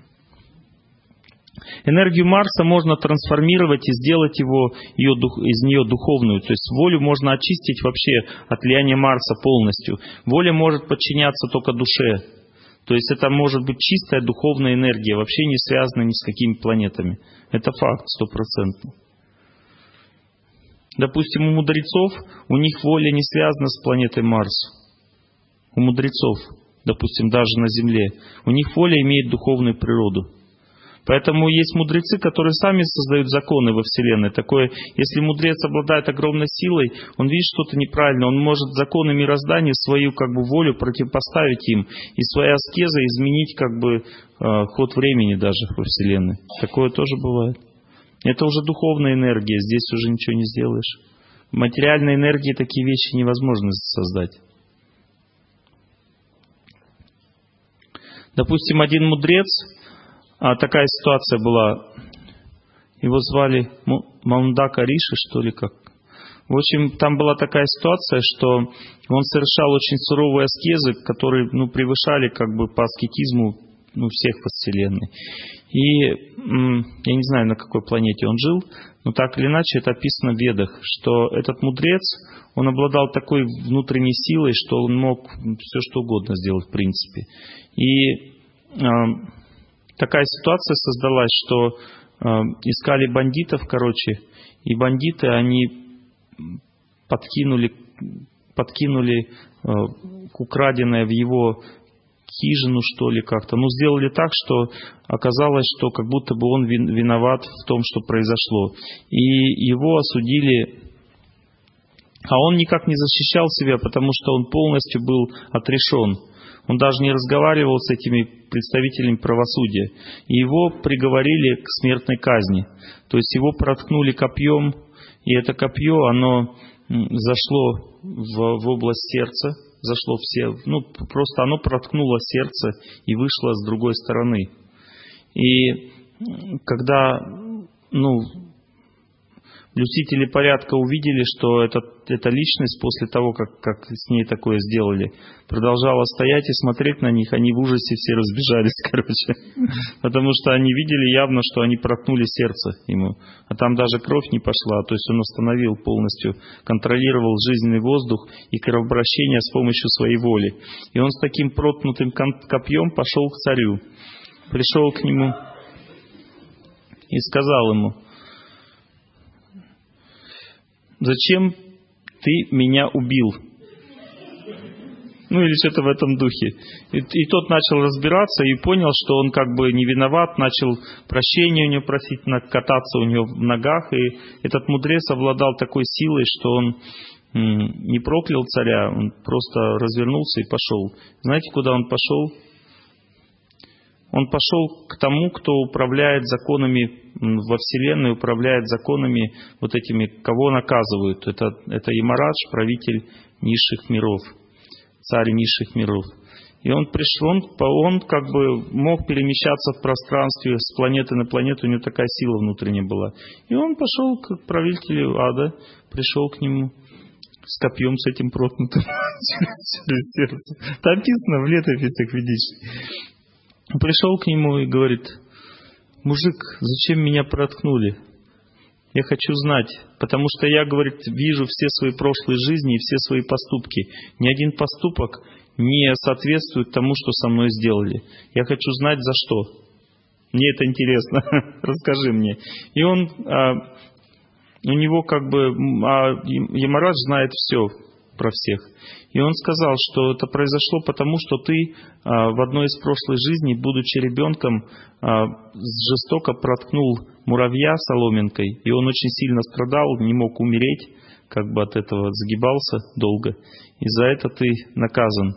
Энергию Марса можно трансформировать и сделать его, ее, из нее духовную. То есть волю можно очистить вообще от влияния Марса полностью. Воля может подчиняться только душе. То есть это может быть чистая духовная энергия, вообще не связанная ни с какими планетами. Это факт, стопроцентно. Допустим, у мудрецов, у них воля не связана с планетой Марс. У мудрецов, допустим, даже на Земле, у них воля имеет духовную природу. Поэтому есть мудрецы, которые сами создают законы во Вселенной. Такое, если мудрец обладает огромной силой, он видит что-то неправильно, он может законы мироздания свою как бы волю противопоставить им и своей аскезой изменить как бы э, ход времени даже во Вселенной. Такое тоже бывает. Это уже духовная энергия, здесь уже ничего не сделаешь. В материальной энергии такие вещи невозможно создать. Допустим, один мудрец, а такая ситуация была, его звали Маундака Риши, что ли, как. В общем, там была такая ситуация, что он совершал очень суровые аскезы, которые, ну, превышали как бы по аскетизму, ну, всех во Вселенной. И я не знаю, на какой планете он жил, но так или иначе это описано в Ведах, что этот мудрец, он обладал такой внутренней силой, что он мог все что угодно сделать в принципе. И э, такая ситуация создалась, что э, искали бандитов, короче, и бандиты, они подкинули, подкинули э, украденное в его хижину, что ли, как-то. Ну, сделали так, что оказалось, что как будто бы он виноват в том, что произошло. И его осудили, а он никак не защищал себя, потому что он полностью был отрешен. Он даже не разговаривал с этими представителями правосудия. И его приговорили к смертной казни. То есть его проткнули копьем, и это копье, оно зашло в, в область сердца, зашло в все, ну, просто оно проткнуло сердце и вышло с другой стороны. И когда, ну, блюстители порядка увидели, что эта, эта личность после того, как, как с ней такое сделали, продолжала стоять и смотреть на них, они в ужасе все разбежались, короче. Потому что они видели явно, что они проткнули сердце ему. А там даже кровь не пошла, то есть он остановил полностью, контролировал жизненный воздух и кровообращение с помощью своей воли. И он с таким проткнутым копьем пошел к царю. Пришел к нему и сказал ему: «Зачем ты меня убил?» Ну или что-то в этом духе. И, и тот начал разбираться и понял, что он как бы не виноват, начал прощения у него просить, кататься у него в ногах. И этот мудрец обладал такой силой, что он м, не проклял царя, он просто развернулся и пошел. Знаете, куда он пошел? Он пошел к тому, кто управляет законами во Вселенной, управляет законами вот этими, кого наказывают. Это, это Ямарадж, правитель низших миров, царь низших миров. И он пришел, он, он как бы мог перемещаться в пространстве с планеты на планету, у него такая сила внутренняя была. И он пошел к правителю ада, пришел к нему с копьем, с этим проткнутым через сердце. Там написано в летописях ведических. Пришел к нему и говорит: «Мужик, зачем меня проткнули? Я хочу знать, потому что я, говорит, вижу все свои прошлые жизни и все свои поступки. Ни один поступок не соответствует тому, что со мной сделали. Я хочу знать, за что. Мне это интересно. Расскажи мне». И он, а, у него как бы, а Ямарадж знает все про всех. И он сказал, что это произошло потому, что ты а, в одной из прошлых жизней, будучи ребенком, а, жестоко проткнул муравья соломинкой, и он очень сильно страдал, не мог умереть, как бы от этого загибался долго, и за это ты наказан.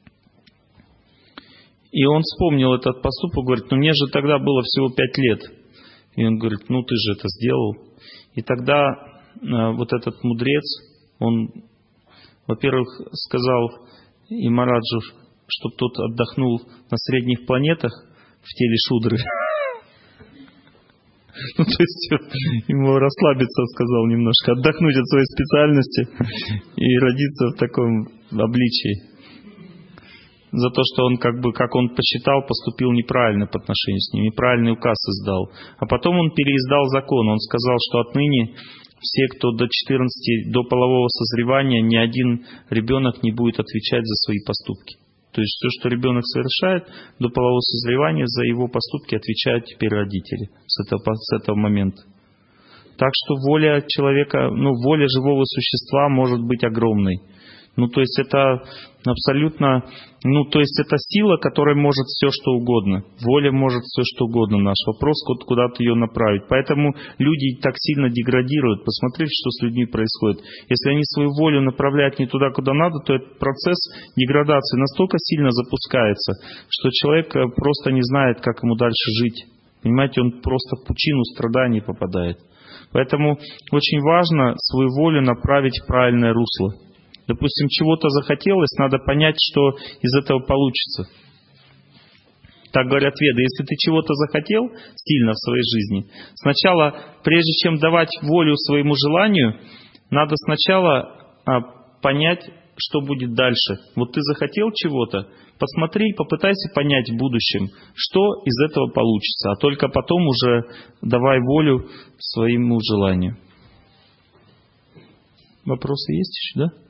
И он вспомнил этот поступок, говорит: ну мне же тогда было всего пять лет. И он говорит: ну ты же это сделал. И тогда а, вот этот мудрец, он, во-первых, сказал Ямараджу, чтобы тот отдохнул на средних планетах в теле Шудры. Ну, то есть ему расслабиться, сказал немножко, отдохнуть от своей специальности и родиться в таком обличии. За то, что он, как бы, как он посчитал, поступил неправильно по отношению с ним, неправильный указ издал. А потом он переиздал закон. Он сказал, что отныне все, кто до четырнадцати, до полового созревания, ни один ребенок не будет отвечать за свои поступки. То есть все, что ребенок совершает до полового созревания, за его поступки отвечают теперь родители с этого, с этого момента. Так что воля человека, ну, воля живого существа может быть огромной. Ну, то есть это абсолютно, ну, то есть это сила, которая может все, что угодно. Воля может все, что угодно. Наш вопрос, куда-то ее направить. Поэтому люди так сильно деградируют. Посмотрите, что с людьми происходит. Если они свою волю направляют не туда, куда надо, то этот процесс деградации настолько сильно запускается, что человек просто не знает, как ему дальше жить. Понимаете, он просто в пучину страданий попадает. Поэтому очень важно свою волю направить в правильное русло. Допустим, чего-то захотелось, надо понять, что из этого получится. Так говорят веды, если ты чего-то захотел сильно в своей жизни, сначала, прежде чем давать волю своему желанию, надо сначала а, понять, что будет дальше. Вот ты захотел чего-то, посмотри, попытайся понять в будущем, что из этого получится, а только потом уже давай волю своему желанию. Вопросы есть еще, да?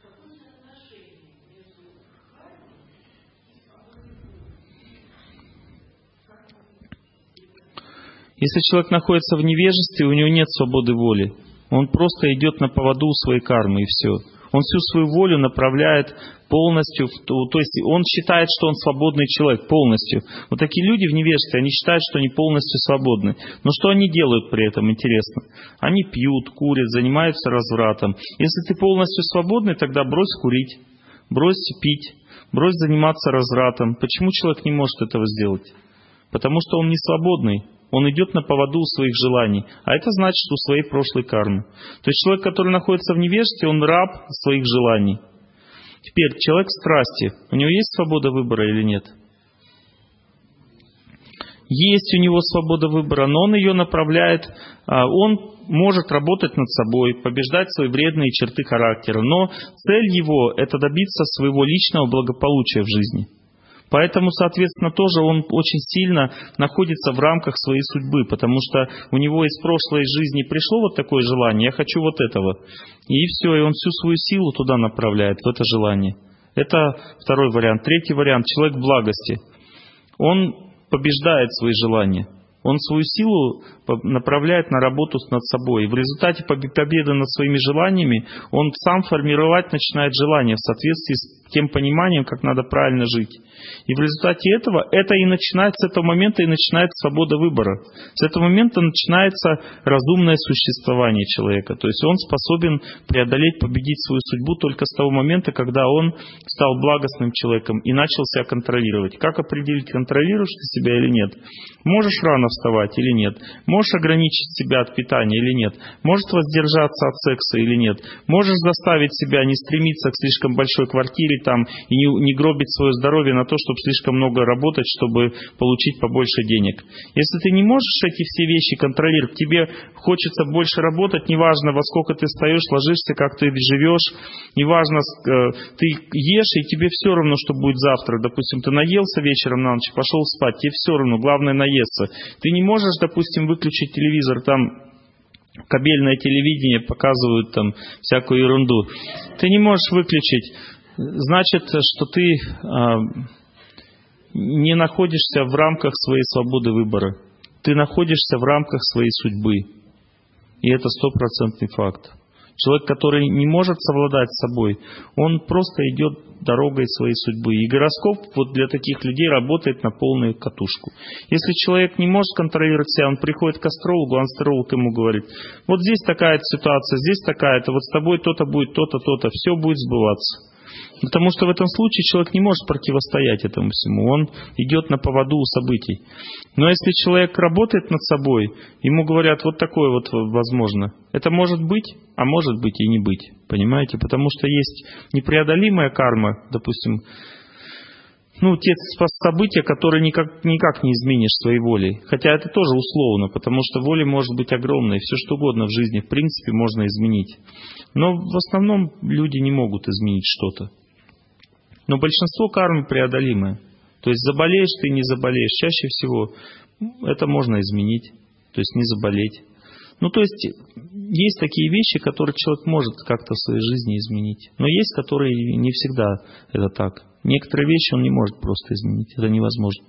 Если человек находится в невежестве, у него нет свободы воли. Он просто идет на поводу своей кармы, и все. Он всю свою волю направляет полностью, в то, то есть он считает, что он свободный человек полностью. Вот такие люди в невежестве, они считают, что они полностью свободны. Но что они делают при этом, интересно? Они пьют, курят, занимаются развратом. Если ты полностью свободный, тогда брось курить, брось пить. брось заниматься развратом. Почему человек не может этого сделать? Потому что он не свободный. Он идет на поводу у своих желаний. А это значит у своей прошлой кармы. То есть человек, который находится в невежестве, он раб своих желаний. Теперь человек страсти. У него есть свобода выбора или нет? Есть у него свобода выбора, но он ее направляет, он может работать над собой, побеждать свои вредные черты характера, но цель его – это добиться своего личного благополучия в жизни. Поэтому, соответственно, тоже он очень сильно находится в рамках своей судьбы, потому что у него из прошлой жизни пришло вот такое желание, я хочу вот этого. И все, и он всю свою силу туда направляет, в это желание. Это второй вариант. Третий вариант – человек благости. Он побеждает свои желания. Он свою силу направляет на работу над собой. И в результате победы над своими желаниями он сам формировать начинает желания в соответствии с тем пониманием, как надо правильно жить. И в результате этого, это и начинается, с этого момента и начинается свобода выбора. С этого момента начинается разумное существование человека. То есть он способен преодолеть, победить свою судьбу только с того момента, когда он стал благостным человеком и начал себя контролировать. Как определить, контролируешь ты себя или нет? Можешь рано вставать или нет? Можешь ограничить себя от питания или нет? Можешь воздержаться от секса или нет? Можешь заставить себя не стремиться к слишком большой квартире там, и не, не гробить свое здоровье на то, чтобы слишком много работать, чтобы получить побольше денег. Если ты не можешь эти все вещи контролировать, тебе хочется больше работать, неважно, во сколько ты встаешь, ложишься, как ты живешь, неважно, ты ешь, и тебе все равно, что будет завтра. Допустим, ты наелся вечером на ночь, пошел спать, тебе все равно, главное наесться. Ты не можешь, допустим, выключить телевизор, там кабельное телевидение показывают там всякую ерунду. Ты не можешь выключить. Значит, что ты а, не находишься в рамках своей свободы выбора. Ты находишься в рамках своей судьбы. И это стопроцентный факт. Человек, который не может совладать с собой, он просто идет дорогой своей судьбы. И гороскоп вот для таких людей работает на полную катушку. Если человек не может контролировать себя, он приходит к астрологу, а астролог ему говорит: вот здесь такая ситуация, здесь такая-то, вот с тобой то-то будет, то-то, то-то, все будет сбываться. Потому что в этом случае человек не может противостоять этому всему. Он идет на поводу у событий. Но если человек работает над собой, ему говорят, вот такое вот возможно. Это может быть, а может быть и не быть. Понимаете? Потому что есть непреодолимая карма, допустим, ну, те события, которые никак, никак не изменишь своей волей. Хотя это тоже условно, потому что воля может быть огромной. Все что угодно в жизни, в принципе, можно изменить. Но в основном люди не могут изменить что-то. Но большинство кармы преодолимое. То есть заболеешь ты, не заболеешь. Чаще всего это можно изменить. То есть не заболеть. Ну, то есть есть такие вещи, которые человек может как-то в своей жизни изменить. Но есть, которые не всегда это так. Некоторые вещи он не может просто изменить. Это невозможно.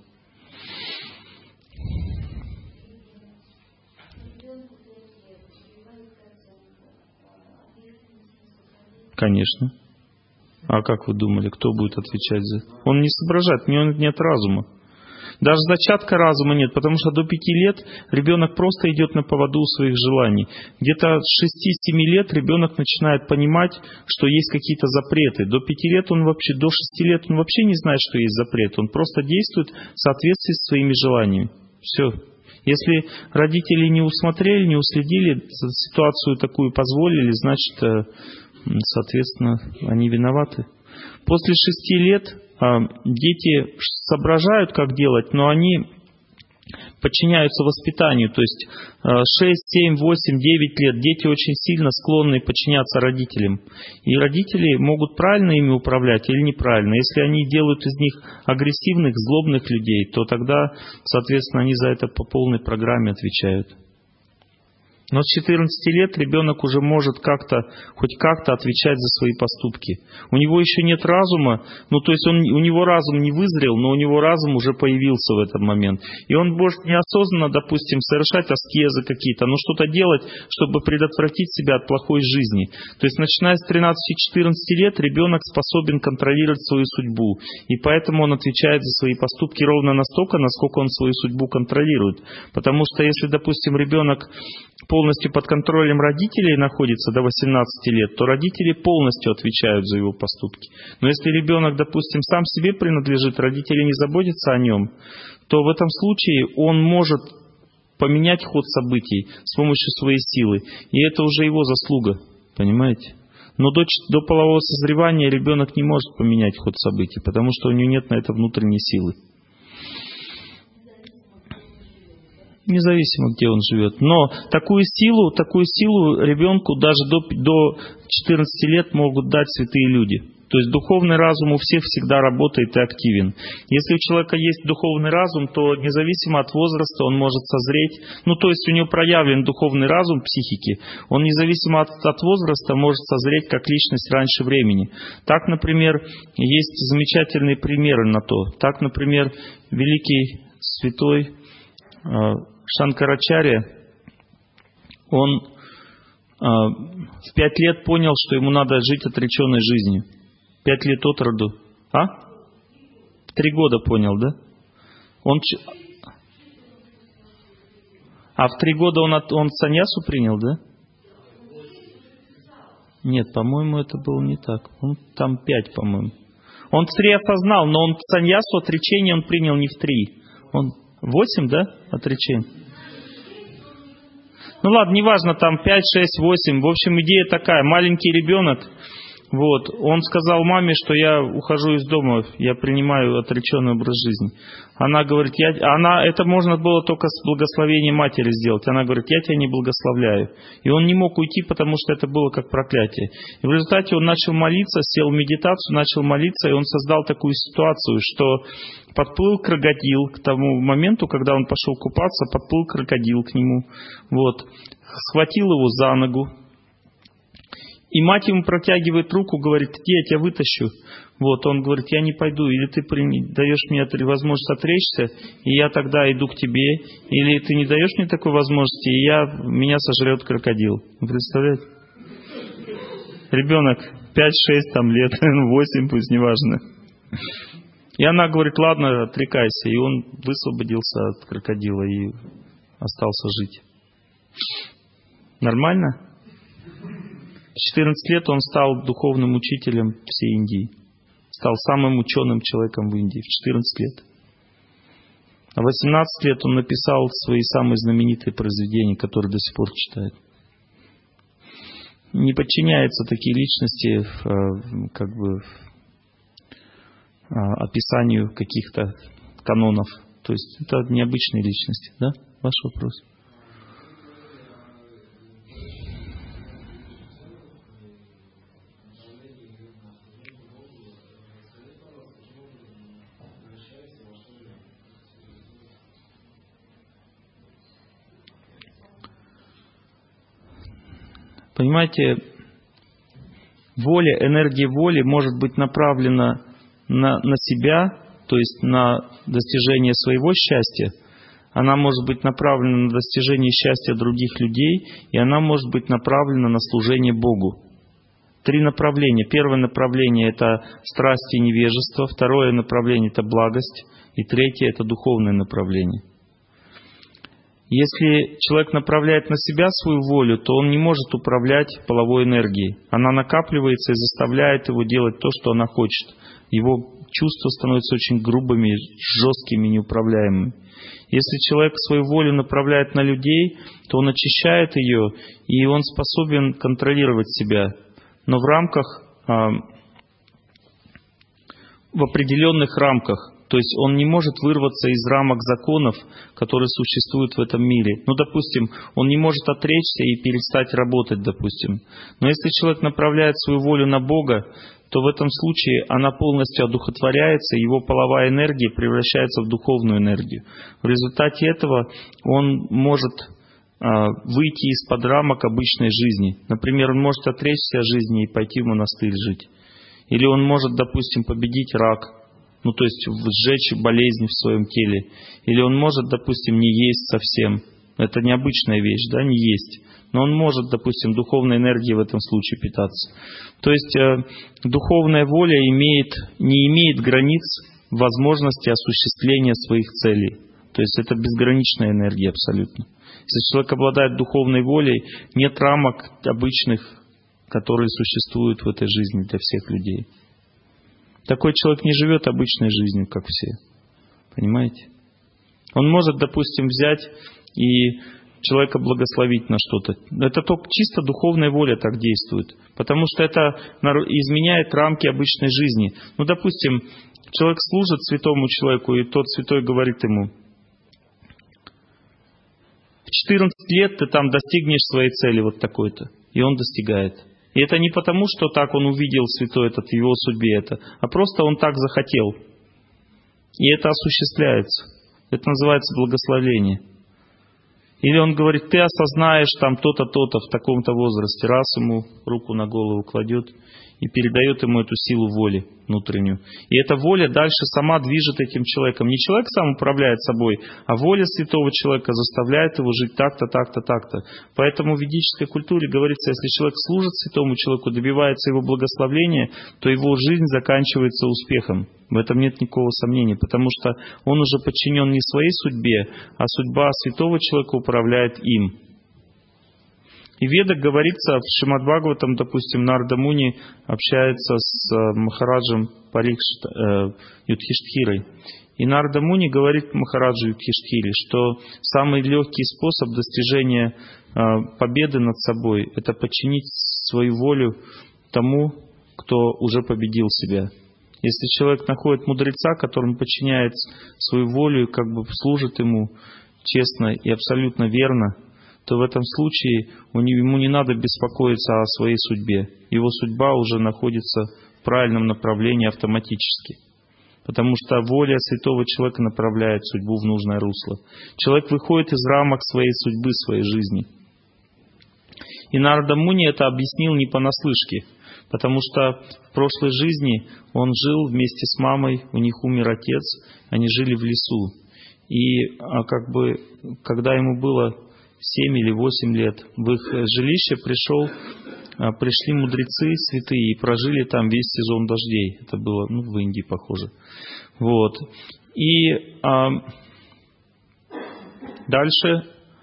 Конечно. А как вы думали, кто будет отвечать за это? Он не соображает, у него нет разума. Даже зачатка разума нет, потому что до пяти лет ребенок просто идет на поводу своих желаний. Где-то с шести-семи лет ребенок начинает понимать, что есть какие-то запреты. До пяти лет он вообще, до шести лет он вообще не знает, что есть запрет. Он просто действует в соответствии с своими желаниями. Все. Если родители не усмотрели, не уследили, ситуацию такую позволили, значит, соответственно, они виноваты. После шести лет дети соображают, как делать, но они подчиняются воспитанию. То есть шесть, семь, восемь, девять лет дети очень сильно склонны подчиняться родителям. И родители могут правильно ими управлять или неправильно. Если они делают из них агрессивных, злобных людей, то тогда, соответственно, они за это по полной программе отвечают. Но с четырнадцати лет ребенок уже может как-то, хоть как-то отвечать за свои поступки. У него еще нет разума, ну то есть он, у него разум не вызрел, но у него разум уже появился в этот момент. И он может неосознанно, допустим, совершать аскезы какие-то, но что-то делать, чтобы предотвратить себя от плохой жизни. То есть начиная с тринадцати-четырнадцати лет ребенок способен контролировать свою судьбу. И поэтому он отвечает за свои поступки ровно настолько, насколько он свою судьбу контролирует. Потому что если, допустим, ребенок по полностью под контролем родителей находится до восемнадцати лет, то родители полностью отвечают за его поступки. Но если ребенок, допустим, сам себе принадлежит, родители не заботятся о нем, то в этом случае он может поменять ход событий с помощью своей силы. И это уже его заслуга, понимаете? Но до, до полового созревания ребенок не может поменять ход событий, потому что у него нет на это внутренней силы. Независимо, где он живет. Но такую силу, такую силу ребенку даже до, до четырнадцати лет могут дать святые люди. То есть духовный разум у всех всегда работает и активен. Если у человека есть духовный разум, то независимо от возраста он может созреть. Ну, то есть у него проявлен духовный разум психики. Он независимо от, от возраста может созреть как личность раньше времени. Так, например, есть замечательные примеры на то. Так, например, великий святой Шанкарачарья, он в пять лет понял, что ему надо жить отреченной жизнью. Пять лет от роду. А? В три года понял, да? Он... А в три года он, от... он саньясу принял, да? Нет, по-моему, это было не так. Он там пять, по-моему. Он в три осознал, но он саньясу, отречение он принял не в три. Он восемь, да? Отречение. Ну ладно, неважно, там пять, шесть, восемь. В общем, идея такая. Маленький ребенок, вот, он сказал маме, что я ухожу из дома, я принимаю отреченный образ жизни. Она говорит, я, она, это можно было только с благословением матери сделать. Она говорит, я тебя не благословляю. И он не мог уйти, потому что это было как проклятие. И в результате он начал молиться, сел в медитацию, начал молиться, и он создал такую ситуацию, что подплыл крокодил к тому моменту, когда он пошел купаться, подплыл крокодил к нему, вот, схватил его за ногу. И мать ему протягивает руку, говорит, иди, я тебя вытащу. Вот, он говорит, я не пойду, или ты даешь мне возможность отречься, и я тогда иду к тебе, или ты не даешь мне такой возможности, и я, меня сожрет крокодил. Вы представляете? Ребенок пять-шесть там лет, восемь, пусть неважно. И она говорит, ладно, отрекайся. И он высвободился от крокодила и остался жить. Нормально? В четырнадцать лет он стал духовным учителем всей Индии. Стал самым ученым человеком в Индии в четырнадцать лет. А в восемнадцать лет он написал свои самые знаменитые произведения, которые до сих пор читают. Не подчиняются такие личности как бы описанию каких-то канонов. То есть это необычные личности. Да? Ваш вопрос. Понимаете, воля, энергия воли может быть направлена на, на себя, то есть на достижение своего счастья. Она может быть направлена на достижение счастья других людей, и она может быть направлена на служение Богу. Три направления. Первое направление – это страсть и невежество. Второе направление – это благость. И третье – это духовное направление. Если человек направляет на себя свою волю, то он не может управлять половой энергией. Она накапливается и заставляет его делать то, что она хочет. Его чувства становятся очень грубыми, жесткими, неуправляемыми. Если человек свою волю направляет на людей, то он очищает ее, и он способен контролировать себя. Но в рамках, в определенных рамках. То есть он не может вырваться из рамок законов, которые существуют в этом мире. Ну, допустим, он не может отречься и перестать работать, допустим. Но если человек направляет свою волю на Бога, то в этом случае она полностью одухотворяется, его половая энергия превращается в духовную энергию. В результате этого он может а, выйти из-под рамок обычной жизни. Например, он может отречься от жизни и пойти в монастырь жить. Или он может, допустим, победить рак. Ну, то есть сжечь болезнь в своем теле. Или он может, допустим, не есть совсем. Это необычная вещь, да, не есть. Но он может, допустим, духовной энергией в этом случае питаться. То есть э, духовная воля имеет, не имеет границ возможности осуществления своих целей. То есть это безграничная энергия абсолютно. Если человек обладает духовной волей, нет рамок обычных, которые существуют в этой жизни для всех людей. Такой человек не живет обычной жизнью, как все. Понимаете? Он может, допустим, взять и человека благословить на что-то. Это только чисто духовная воля так действует. Потому что это изменяет рамки обычной жизни. Ну, допустим, человек служит святому человеку, и тот святой говорит ему: в четырнадцать лет ты там достигнешь своей цели вот такой-то. И он достигает. И это не потому, что так он увидел святой этот, в его судьбе это, а просто он так захотел. И это осуществляется. Это называется благословение. Или он говорит: ты осознаешь там то-то, то-то в таком-то возрасте. Раз ему руку на голову кладет и передает ему эту силу воли внутреннюю. И эта воля дальше сама движет этим человеком. Не человек сам управляет собой, а воля святого человека заставляет его жить так-то, так-то, так-то. Поэтому в ведической культуре говорится, если человек служит святому человеку, добивается его благословения, то его жизнь заканчивается успехом. В этом нет никакого сомнения, потому что он уже подчинен не своей судьбе, а судьба святого человека управляет им. И в Ведах говорится, в Шримад Бхагаватам, допустим, Нарада Муни общается с Махараджем Парикшит, э, Юдхиштхирой. И Нарада Муни говорит Махараджу Юдхиштхире, что самый легкий способ достижения э, победы над собой — это подчинить свою волю тому, кто уже победил себя. Если человек находит мудреца, которому подчиняет свою волю и как бы служит ему честно и абсолютно верно, то в этом случае ему не надо беспокоиться о своей судьбе. Его судьба уже находится в правильном направлении автоматически. Потому что воля святого человека направляет судьбу в нужное русло. Человек выходит из рамок своей судьбы, своей жизни. И Нарада Муни это объяснил не понаслышке. Потому что в прошлой жизни он жил вместе с мамой, у них умер отец, они жили в лесу. И а как бы, когда ему было семь или восемь лет, в их жилище пришел, пришли мудрецы святые и прожили там весь сезон дождей. Это было, ну, в Индии, похоже. Вот. И а, дальше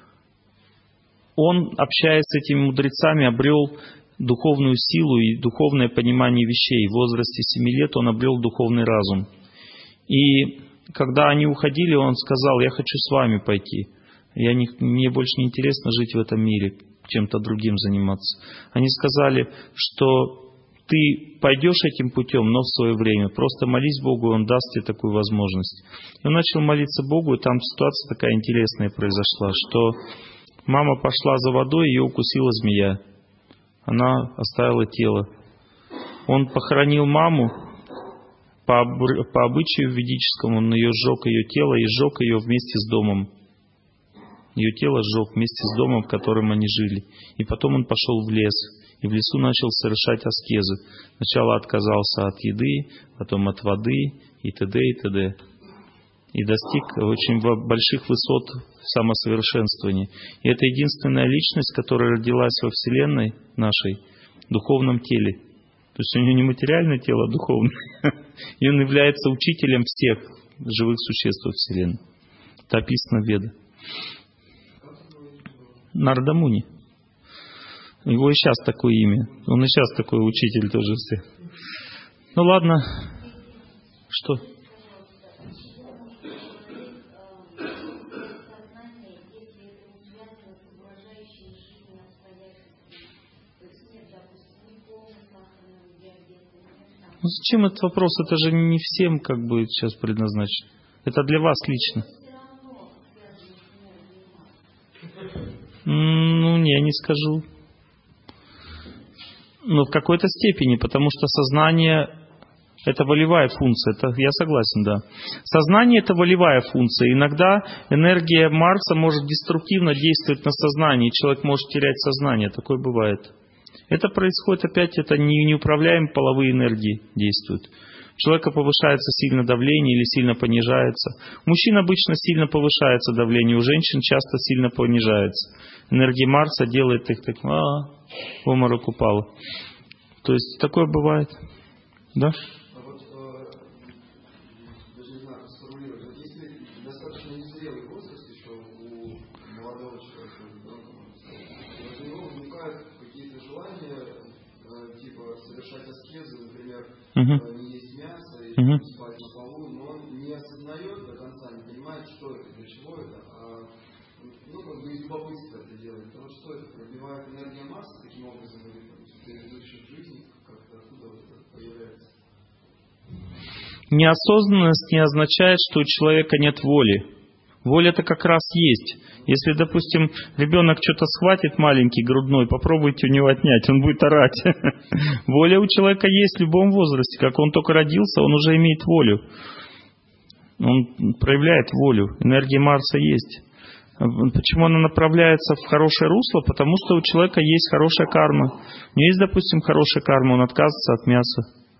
он, общаясь с этими мудрецами, обрел духовную силу и духовное понимание вещей. В возрасте семи лет он обрел духовный разум. И когда они уходили, он сказал: я хочу с вами пойти. Я не, мне больше не интересно жить в этом мире, чем-то другим заниматься. Они сказали, что ты пойдешь этим путем, но в свое время. Просто молись Богу, Он даст тебе такую возможность. И он начал молиться Богу, и там ситуация такая интересная произошла, что мама пошла за водой, ее укусила змея. Она оставила тело. Он похоронил маму по, по обычаю ведическому, он ее сжег, ее тело, и сжег ее вместе с домом. Ее тело сжег вместе с домом, в котором они жили. И потом он пошел в лес. И в лесу начал совершать аскезы. Сначала отказался от еды, потом от воды, и т.д. и т.д. И достиг очень больших высот в самосовершенствовании. И это единственная личность, которая родилась во Вселенной нашей, в духовном теле. То есть у нее не материальное тело, а духовное. И он является учителем всех живых существ во Вселенной. Это описано в Ведах. Нарада Муни. Его и сейчас такое имя. Он и сейчас такой учитель тоже всех. Ну ладно. Что? Ну зачем этот вопрос? Это же не всем как бы сейчас предназначен. Это для вас лично. Ну, не, я не скажу. Но в какой-то степени, потому что сознание — это волевая функция. Это, я согласен, да. Сознание — это волевая функция. Иногда энергия Марса может деструктивно действовать на сознание, и человек может терять сознание. Такое бывает. Это происходит опять, это не, неуправляемые половые энергии действуют. У человека повышается сильно давление или сильно понижается. У мужчин обычно сильно повышается давление, у женщин часто сильно понижается. Энергия Марса делает их так, а, в обморок упала. То есть такое бывает. Да? А вот, э, даже не знаю, как сформулировать. Вот если достаточно незрелый возраст еще у молодого человека, соблюдать аскезу, например, Мгм. э, не есть мясо и Мгм. спать на полу, но он не осознает до конца, не понимает, что это, для чего это, а ну, как бы из любопытства это делает. Потому что это пробивает энергия Марса таким образом, или там, предыдущих жизней, как-то оттуда вот это появляется. Неосознанность не означает, что у человека нет воли. Воля-то как раз есть. Если, допустим, ребенок что-то схватит маленький, грудной, попробуйте у него отнять, он будет орать. Воля у человека есть в любом возрасте. Как он только родился, он уже имеет волю. Он проявляет волю. Энергия Марса есть. Почему она направляется в хорошее русло? Потому что у человека есть хорошая карма. У него есть, допустим, хорошая карма, он отказывается от мяса.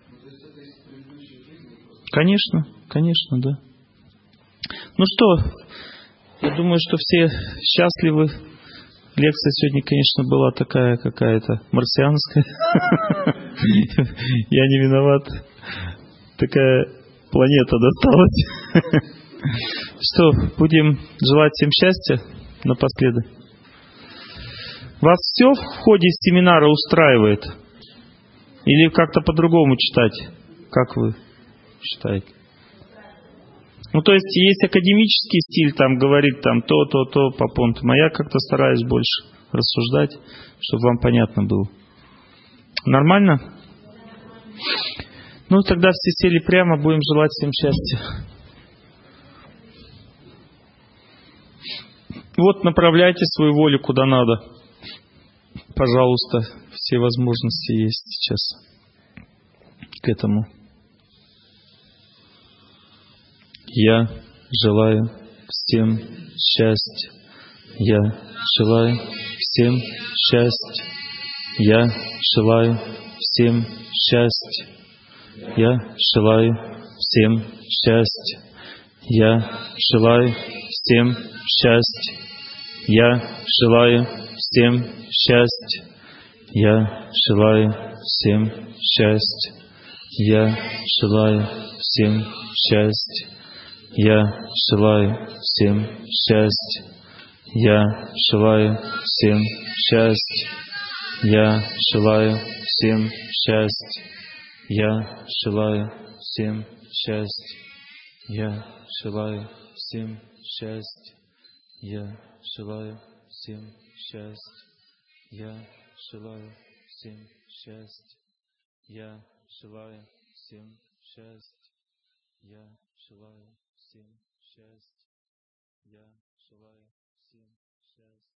Конечно, конечно, да. Ну что, я думаю, что все счастливы. Лекция сегодня, конечно, была такая какая-то марсианская. Я не виноват. Такая планета досталась. Что, будем желать всем счастья напоследок? Вас все в ходе семинара устраивает? Или как-то по-другому читать? Как вы считаете? Ну, то есть, есть академический стиль, там, говорит там то, то, то, по пунктам. А я как-то стараюсь больше рассуждать, чтобы вам понятно было. Нормально? Ну, тогда все сели прямо, будем желать всем счастья. Вот, направляйте свою волю куда надо. Пожалуйста, все возможности есть сейчас к этому. Я желаю всем счастья. Я желаю всем счастья. Я желаю всем счастья. Я желаю всем счастья. Я желаю всем счастья. Я желаю всем счастья. Я желаю всем счастья. Я желаю всем счастья. Я желаю всем счастья. Я желаю всем счастья. Я желаю всем счастья. Я желаю всем счастья. Я желаю всем счастья. Я желаю всем счастья. Я желаю всем счастья. Я желаю всем счастья. Я желаю всем счастья. Я желаю всем счастья.